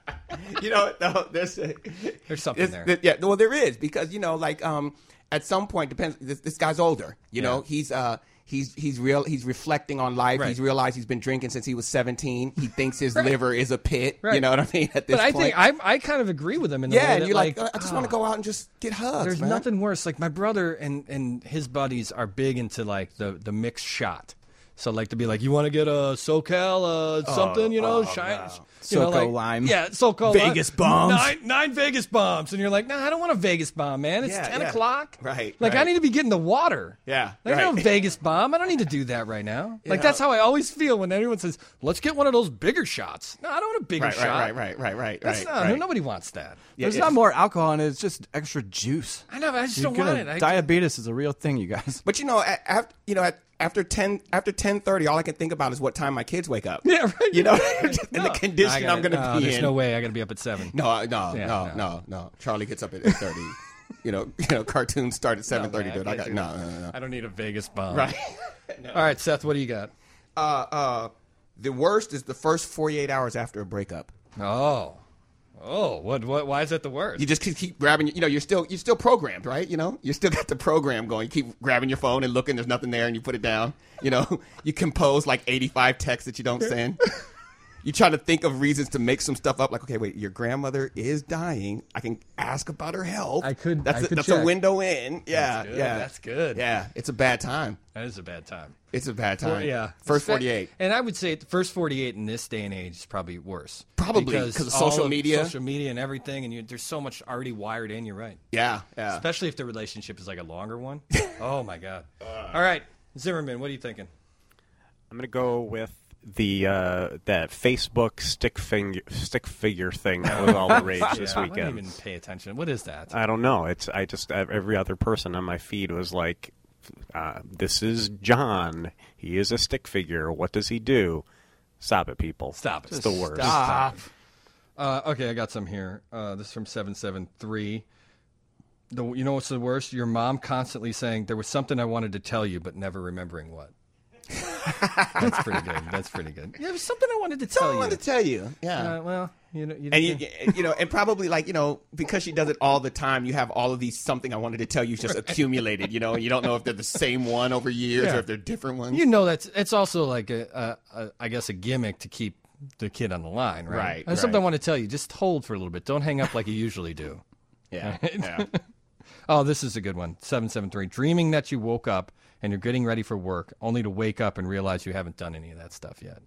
J: You know, no, there's a,
B: there's something
J: there's,
B: there.
J: Yeah, well, there is because you know, like um, at some point, depends. This, this guy's older. You
B: Yeah.
J: know, he's uh, he's he's real. He's reflecting on life.
B: Right.
J: He's realized he's been drinking since he was seventeen. He thinks his liver is a pit.
B: Right.
J: You know what I mean? At this
B: But I
J: point,
B: think I I kind of agree with him in the
J: yeah,
B: way
J: and
B: that,
J: you're like,
B: like
J: I just
B: oh,
J: want to go out and just get hugs.
B: There's
J: man.
B: nothing worse. Like my brother and and his buddies are big into like the the mixed shot. So like to be like, you want to get a SoCal uh, something, you know,
K: oh,
B: shine,
K: no.
B: you know,
K: SoCo
B: like,
K: lime.
B: yeah, SoCal
K: Vegas
B: lime.
K: bombs.
B: nine, nine Vegas bombs, and you're like, nah, I don't want a Vegas bomb, man. It's
J: Yeah,
B: ten
J: yeah.
B: o'clock.
J: Right,
B: Like I
J: right.
B: need to be getting the water.
J: Yeah,
B: Like
J: right.
B: no Vegas bomb. I don't need to do that right now. Like
J: Yeah.
B: that's how I always feel when anyone says, let's get one of those bigger shots. No, I don't want a bigger
J: Right,
B: shot.
J: right, right, right, right, right,
B: That's
J: right,
B: not.
J: right.
B: Nobody wants that.
J: Yeah,
K: There's
J: yeah.
K: not more alcohol in it. It's just extra juice.
B: I know. But I just
K: You're
B: don't want
K: gonna-
B: it. I,
K: diabetes is a real thing, you guys.
J: But you know, after you know, at, after ten after ten thirty, all I can think about is what time my kids wake up.
B: Yeah, right.
J: You know, in
B: No.
J: the condition
B: I gotta-
J: I'm going to
B: no,
J: be
B: there's
J: in.
B: no way I got to be up at seven.
J: No, I- no,
B: Yeah,
J: no,
B: no.
J: no, no. Charlie gets up at eight thirty. you know, you know, cartoons start at seven thirty.
B: No,
J: dude,
B: man,
J: I got
B: can't
J: no,
B: do
J: no,
B: that.
J: no, no.
B: I don't need a Vegas bomb.
J: Right.
B: All right, Seth, what do you got?
J: Uh, uh, the worst is the first forty-eight hours after a breakup.
B: Oh. Oh, what what why is that the worst?
J: You just keep, keep grabbing. You know, you're still you're still programmed, right? You know, you still got the program going. You keep grabbing your phone and looking. There's nothing there, and you put it down. You know, you compose like eighty-five texts that you don't send. You try to think of reasons to make some stuff up. Like, okay, wait, your grandmother is dying. I can ask about her health.
B: I could-
J: That's
B: I
J: a,
B: could
J: that's
B: check.
J: a window in. Yeah,
B: That's good.
J: yeah,
B: That's good.
J: Yeah, it's a bad time.
B: That is a bad time.
J: It's a bad
B: Well,
J: time.
B: yeah.
J: first
B: Espe-
J: forty-eight.
B: And I would say the first forty-eight in this day and age is probably worse.
J: Probably,
B: because
J: 'cause of
B: all
J: social media.
B: social media and everything, and you, there's so much already wired in. You're right.
J: Yeah, yeah.
B: Especially if the relationship is like a longer one. Oh my god. All right, Zimmerman, what are you thinking?
H: I'm going to go with the uh, that Facebook stick finger stick figure thing that was all the rage this
B: Yeah, I
H: weekend.
B: didn't even pay attention. What is that?
H: I don't know. It's I just every other person on my feed was like, uh, "This is John. He is a stick figure. What does he do?" Stop it, people.
B: Stop it.
H: It's the worst.
B: Stop. Uh, okay, I got some here. Uh, this is from seven seven three. The, you know what's the worst? Your mom constantly saying, there was something I wanted to tell you, but never remembering what. That's pretty good. That's pretty good. Yeah, there was something I wanted to tell
J: Someone
B: you.
J: wanted to tell you. Yeah.
B: Uh, well, you know, you,
J: And you, you know, and probably like you know, because she does it all the time, you have all of these something I wanted to tell you just accumulated. You know, and you don't know if they're the same one over years
B: Yeah.
J: or if they're different ones.
B: you know that's it's also like a, a, a I guess a gimmick to keep the kid on the line, right?
J: Right,
B: There's something I
J: right.
B: want to tell you. Just hold for a little bit. Don't hang up like you usually do.
J: yeah,
B: Right?
J: yeah.
B: Oh, this is a good one. seven seven three. Dreaming that you woke up and you're getting ready for work, only to wake up and realize you haven't done any of that stuff yet.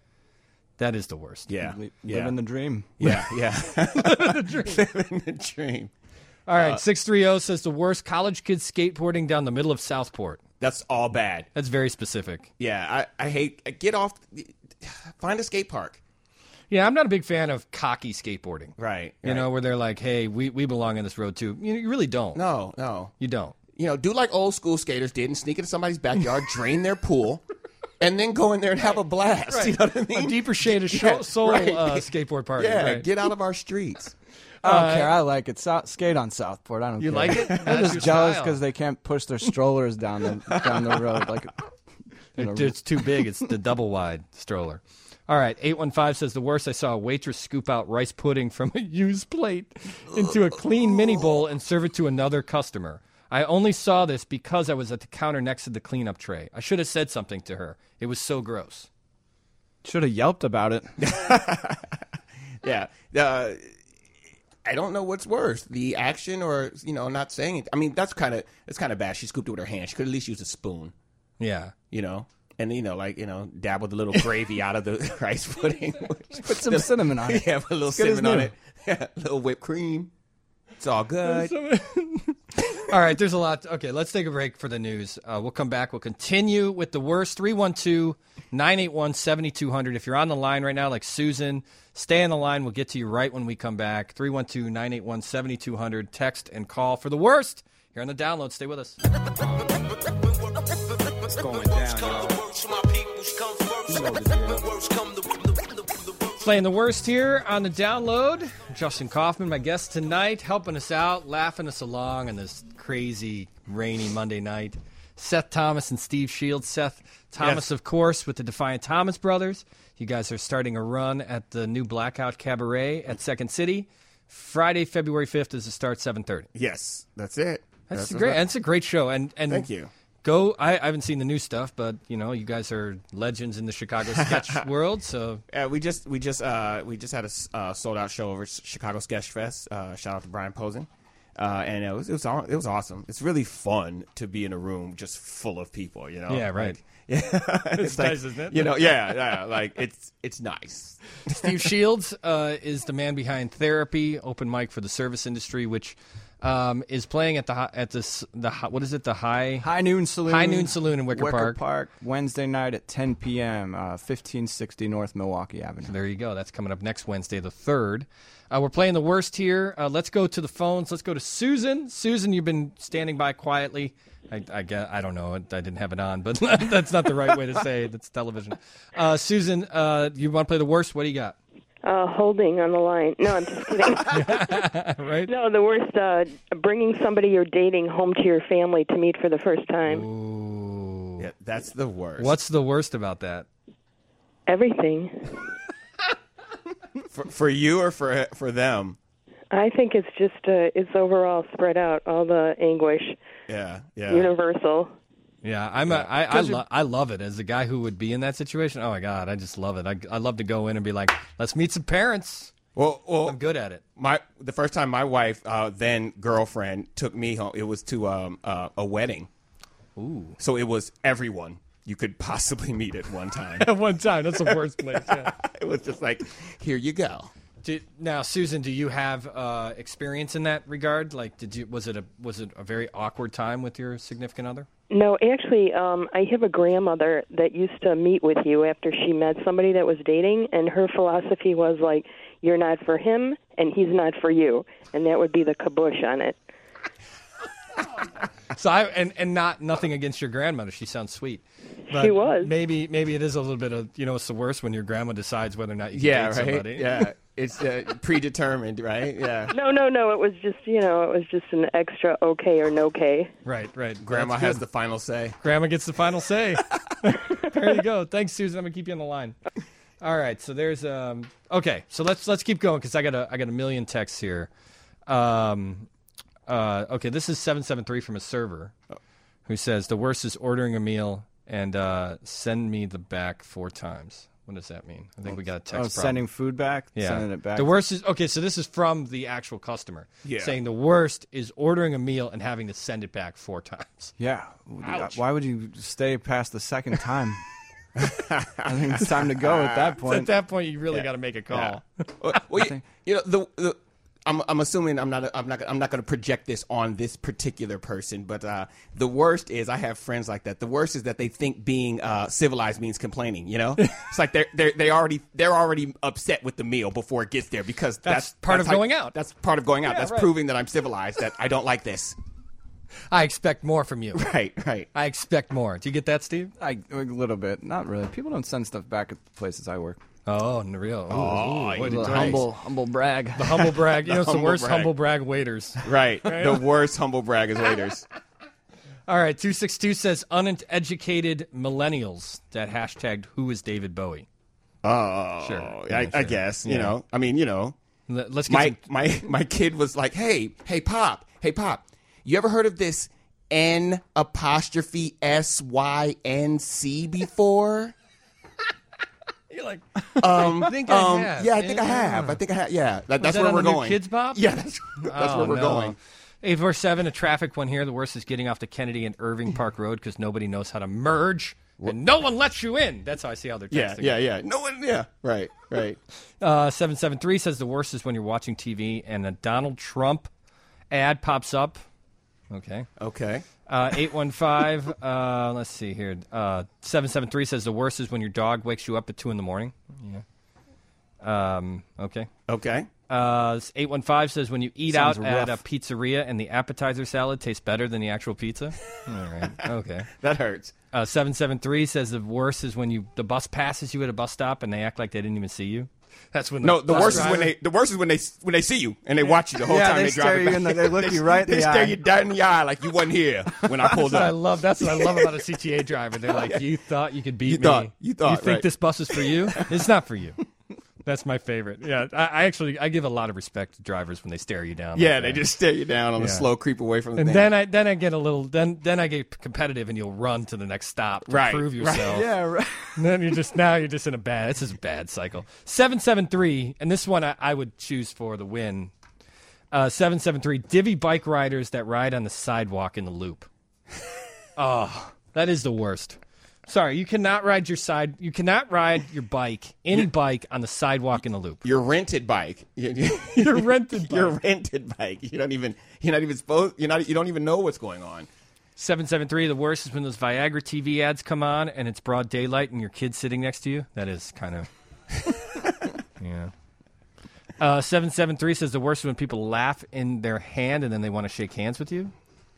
B: That is the worst.
J: Yeah,
K: Li-
J: yeah.
K: Living the dream.
J: Yeah, yeah. Living the dream.
B: All right, six three zero says the worst, college kids skateboarding down the middle of Southport.
J: That's all bad.
B: That's very specific.
J: Yeah, I, I hate. Get off. Find a skate park.
B: Yeah, I'm not a big fan of cocky skateboarding.
J: Right.
B: You
J: right.
B: know, where they're like, hey, we, we belong in this road too. You, you really don't.
J: No, no.
B: You don't.
J: You know, do like old school skaters did and sneak into somebody's backyard, drain their pool, and then go in there and have a blast.
B: Right.
J: You know what I mean?
B: A deeper shade of
J: Yeah,
B: soul
J: right.
B: uh, skateboard party.
J: Yeah,
B: right.
J: get out of our streets.
K: I don't
B: Uh,
K: care. I like it. So- skate on Southport. I don't
B: You
K: care.
B: like it?
K: I'm
B: That's
K: just
B: your
K: jealous
B: style.
K: because they can't push their strollers down the down the road. Like, you know,
B: It- it's too big. It's the double wide stroller. All right, eight one five says the worst. I saw a waitress scoop out rice pudding from a used plate into a clean mini bowl and serve it to another customer. I only saw this because I was at the counter next to the cleanup tray. I should have said something to her. It was so gross.
K: should have yelped about it.
J: Yeah. Uh, I don't know what's worse, the action or you know not saying it. I mean, that's kind of that's kind of bad. She scooped it with her hand. She could at least use a spoon.
B: Yeah.
J: You know. And, you know, like, you know, dab with a little gravy out of the rice pudding.
K: Put some cinnamon on it.
J: Yeah, put a little
K: As good as
J: cinnamon on
K: new.
J: it. Yeah, a little whipped cream. It's all good.
B: All right, there's a lot. Okay, let's take a break for the news. Uh, we'll come back. We'll continue with the worst. three one two, nine eight one, seven two zero zero. If you're on the line right now, like Susan, stay on the line. We'll get to you right when we come back. three one two, nine eight one, seven two zero zero. Text and call for the worst. Here on the download. Stay with us.
E: What's going down, y'all?
B: Playing the worst here on the download. Justin Kaufman, my guest tonight, helping us out, laughing us along on this crazy, rainy Monday night. Seth Thomas and Steve Shields. Seth Thomas,
H: Yes.
B: of course, with the Defiant Thomas Brothers. You guys are starting a run at the new Blackout Cabaret at Second City. Friday, February fifth is the start, seven thirty.
J: Yes, that's it.
B: That's,
J: That's
B: a great.
J: what's up.
B: That's a great show. And and
J: Thank you.
B: Go. I, I haven't seen the new stuff, but you know, you guys are legends in the Chicago sketch world. So
J: Yeah, we just we just uh, we just had a s- uh, sold out show over at Chicago Sketch Fest. Uh, shout out to Brian Posen, uh, and it was it was aw- it was awesome. It's really fun to be in a room just full of people. You know.
B: Yeah, right.
J: Like, yeah,
B: It's
J: like,
B: nice, isn't it?
J: You know. Yeah, yeah. Like it's it's nice.
B: Steve Shields uh, is the man behind Therapy, open mic for the service industry, which um, is playing at the hi- at this the hi- what is it the high
K: High Noon Saloon.
B: High Noon Saloon in Wicker,
K: Wicker
B: Park.
K: Park, Wednesday night at ten p.m., uh, fifteen sixty North Milwaukee Avenue.
B: There you go. That's coming up next Wednesday, the third. Uh, we're playing the worst here. Uh, let's go to the phones. Let's go to Susan. Susan, you've been standing by quietly. I, I, guess, I don't know. I didn't have it on, but that's not the right way to say it. It's television. Uh, Susan, uh, you want to play the worst? What do you got?
L: Uh, holding on the line. No, I'm just kidding.
B: Right?
L: No, the worst, uh, bringing somebody you're dating home to your family to meet for the first time.
B: Ooh.
J: Yeah, that's the worst.
B: What's the worst about that?
L: Everything.
J: for, for you or for for them?
L: I think it's just, uh, it's overall spread out, all the anguish,
J: Yeah, yeah.
L: universal.
B: Yeah, I'm. A, I I,
K: 'Cause
B: lo-
K: you're-
B: I love it as a guy who would be in that situation. Oh my god, I just love it. I I love to go in and be like, let's meet some parents.
J: Well, well,
B: I'm good at it.
J: My the first time my wife, uh, then girlfriend, took me home, it was to um, uh, a wedding.
B: Ooh.
J: So it was everyone you could possibly meet at one time.
B: At one time, that's the worst place. Yeah.
J: It was just like, here you go.
B: Did, now, Susan, do you have uh, experience in that regard? Like, did you was it a was it a very awkward time with your significant other?
L: No, actually, um, I have a grandmother that used to meet with you after she met somebody that was dating, and her philosophy was like, you're not for him, and he's not for you. And that would be the kibosh on it.
B: So I and, and not nothing against your grandmother. She sounds sweet. But
L: She was.
B: Maybe maybe it is a little bit of, you know, it's the worst when your grandma decides whether or not you can
J: Yeah,
B: date
J: right?
B: somebody.
J: Yeah. It's uh, predetermined, right? Yeah.
L: No, no, no, it was just, you know, it was just an extra okay or no okay.
B: Right, right.
J: Grandma
B: That's
J: has
B: good.
J: the final say.
B: Grandma gets the final say. There you go. Thanks, Susan. I'm gonna keep you on the line. All right. So there's um. Okay. So let's let's keep going because I got a I got a million texts here. Um. Uh. Okay. This is seven seven three from a server, who says the worst is ordering a meal and uh, send me the back four times. What does that mean? I think we got a text.
K: Oh,
B: problem.
K: sending food back,
B: Yeah.
K: sending it back.
B: The worst is okay. So this is from the actual customer.
J: Yeah.
B: Saying the worst is ordering a meal and having to send it back four times.
K: Yeah.
B: Ouch.
K: Why would you stay past the second time? I think it's time to go at that
B: At
K: point.
B: that point, you really
J: Yeah.
B: got to make a call.
J: Yeah. well, well, you, you know, the, the I'm I'm assuming I'm not I'm not I'm not going to project this on this particular person, but uh, the worst is I have friends like that. The worst is that they think being uh, civilized means complaining. You know, it's like they're they they already they're already upset with the meal before it gets there because
B: That's
J: that's,
B: part
J: that's
B: of
J: how-
B: going out.
J: That's part of going out.
B: Yeah,
J: that's
B: right.
J: proving that I'm civilized. That I don't like this.
B: I expect more from you.
J: Right, right.
B: I expect more. Do you get that, Steve?
K: I, a little bit. Not really. People don't send stuff back at the places I work.
B: Oh, in the real. Ooh,
J: Oh,
B: ooh,
J: you
B: what
J: did
B: a
K: The
J: great.
K: humble, humble brag.
B: The humble brag. You know, it's the
J: humble
B: worst
J: brag.
B: humble brag waiters.
J: Right. The worst humble brag is waiters.
B: All right, two six two says uneducated millennials. That hashtagged who is David Bowie.
J: Oh,
B: Sure.
J: I,
B: Yeah,
J: I
B: sure.
J: guess you
B: Yeah.
J: know. I mean, you know.
B: Let- Let's get
J: my
B: some-
J: my my kid was like, "Hey, hey, pop, hey, pop, you ever heard of this N apostrophe S Y N C before?"
B: You're like,
J: Um,
B: I think I
J: um,
B: have.
J: yeah, I think I have. I think I have. Yeah, that, that's
B: that
J: where
B: on
J: we're
B: the new
J: going.
B: Kids Bop?
J: Yeah, that's, that's
B: Oh,
J: where we're
B: no.
J: going.
B: eight four seven, a traffic one here. The worst is getting off the Kennedy and Irving Park Road because nobody knows how to merge and no one lets you in. That's how I see how they're
J: Yeah,
B: texting.
J: yeah, yeah. No one. Yeah, right, right.
B: Uh, seven seven three says the worst is when you're watching T V and a Donald Trump ad pops up. Okay.
J: Okay.
B: Uh, eight one five, uh, let's see here. Uh, seven seven three says the worst is when your dog wakes you up at two in the morning. Yeah. Um, okay.
J: Okay.
B: Uh, eight one five says when you eat
K: Sounds
B: out at a
K: rough.
B: pizzeria and the appetizer salad tastes better than the actual pizza. All right. Okay.
J: That hurts.
B: Uh, seven seven three says the worst is when you the bus passes you at a bus stop and they act like they didn't even see you. That's when the
J: no. The
B: bus
J: worst is
B: driver-
J: when they. The worst is when they when they see you and they watch you the whole
K: Yeah,
J: time
K: they
J: they
K: stare
J: drive
K: you
J: back.
K: in the- they look you right in
J: They
K: the
J: stare
K: eye.
J: you down in the eye like you wasn't here when I pulled
B: That's what I
J: up.
B: love. That's what I love about a C T A driver. They're like, you thought you could beat
J: You
B: me.
J: thought- you thought,
B: You think
J: right.
B: this bus is for you? It's not for you. That's my favorite. Yeah, I, I actually I give a lot of respect to drivers when they stare you down.
J: Yeah,
B: like
J: they
B: that.
J: just stare you down on the
B: Yeah.
J: slow creep away from the
B: And
J: thing.
B: then I then I get a little then then I get competitive and you'll run to the next stop to
J: Right,
B: prove
J: right.
B: yourself.
K: Yeah, right.
B: And then you're just now you're just in a bad. This is a bad cycle. Seven seven three, and this one I, I would choose for the win. Uh, seven seven three. Divvy bike riders that ride on the sidewalk in the loop. Oh, that is the worst. Sorry, you cannot ride your side. You cannot ride your bike, any bike, on the sidewalk in the loop.
J: Your rented bike.
B: Your rented bike.
J: Your rented bike. You don't even. You're not even supposed. You're not. You don't even know what's going on.
B: Seven seven three. The worst is when those Viagra T V ads come on and it's broad daylight and your kid's sitting next to you. That is kind of yeah. Uh, seven seven three says the worst is when people laugh in their hand and then they want to shake hands with you.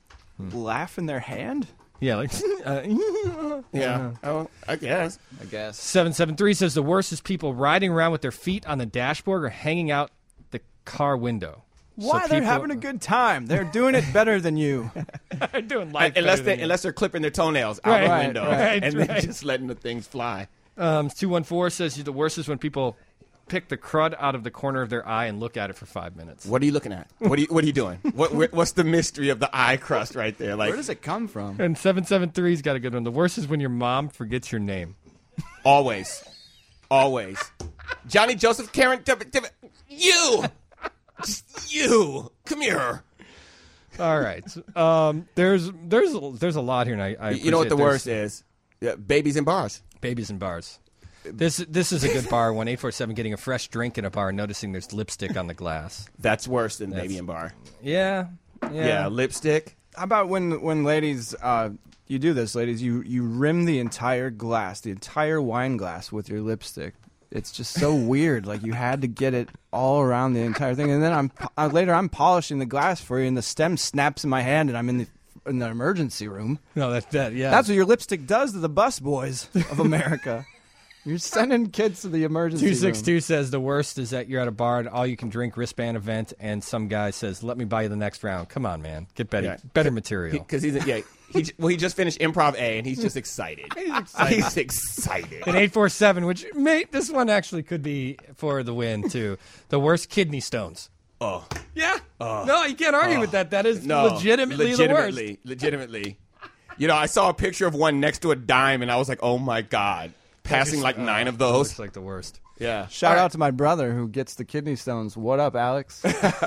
K: Laugh in their hand?
B: Yeah, like uh,
J: Yeah. Oh, I guess.
K: I guess.
B: Seven seven three says the worst is people riding around with their feet on the dashboard or hanging out the car window.
K: Why?
B: So
K: They're
B: people-
K: having a good time. They're doing it better than you.
B: They're doing life
J: unless
B: better
J: they
B: than you.
J: unless they're clipping their toenails out
B: Right,
J: the
B: right,
J: window
B: right,
J: and then
B: right.
J: just letting the things fly.
B: Um, two one four says the worst is when people pick the crud out of the corner of their eye and look at it for five minutes.
J: What are you looking at? What are you What are you doing? What wh- What's the mystery of the eye crust right there? Like
K: Where does it come from?
B: And seven seven three's got a good one. The worst is when your mom forgets your name.
J: always, always. Johnny Joseph Karen Tibbet, Tibbet, you, just you. Come here.
B: All right. Um, there's there's there's a lot here, and I, I
J: You know what the
B: appreciate
J: worst
B: there's-
J: is? Yeah, babies in bars.
B: Babies in bars. This this is a good bar. One eight four seven getting a fresh drink in a bar and noticing there's lipstick on the glass.
J: That's worse than
B: That's-
J: baby in bar.
B: Yeah.
J: Yeah,
B: Yeah.
J: lipstick.
K: How about when when ladies, uh, you do this, ladies? You you rim the entire glass, the entire wine glass with your lipstick. It's just so weird. Like you had to get it all around the entire thing, and then I'm uh, later I'm polishing the glass for you, and the stem snaps in my hand, and I'm in the in the emergency room.
B: No, that that yeah.
K: That's what your lipstick does to the bus boys of America. You're sending kids to the emergency
B: Two six
K: room.
B: two says the worst is that you're at a bar and all you can drink wristband event, and some guy says, "Let me buy you the next round." Come on, man, get better
J: Yeah.
B: better material.
J: Because he's yeah. He j- well, he just finished improv A, and he's just excited.
B: He's excited.
J: He's excited.
B: And eight four seven, which mate, this one actually could be for the win too. The worst kidney stones.
J: Oh
B: Yeah. No, you can't argue
J: Oh.
B: with that. That is
J: no,
B: legitimately,
J: legitimately,
B: the worst.
J: legitimately. You know, I saw a picture of one next to a dime, and I was like, "Oh my god!" Passing like nine of those.
B: Looks like the worst.
J: Yeah.
K: Shout out to my brother who gets the kidney stones. What up, Alex?
B: All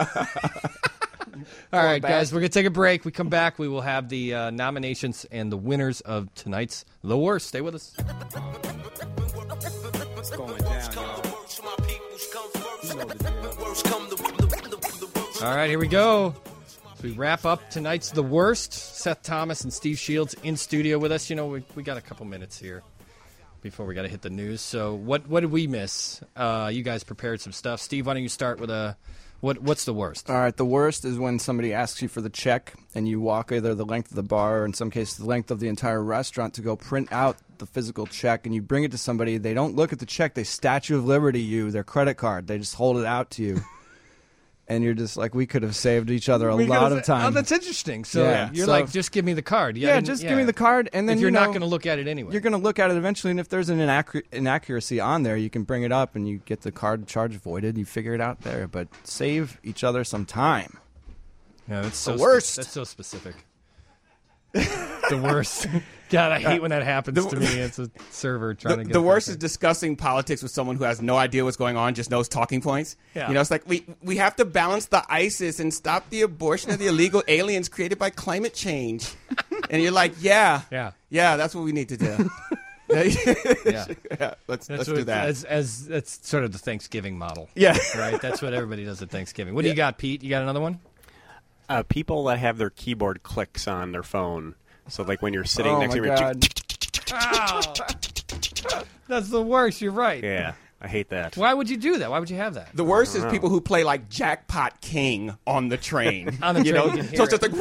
B: right,
K: back.
B: guys, we're going to take a break. We come back. We will have the uh, nominations and the winners of tonight's The Worst. Stay with us. All right, here we go. So we wrap up tonight's The Worst. Seth Thomas and Steve Shields in studio with us. You know, we, we got a couple minutes here before we got to hit the news. So what what did we miss? Uh, you guys prepared some stuff. Steve, why don't you start with a what? What's the worst?
K: All right, the worst is when somebody asks you for the check and you walk either the length of the bar or in some cases the length of the entire restaurant to go print out the physical check, and you bring it to somebody. They don't look at the check. They Statue of Liberty you their credit card. They just hold it out to you. And you're just like, we could have saved each other a
B: We
K: lot
B: could've-
K: of time.
B: Oh, that's interesting. So
K: Yeah.
B: you're
K: So-
B: like, just give me the card.
K: Yeah,
B: I didn't-
K: just give me the card, and then
B: if you're
K: you
B: not
K: know-
B: going to look at it anyway.
K: You're going to look at it eventually, and if there's an inaccur- inaccuracy on there, you can bring it up and you get the card charge voided. You figure it out there, but save each other some time.
B: Yeah, that's
K: the
B: so
K: worst.
B: Spe- that's so specific. The worst. God, I hate when that happens
J: The-
B: to me. It's a server trying
J: The,
B: to get
J: the
B: a
J: worst
B: credit
J: is discussing politics with someone who has no idea what's going on, just knows talking points.
B: Yeah.
J: You know, it's like we we have to balance the ISIS and stop the abortion of the illegal aliens created by climate change. And you're like, yeah,
B: Yeah.
J: yeah, that's what we need to do.
B: Yeah.
J: yeah, let's
B: That's
J: let's
B: what-
J: do that.
B: As, as that's sort of the Thanksgiving model.
J: Yeah.
B: Right. That's what everybody does at Thanksgiving. What do you got, Pete? You got another one?
H: Uh, people that have their keyboard clicks on their phone. So, like when you're sitting
K: Oh
H: next
K: my
H: to your
K: God.
B: Ow. That's the worst. You're right.
H: yeah. I hate that.
B: Why would you do that? Why would you have that?
J: The worst is people who play like Jackpot King on the train.
B: On the
J: you
B: train,
J: know,
B: you can hear
J: so it's just
B: it.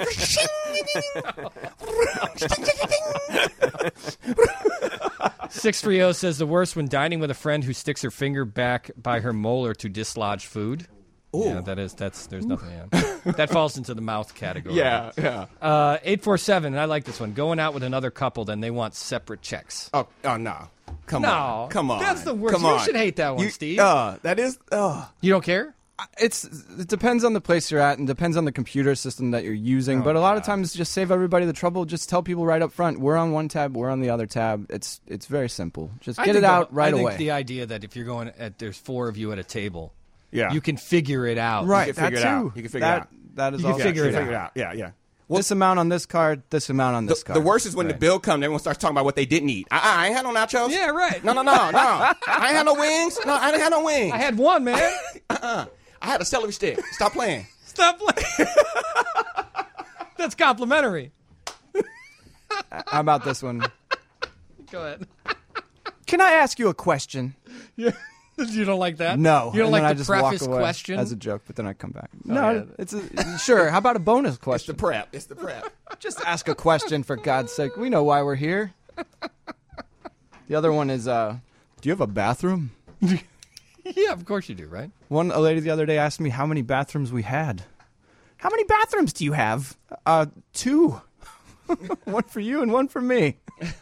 J: like.
B: six three zero says the worst when dining with a friend who sticks her finger back by her molar to dislodge food.
J: Ooh.
B: Yeah, that is that's there's nothing. Yeah. That falls into the mouth category.
J: Yeah, yeah.
B: Uh, eight four seven, and I like this one. Going out with another couple, then they want separate checks.
J: Oh, oh no. Come
B: No,
J: on. Come on.
B: that's the worst.
J: Come
B: You
J: on.
B: should hate that one,
J: You-
B: Steve.
J: Uh, that is. Uh.
B: You don't care?
K: It's it depends on the place you're at and depends on the computer system that you're using.
B: Oh,
K: but a lot
B: God.
K: of times, just save everybody the trouble. Just tell people right up front, we're on one tab, we're on the other tab. It's it's very simple. Just
B: I
K: get
B: think
K: it out
B: the,
K: right
B: I think
K: away.
B: the idea that if you're going at there's four of you at a table,
J: Yeah.
B: you can figure it out.
K: right,
J: You can
K: that
J: figure it
K: too.
J: out. You can figure
K: that,
J: it out.
K: That is
B: You can
K: all.
B: figure
J: Yeah,
B: it
J: figure
B: out.
J: it out. Yeah, yeah.
K: This amount on this card, this amount on this
J: The,
K: card.
J: the worst is when the
K: Right.
J: bill comes, everyone starts talking about what they didn't eat. Uh-uh, I ain't had no nachos.
B: Yeah, right.
J: No, no, no, no. I ain't had no wings. No, I didn't have no wings.
B: I had one, man.
J: uh-uh. I had a celery stick. Stop playing.
B: Stop playing. That's complimentary.
K: How about this one?
B: Go ahead.
K: Can I ask you a question?
B: Yeah. You don't like that?
K: No.
B: You don't
K: And
B: like
K: then I
B: the
K: just
B: preface
K: walk away
B: question?
K: as a joke, but then I come back.
B: Oh,
K: no,
B: yeah.
K: it's a, sure. How about a bonus
J: It's the
K: question?
J: prep. It's the prep.
K: Just ask a question for God's sake. We know why we're here. The other one is, uh, do you have a bathroom?
B: Yeah, of course you do, right?
K: One a lady the other day asked me how many bathrooms we had. How many bathrooms do you have? Uh, two. One for you and one for me.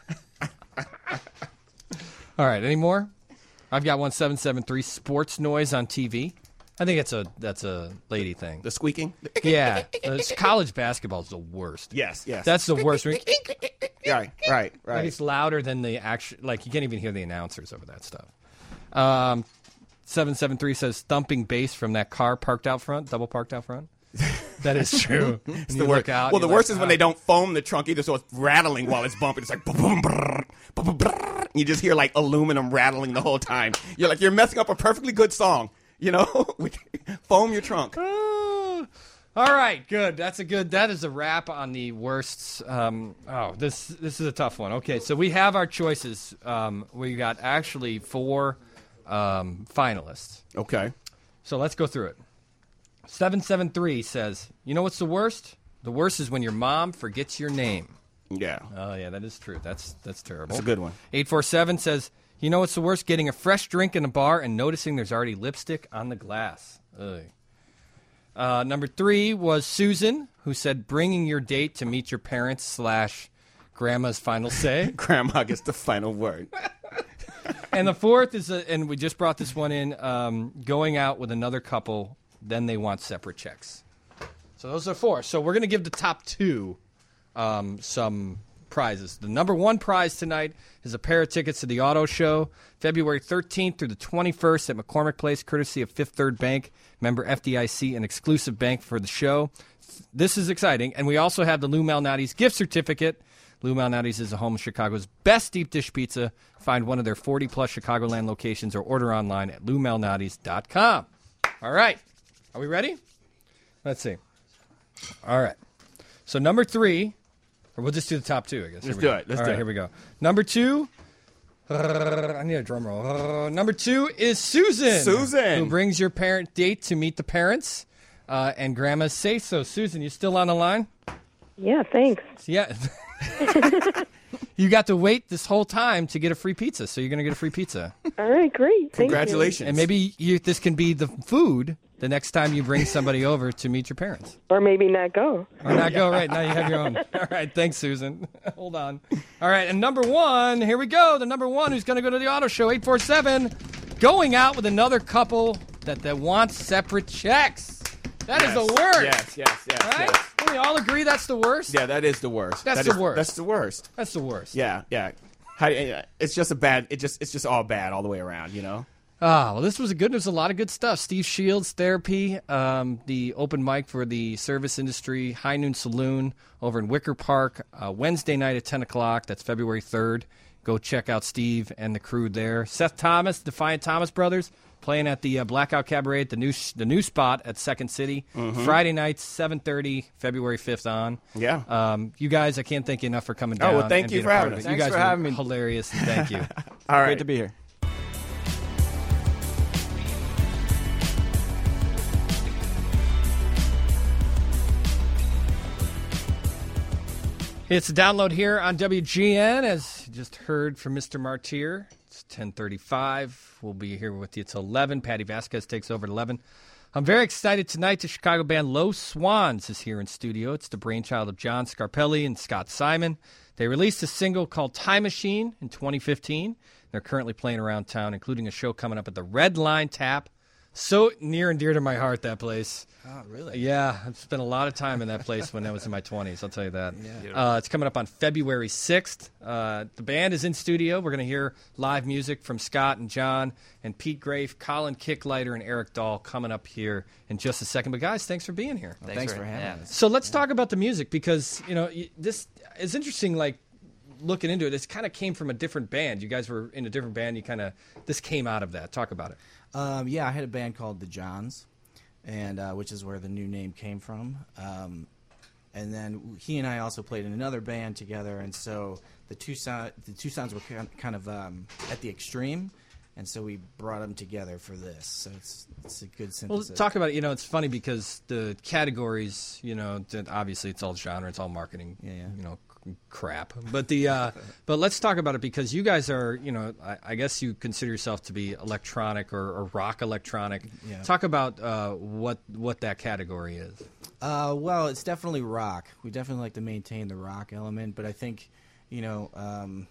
B: All right, any more? I've got one seven seven three sports noise on T V. I think that's a that's a lady thing.
J: The squeaking.
B: Yeah, uh, college basketball is the worst.
J: Yes, yes.
B: That's the worst.
J: Right, right,
B: Like
J: right.
B: it's louder than the actual. Like you can't even hear the announcers over that stuff. Um, seven seven three says thumping bass from that car parked out front, double parked out front. That is true.
J: It's
B: And
J: the
B: you
J: worst.
B: look out,
J: Well,
B: you're
J: the worst
B: like,
J: is when
B: "Oh."
J: they don't foam the trunk either, so it's rattling while it's bumping. It's like boom, boom, brrr, boom, boom, brrr. You just hear like aluminum rattling the whole time. You're like you're messing up a perfectly good song. You know, foam your trunk.
B: Ah. All right, good. That's a good. That is a wrap on the worsts. Um, oh, this this is a tough one. Okay, so we have our choices. Um, we got actually four um, finalists.
J: Okay.
B: So let's go through it. seven seven three says, you know what's the worst? The worst is when your mom forgets your name.
J: Yeah.
B: Oh, yeah, that is true. That's that's terrible.
J: That's a good one.
B: eight four seven says, you know what's the worst? Getting a fresh drink in a bar and noticing there's already lipstick on the glass. Ugh. Uh, number three was Susan, who said bringing your date to meet your parents slash grandma's final say.
J: Grandma gets the final word.
B: And the fourth is, a, and we just brought this one in, um, going out with another couple, then they want separate checks. So those are four. So we're going to give the top two um, some prizes. The number one prize tonight is a pair of tickets to the auto show, February thirteenth through the twenty-first at McCormick Place, courtesy of Fifth Third Bank, member F D I C, an exclusive bank for the show. This is exciting. And we also have the Lou Malnati's gift certificate. Lou Malnati's is a home of Chicago's best deep dish pizza. Find one of their forty-plus Chicagoland locations or order online at lou malnatis dot com. All right. Are we ready? Let's see. All right. So number three, or we'll just do the top two, I guess. Here
J: Let's
B: we
J: do
B: go.
J: it. Let's
B: All
J: do
B: right,
J: it.
B: here we go. Number two, I need a drum roll. Uh, number two is Susan.
J: Susan.
B: Who brings your parent date to meet the parents uh, and grandma's say so. Susan, you still on the line?
L: Yeah, thanks.
B: Yeah. You got to wait this whole time to get a free pizza, so you're going to get a free pizza.
L: All right, great. Thank
J: Congratulations.
B: And maybe you, this can be the food the next time you bring somebody over to meet your parents.
L: you. Or maybe not go.
B: Or not go, right. Now you have your own. All right, thanks, Susan. Hold on. All right, and number one, here we go. The number one who's going to go to the auto show, eight four seven, going out with another couple that, that wants separate checks. That is
J: Yes.
B: the worst.
J: Yes, yes, yes.
B: Right?
J: yes.
B: Can we all agree that's the worst?
J: Yeah, that is the worst.
B: That's
J: That
B: the
J: is-
B: worst.
J: That's the worst.
B: That's the worst.
J: Yeah, yeah. How, yeah, it's just a bad. It just it's just all bad all the way around. You know.
B: Ah, well, this was a good. There's a lot of good stuff. Steve Shields Therapy, um, the open mic for the service industry, High Noon Saloon over in Wicker Park, uh, Wednesday night at ten o'clock. That's February third. Go check out Steve and the crew there. Seth Thomas, Defiant Thomas Brothers, playing at the uh, Blackout Cabaret, at the new the new spot at Second City.
J: Mhm.
B: Friday nights, seven thirty, February fifth on.
J: Yeah.
B: Um, you guys, I can't thank you enough for coming
J: Oh,
B: down.
J: well, thank
B: and
J: you
B: being
J: for
B: a part
J: having
B: of
J: us.
B: it.
K: Thanks
B: You guys
K: for
B: were
K: having me.
B: hilarious. Thank you.
J: All right.
K: Great to be here.
B: It's a download here on W G N, as you just heard from Mister Martyr. It's ten thirty-five. We'll be here with you till eleven. Patty Vasquez takes over at eleven. I'm very excited tonight. The Chicago band Los Swans is here in studio. It's the brainchild of John Scarpelli and Scott Simon. They released a single called Time Machine in twenty fifteen. They're currently playing around town, including a show coming up at the Red Line Tap. So near and dear to my heart, that place.
M: Oh, really?
B: Yeah, I've spent a lot of time in that place when I was in my twenties, I'll tell you that.
M: Yeah.
B: Uh, it's coming up on February sixth. Uh, the band is in studio. We're going to hear live music from Scott and John and Pete Grafe, Colin Kicklighter, and Eric Dahl coming up here in just a second. But, guys, thanks for being here.
M: Well, thanks, thanks for, for having us.
B: So let's yeah. talk about the music because, you know, this is interesting, like, looking into it. This kind of came from a different band. You guys were in a different band. You kind of, this came out of that. Talk about it.
M: Um, yeah, I had a band called The Johns, and uh, which is where the new name came from. Um, and then he and I also played in another band together, and so the two sound, the two sounds were kind of um, at the extreme, and so we brought them together for this. So it's it's a good synthesis.
B: Well, talk about it. You know, it's funny because the categories, you know, obviously it's all genre, it's all marketing.
M: Yeah, yeah.
B: You know. Crap, but the uh, but let's talk about it because you guys are, you know, I, I guess you consider yourself to be electronic or, or rock electronic.
M: Yeah.
B: Talk about uh, what what that category is.
M: Uh, well, it's definitely rock. We definitely like to maintain the rock element, but I think, you know, um,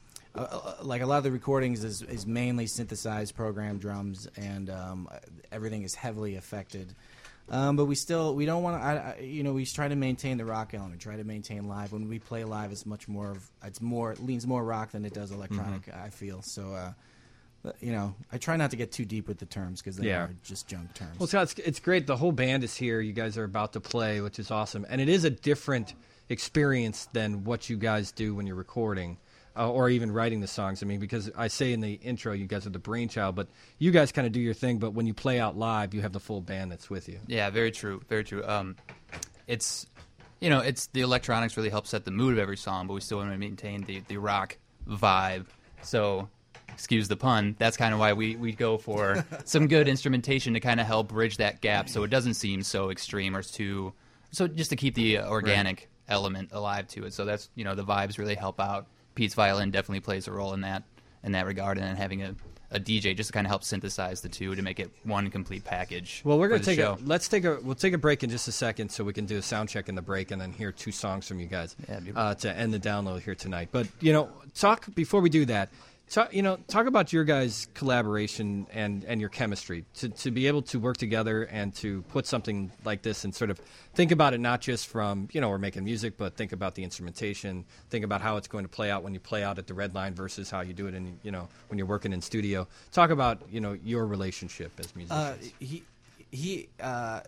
M: uh, like a lot of the recordings is, is mainly synthesized program drums, and um, everything is heavily affected. Um, but we still we don't want to you know we try to maintain the rock element, try to maintain live. When we play live, it's much more of it's more it leans more rock than it does electronic. Mm-hmm. I feel so. Uh, you know, I try not to get too deep with the terms because they
B: yeah.
M: are just junk terms.
B: Well, Scott, it's, it's great. The whole band is here. You guys are about to play, which is awesome, and it is a different experience than what you guys do when you're recording. Uh, or even writing the songs. I mean, because I say in the intro, you guys are the brainchild, but you guys kind of do your thing. But when you play out live, you have the full band that's with you.
N: Yeah, very true, very true. Um, it's, you know, it's the electronics really help set the mood of every song, but we still want to maintain the, the rock vibe. So, excuse the pun, that's kind of why we, we go for some good instrumentation to kind of help bridge that gap so it doesn't seem so extreme or too, so just to keep the organic right. element alive to it. So that's, you know, the vibes really help out. Pete's violin definitely plays a role in that in that regard, and then having a, a D J just to kind of help synthesize the two to make it one complete package.
B: Well, we're
N: going
B: to take a let's take a we'll take a break in just a second so we can do a sound check in the break and then hear two songs from you guys
N: yeah,
B: uh, to end the download here tonight. But you know, talk before we do that. Talk, you know, talk about your guys' collaboration and, and your chemistry to to be able to work together and to put something like this and sort of think about it not just from, you know, we're making music, but think about the instrumentation, think about how it's going to play out when you play out at the Red Line versus how you do it in, you know, when you're working in studio. Talk about, you know, your relationship as musicians.
M: Uh, he he. Uh,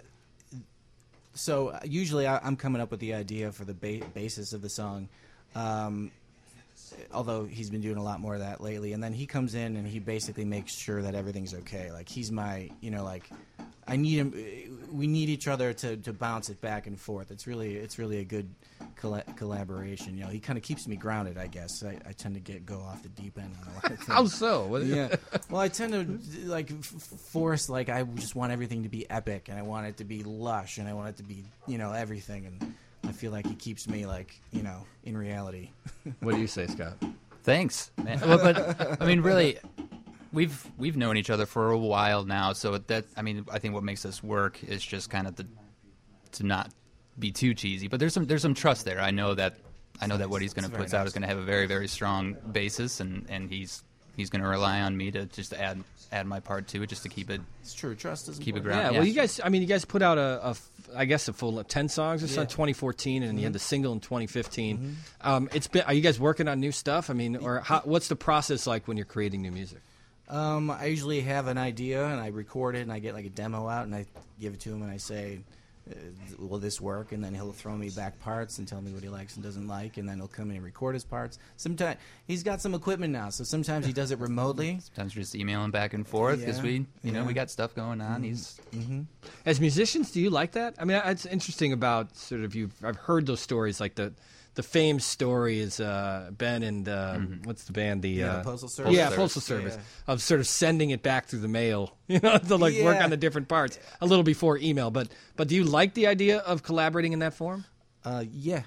M: so usually I, I'm coming up with the idea for the ba- basis of the song. Um, although he's been doing a lot more of that lately. And then he comes in and he basically makes sure that everything's okay. Like, he's my, you know, like, I need him, we need each other to, to bounce it back and forth. It's really it's really a good colla- collaboration. You know, he kind of keeps me grounded, I guess. I, I tend to get go off the deep end on a lot of things.
B: How so? What
M: yeah. Well, I tend to, like, f- force, like, I just want everything to be epic, and I want it to be lush, and I want it to be, you know, everything. And I feel like he keeps me, like, you know, in reality.
B: What do you say, Scott?
N: Thanks, man. Well, but I mean, really, we've we've known each other for a while now. So that I mean, I think what makes us work is just kind of the to not be too cheesy. But there's some there's some trust there. I know that I know that what he's going to put
M: nice.
N: out is going to have a very very strong basis, and, and he's he's going to rely on me to just add add my part to it, just to keep it.
M: It's true. Trust is
N: keep
M: important.
N: it grounded.
B: Yeah,
N: Yeah,
B: well, you guys, I mean, you guys put out a, a I guess a full ten songs or so
M: Yeah.
B: in twenty fourteen, and
M: Mm-hmm.
B: you had the single in twenty fifteen.
M: Mm-hmm.
B: Um, it's been. Are you guys working on new stuff? I mean, or how, what's the process like when you're creating new music?
M: Um, I usually have an idea, and I record it, and I get, like, a demo out, and I give it to him, and I say, uh, will this work? And then he'll throw me back parts and tell me what he likes and doesn't like, and then he'll come in and record his parts. Sometimes he's got some equipment now, so sometimes he does it remotely.
N: Sometimes we're just emailing back and forth because
M: Yeah,
N: we, you
M: yeah.
N: know, we got stuff going on.
M: Mm-hmm.
N: He's
M: Mm-hmm.
B: As musicians, do you like that? I mean, it's interesting about sort of you. I've heard those stories, like the the famed story is uh, Ben and uh,
N: Mm-hmm.
B: what's the band? The
M: Yeah,
B: uh,
M: Postal Service.
B: Yeah,
N: Postal
B: Postal Service
M: Yeah.
B: of sort of sending it back through the mail, you know, to like work
M: Yeah.
B: on the different parts a little before email. But but do you like the idea of collaborating in that form?
M: Uh, yeah,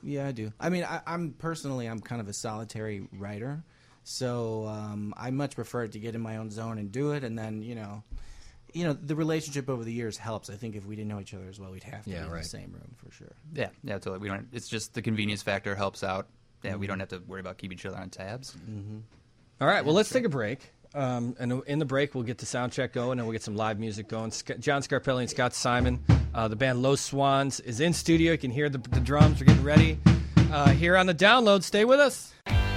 M: Yeah, I do. I mean, I, I'm personally, I'm kind of a solitary writer, so um, I much prefer to get in my own zone and do it, and then you know, you know, the relationship over the years helps. I think if we didn't know each other as well, we'd have to
N: Yeah,
M: be in
N: right.
M: the same room for sure.
N: Yeah, yeah, totally. We don't. It's just the convenience factor helps out. Yeah, we don't have to worry about keeping each other on tabs.
M: Mm-hmm.
B: All right, well, let's take a break. Um, and in the break, we'll get the sound check going, and we'll get some live music going. Sc- John Scarpelli and Scott Simon, uh, the band Los Swans, is in studio. You can hear the, the drums. We're getting ready uh, here on the download. Stay with us.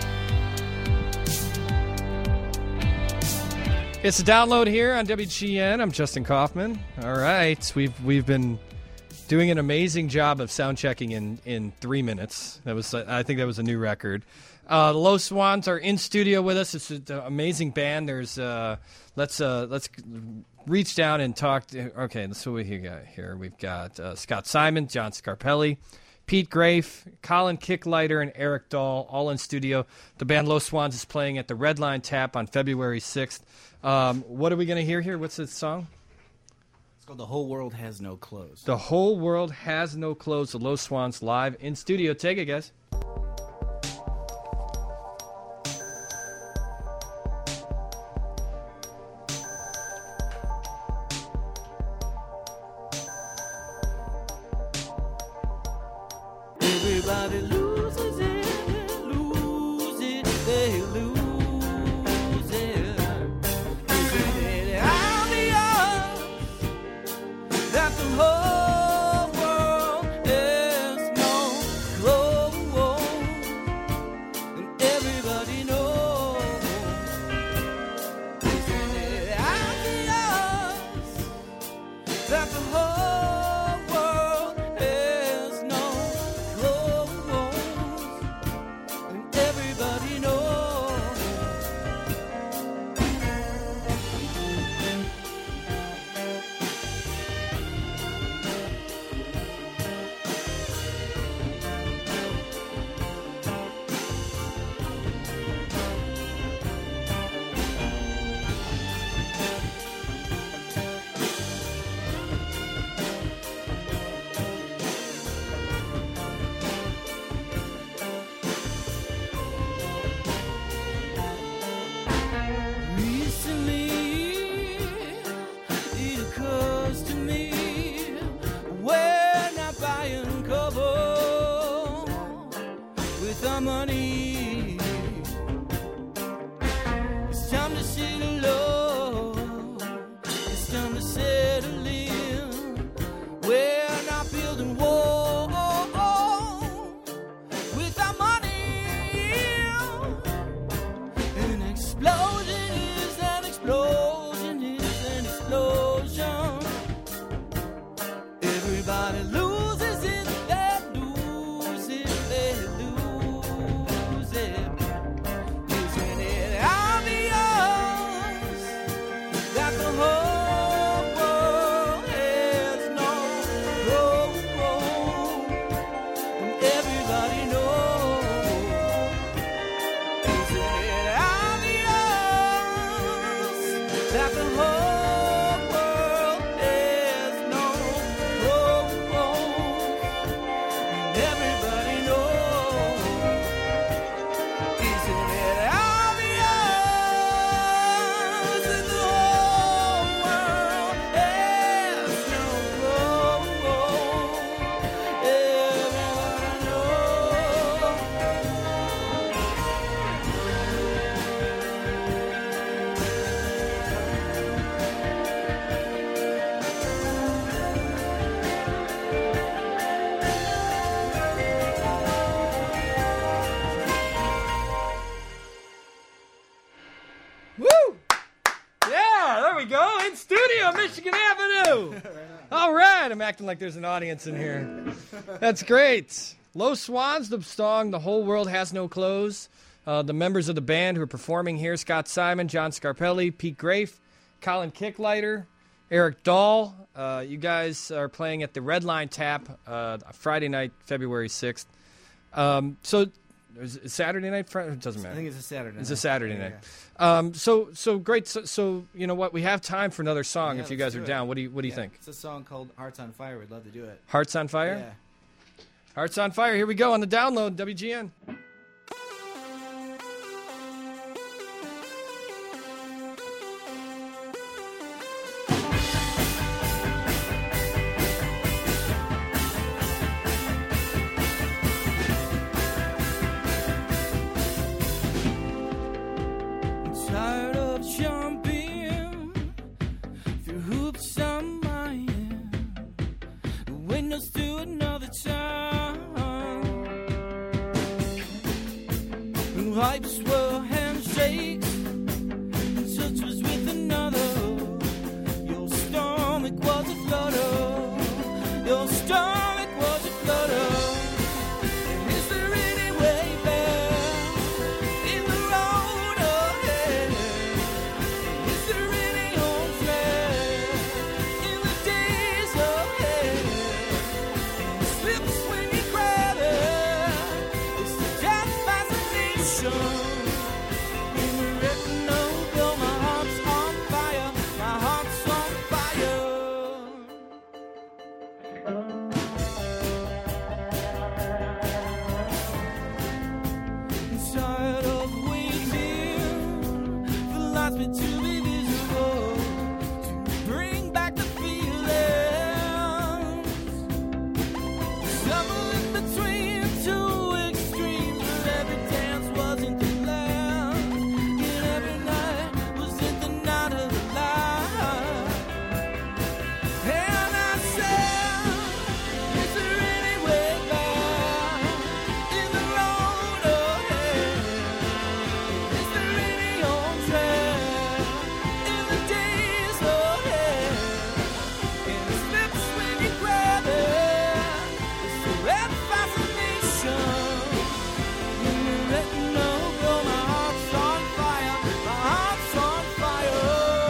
B: It's the download here on W G N. I'm Justin Kaufman. All right, we've we've been doing an amazing job of sound checking in, in three minutes. That was I think that was a new record. Uh, the Los Swans are in studio with us. It's an amazing band. There's uh, let's uh, let's reach down and talk. To, okay, that's what we got here. We've got uh, Scott Simon, John Scarpelli, Pete Grafe, Colin Kicklighter, and Eric Dahl, all in studio. The band Los Swans is playing at the Red Line Tap on February sixth. Um, what are we going to hear here? What's the song?
M: It's called "The Whole World Has No Clothes."
B: The Whole World Has No Clothes. The Los Swans live in studio. Take it, guys.
O: Everybody loses it, lose it, they lose it. Isn't it obvious that the whole world has no clothes, and everybody knows? Isn't it obvious that the whole world has no everybody knows? Recently, it occurs to me we're not buying cover with our money. It's time to settle low. It's time to settle in. We're not building walls with our money. An explosion is an explosion is an explosion. Everybody loses it, they lose it, they lose it. Isn't it obvious that the whole world has no clothes, and everybody knows? Isn't it obvious that the whole world has no clothes, and everybody knows? Isn't it obvious that the whole world has no clothes? Everybody knows.
B: Woo! Yeah, there we go. In studio, Michigan Avenue. All right, I'm acting like there's an audience in here. That's great. Los Swans, the song "The Whole World Has No Clothes." Uh, the members of the band who are performing here: Scott Simon, John Scarpelli, Pete Grafe, Colin Kicklighter, Eric Dahl. Uh, you guys are playing at the Red Line Tap uh, Friday night, February sixth. Um, so, is it Saturday night? Friday? It doesn't matter.
M: I think it's a Saturday
B: It's
M: night.
B: a Saturday
M: Yeah,
B: night. Um, so, so great. So, so, you know what? We have time for another song
M: Yeah,
B: if you
M: let's
B: guys are
M: do it.
B: down. What do you What do you
M: Yeah,
B: think?
M: It's a song called "Hearts on Fire." We'd love to do it.
B: Hearts on Fire?
M: Yeah.
B: Hearts on Fire. Here we go on the download, W G N.
O: Tired of jumping through hoops on my end, windows to another town. Pipes were handshakes, and touch was with another. Your stomach was a flutter. Your stomach was a flutter. Is there any way back in the road ahead? Is there any home track in the days ahead? And it slips when you grab it. It's the death fascination. In the retinal glow, my heart's on fire. My heart's on fire. Tired of waiting for lights to be visible, to bring back the feelings. Somewhere in between two extremes, where every dance wasn't the last, and every night wasn't the night of the life. And I said, is there any way back in the road ahead? Is there any home track in the days ahead? And it slips when you grab it. It's the red fascination. In the retinal glow, my heart's on fire. My heart's on fire.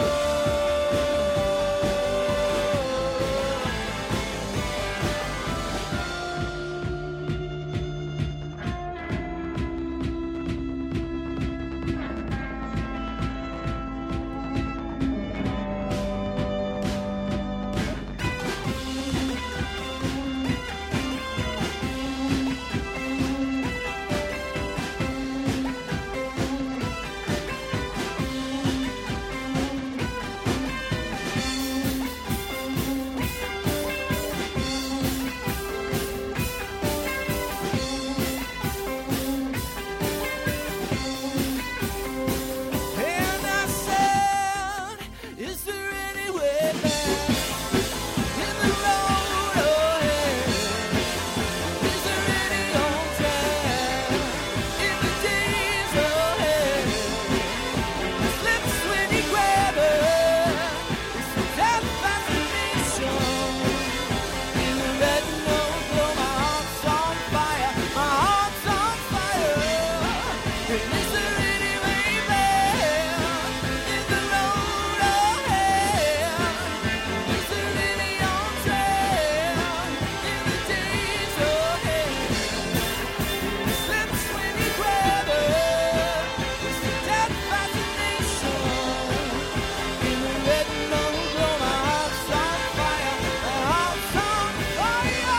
O: And I said, is there any way back in the road ahead? Is there any home track in the days ahead? It slips when you grab it. It's the death fascination. In the retinal glow, my heart's on fire. My heart's on fire. And is there any way back in the road ahead? Is there any home track in the days ahead? It slips when you grab it. It's the death fascination. In the retinal glow, my heart's on fire. My heart's on fire.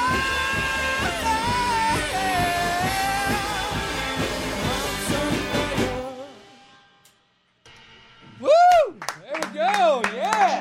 B: Woo! There we go. Yeah.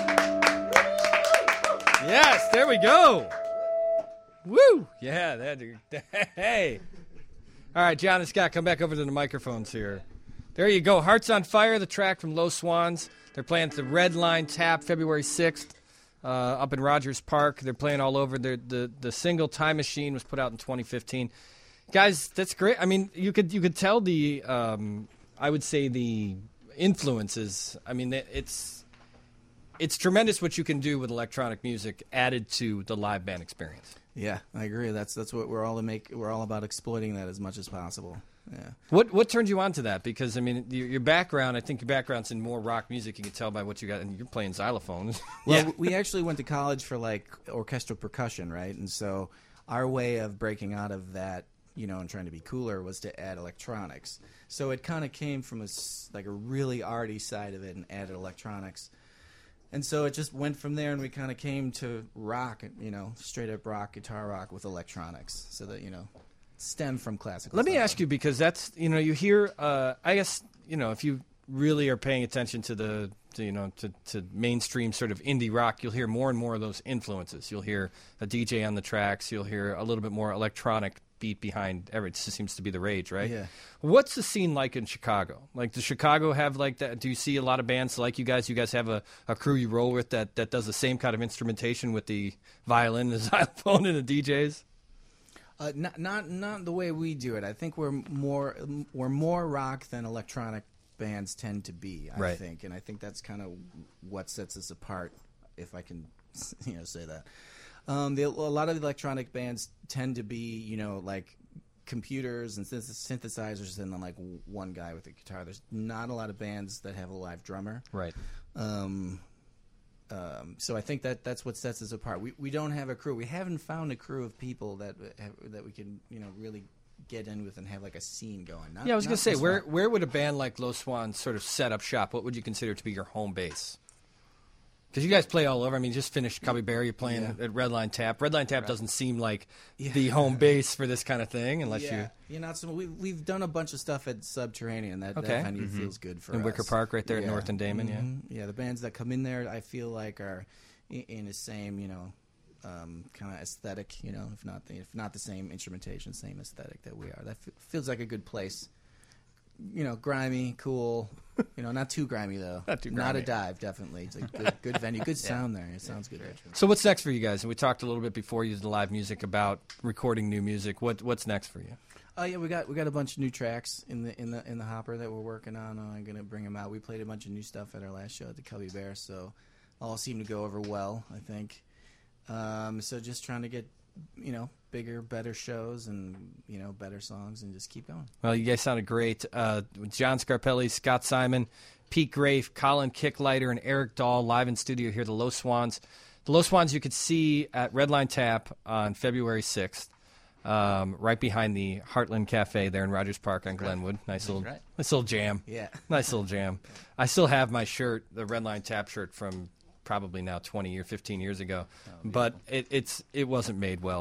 B: Yes, there we go. Woo! Yeah, that. Hey. All right, John and Scott, come back over to the microphones here. There you go. Hearts on Fire, the track from Low Swans. They're playing at the Red Line Tap February sixth uh, up in Rogers Park. They're playing all over. They're, the the single Time Machine was put out in twenty fifteen. Guys, that's great. I mean, you could you could tell the um, I would say the influences. I mean, it- it's it's tremendous what you can do with electronic music added to the live band experience.
M: Yeah, I agree. That's that's what we're all to make. We're all about exploiting that as much as possible. Yeah.
B: What what turned you on to that? Because I mean, your, your background. I think your background's in more rock music. You can tell by what you got, and you're playing xylophones.
M: Well, we actually went to college for like orchestral percussion, right? And so our way of breaking out of that, you know, and trying to be cooler was to add electronics. So it kind of came from a s like a really arty side of it and added electronics. And so it just went from there, and we kind of came to rock, you know, straight up rock, guitar rock with electronics, so that, you know, stem from classical.
B: Let me
M: stuff.
B: ask you, because that's, you know, you hear, uh, I guess, you know, if you really are paying attention to the, to, you know, to, to mainstream sort of indie rock, you'll hear more and more of those influences. You'll hear a D J on the tracks. You'll hear a little bit more electronic beat behind every. It seems to be the rage, right?
M: Yeah.
B: What's the scene like in Chicago? Like, does Chicago have like that? Do you see a lot of bands like you guys? You guys have a, a crew you roll with that, that does the same kind of instrumentation with the violin, the xylophone, and the D Js?
M: Uh, not not not the way we do it. I think we're more we're more rock than electronic bands tend to be. I
B: Right.
M: think, and I think that's kind of what sets us apart, if I can, you know, say that. Um, the, a lot of the electronic bands tend to be, you know, like computers and synth- synthesizers, and then like one guy with a guitar. There's not a lot of bands that have a live drummer.
B: Right.
M: Um, um, so I think that that's what sets us apart. We we don't have a crew. We haven't found a crew of people that have, that we can, you know, really get in with and have like a scene going. Not,
B: Yeah, I was
M: not
B: going to say,
M: just
B: where
M: rock.
B: where would a band like Los Swans sort of set up shop? What would you consider to be your home base? Because you guys play all over. I mean, you just finished Cubby Bear. You're playing
M: Yeah.
B: at Redline Tap. Redline Tap
M: Right.
B: doesn't seem like
M: Yeah.
B: the home base for this kind of thing, unless
M: yeah.
B: you.
M: You're not so. We, we've done a bunch of stuff at Subterranean. That,
B: Okay.
M: that venue
B: Mhm.
M: feels good for
B: In
M: us.
B: Wicker Park right there at
M: Yeah.
B: North and Damon, yeah.
M: Mhm. Yeah, the bands that come in there, I feel like are in, in the same, you know, um, kind of aesthetic. You know, if not the, if not the same instrumentation, same aesthetic that we are. That f- feels like a good place. You know, grimy, cool. You know, not too grimy though.
B: Not too
M: Not
B: grimy.
M: a dive, definitely. It's a good, good venue, good sound there. It sounds good.
B: So what's next for you guys? And we talked a little bit before you did the live music about recording new music. What what's next for you?
M: Oh yeah, we got we got a bunch of new tracks in the in the in the hopper that we're working on. Uh, I'm gonna bring them out. We played a bunch of new stuff at our last show at the Cubby Bear, so all seemed to go over well, I think. Um, so just trying to get, you know, bigger, better shows and, you know, better songs, and just keep going.
B: Well, you guys sounded great. Uh, John Scarpelli, Scott Simon, Pete Grafe, Colin Kicklighter, and Eric Dahl live in studio here, the Los Swans. The Los Swans you could see at Redline Tap on February sixth, um, right behind the Heartland Cafe there in Rogers Park on Glenwood. Nice
N: That's
B: little,
N: right.
B: nice little jam.
M: Yeah.
B: Nice little jam. I still have my shirt, the Redline Tap shirt from probably now twenty or fifteen years ago, but it, it's it wasn't made well.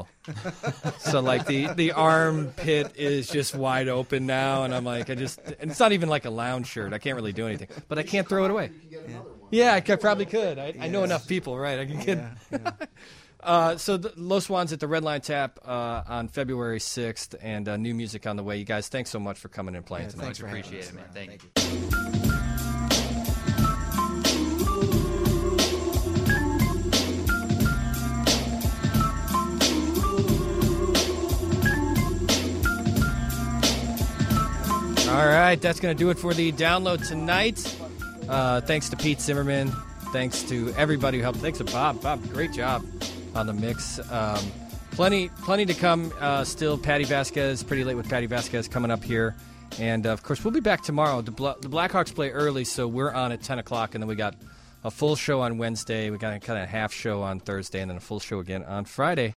B: So like the the armpit is just wide open now, and I'm like I just and it's not even like a lounge shirt. I can't really do anything, but I can't throw it away. Yeah, I could, probably could. I, I know enough people, right? I can get. Uh, so the Los Swans at the Redline Tap uh, on February sixth, and uh, new music on the way. You guys, thanks so much for coming and playing
N: Yeah,
B: tonight.
N: thanks for having Appreciate us. it, man. Thank you.
B: All right, that's going to do it for the download tonight. Uh, thanks to Pete Zimmerman. Thanks to everybody who helped. Thanks to Bob. Bob, great job on the mix. Um, plenty, plenty to come. Uh, still, Patty Vasquez. Pretty late with Patty Vasquez coming up here, and uh, of course we'll be back tomorrow. The, Bla- the Blackhawks play early, so we're on at ten o'clock, and then we got a full show on Wednesday. We got a kind of half show on Thursday, and then a full show again on Friday.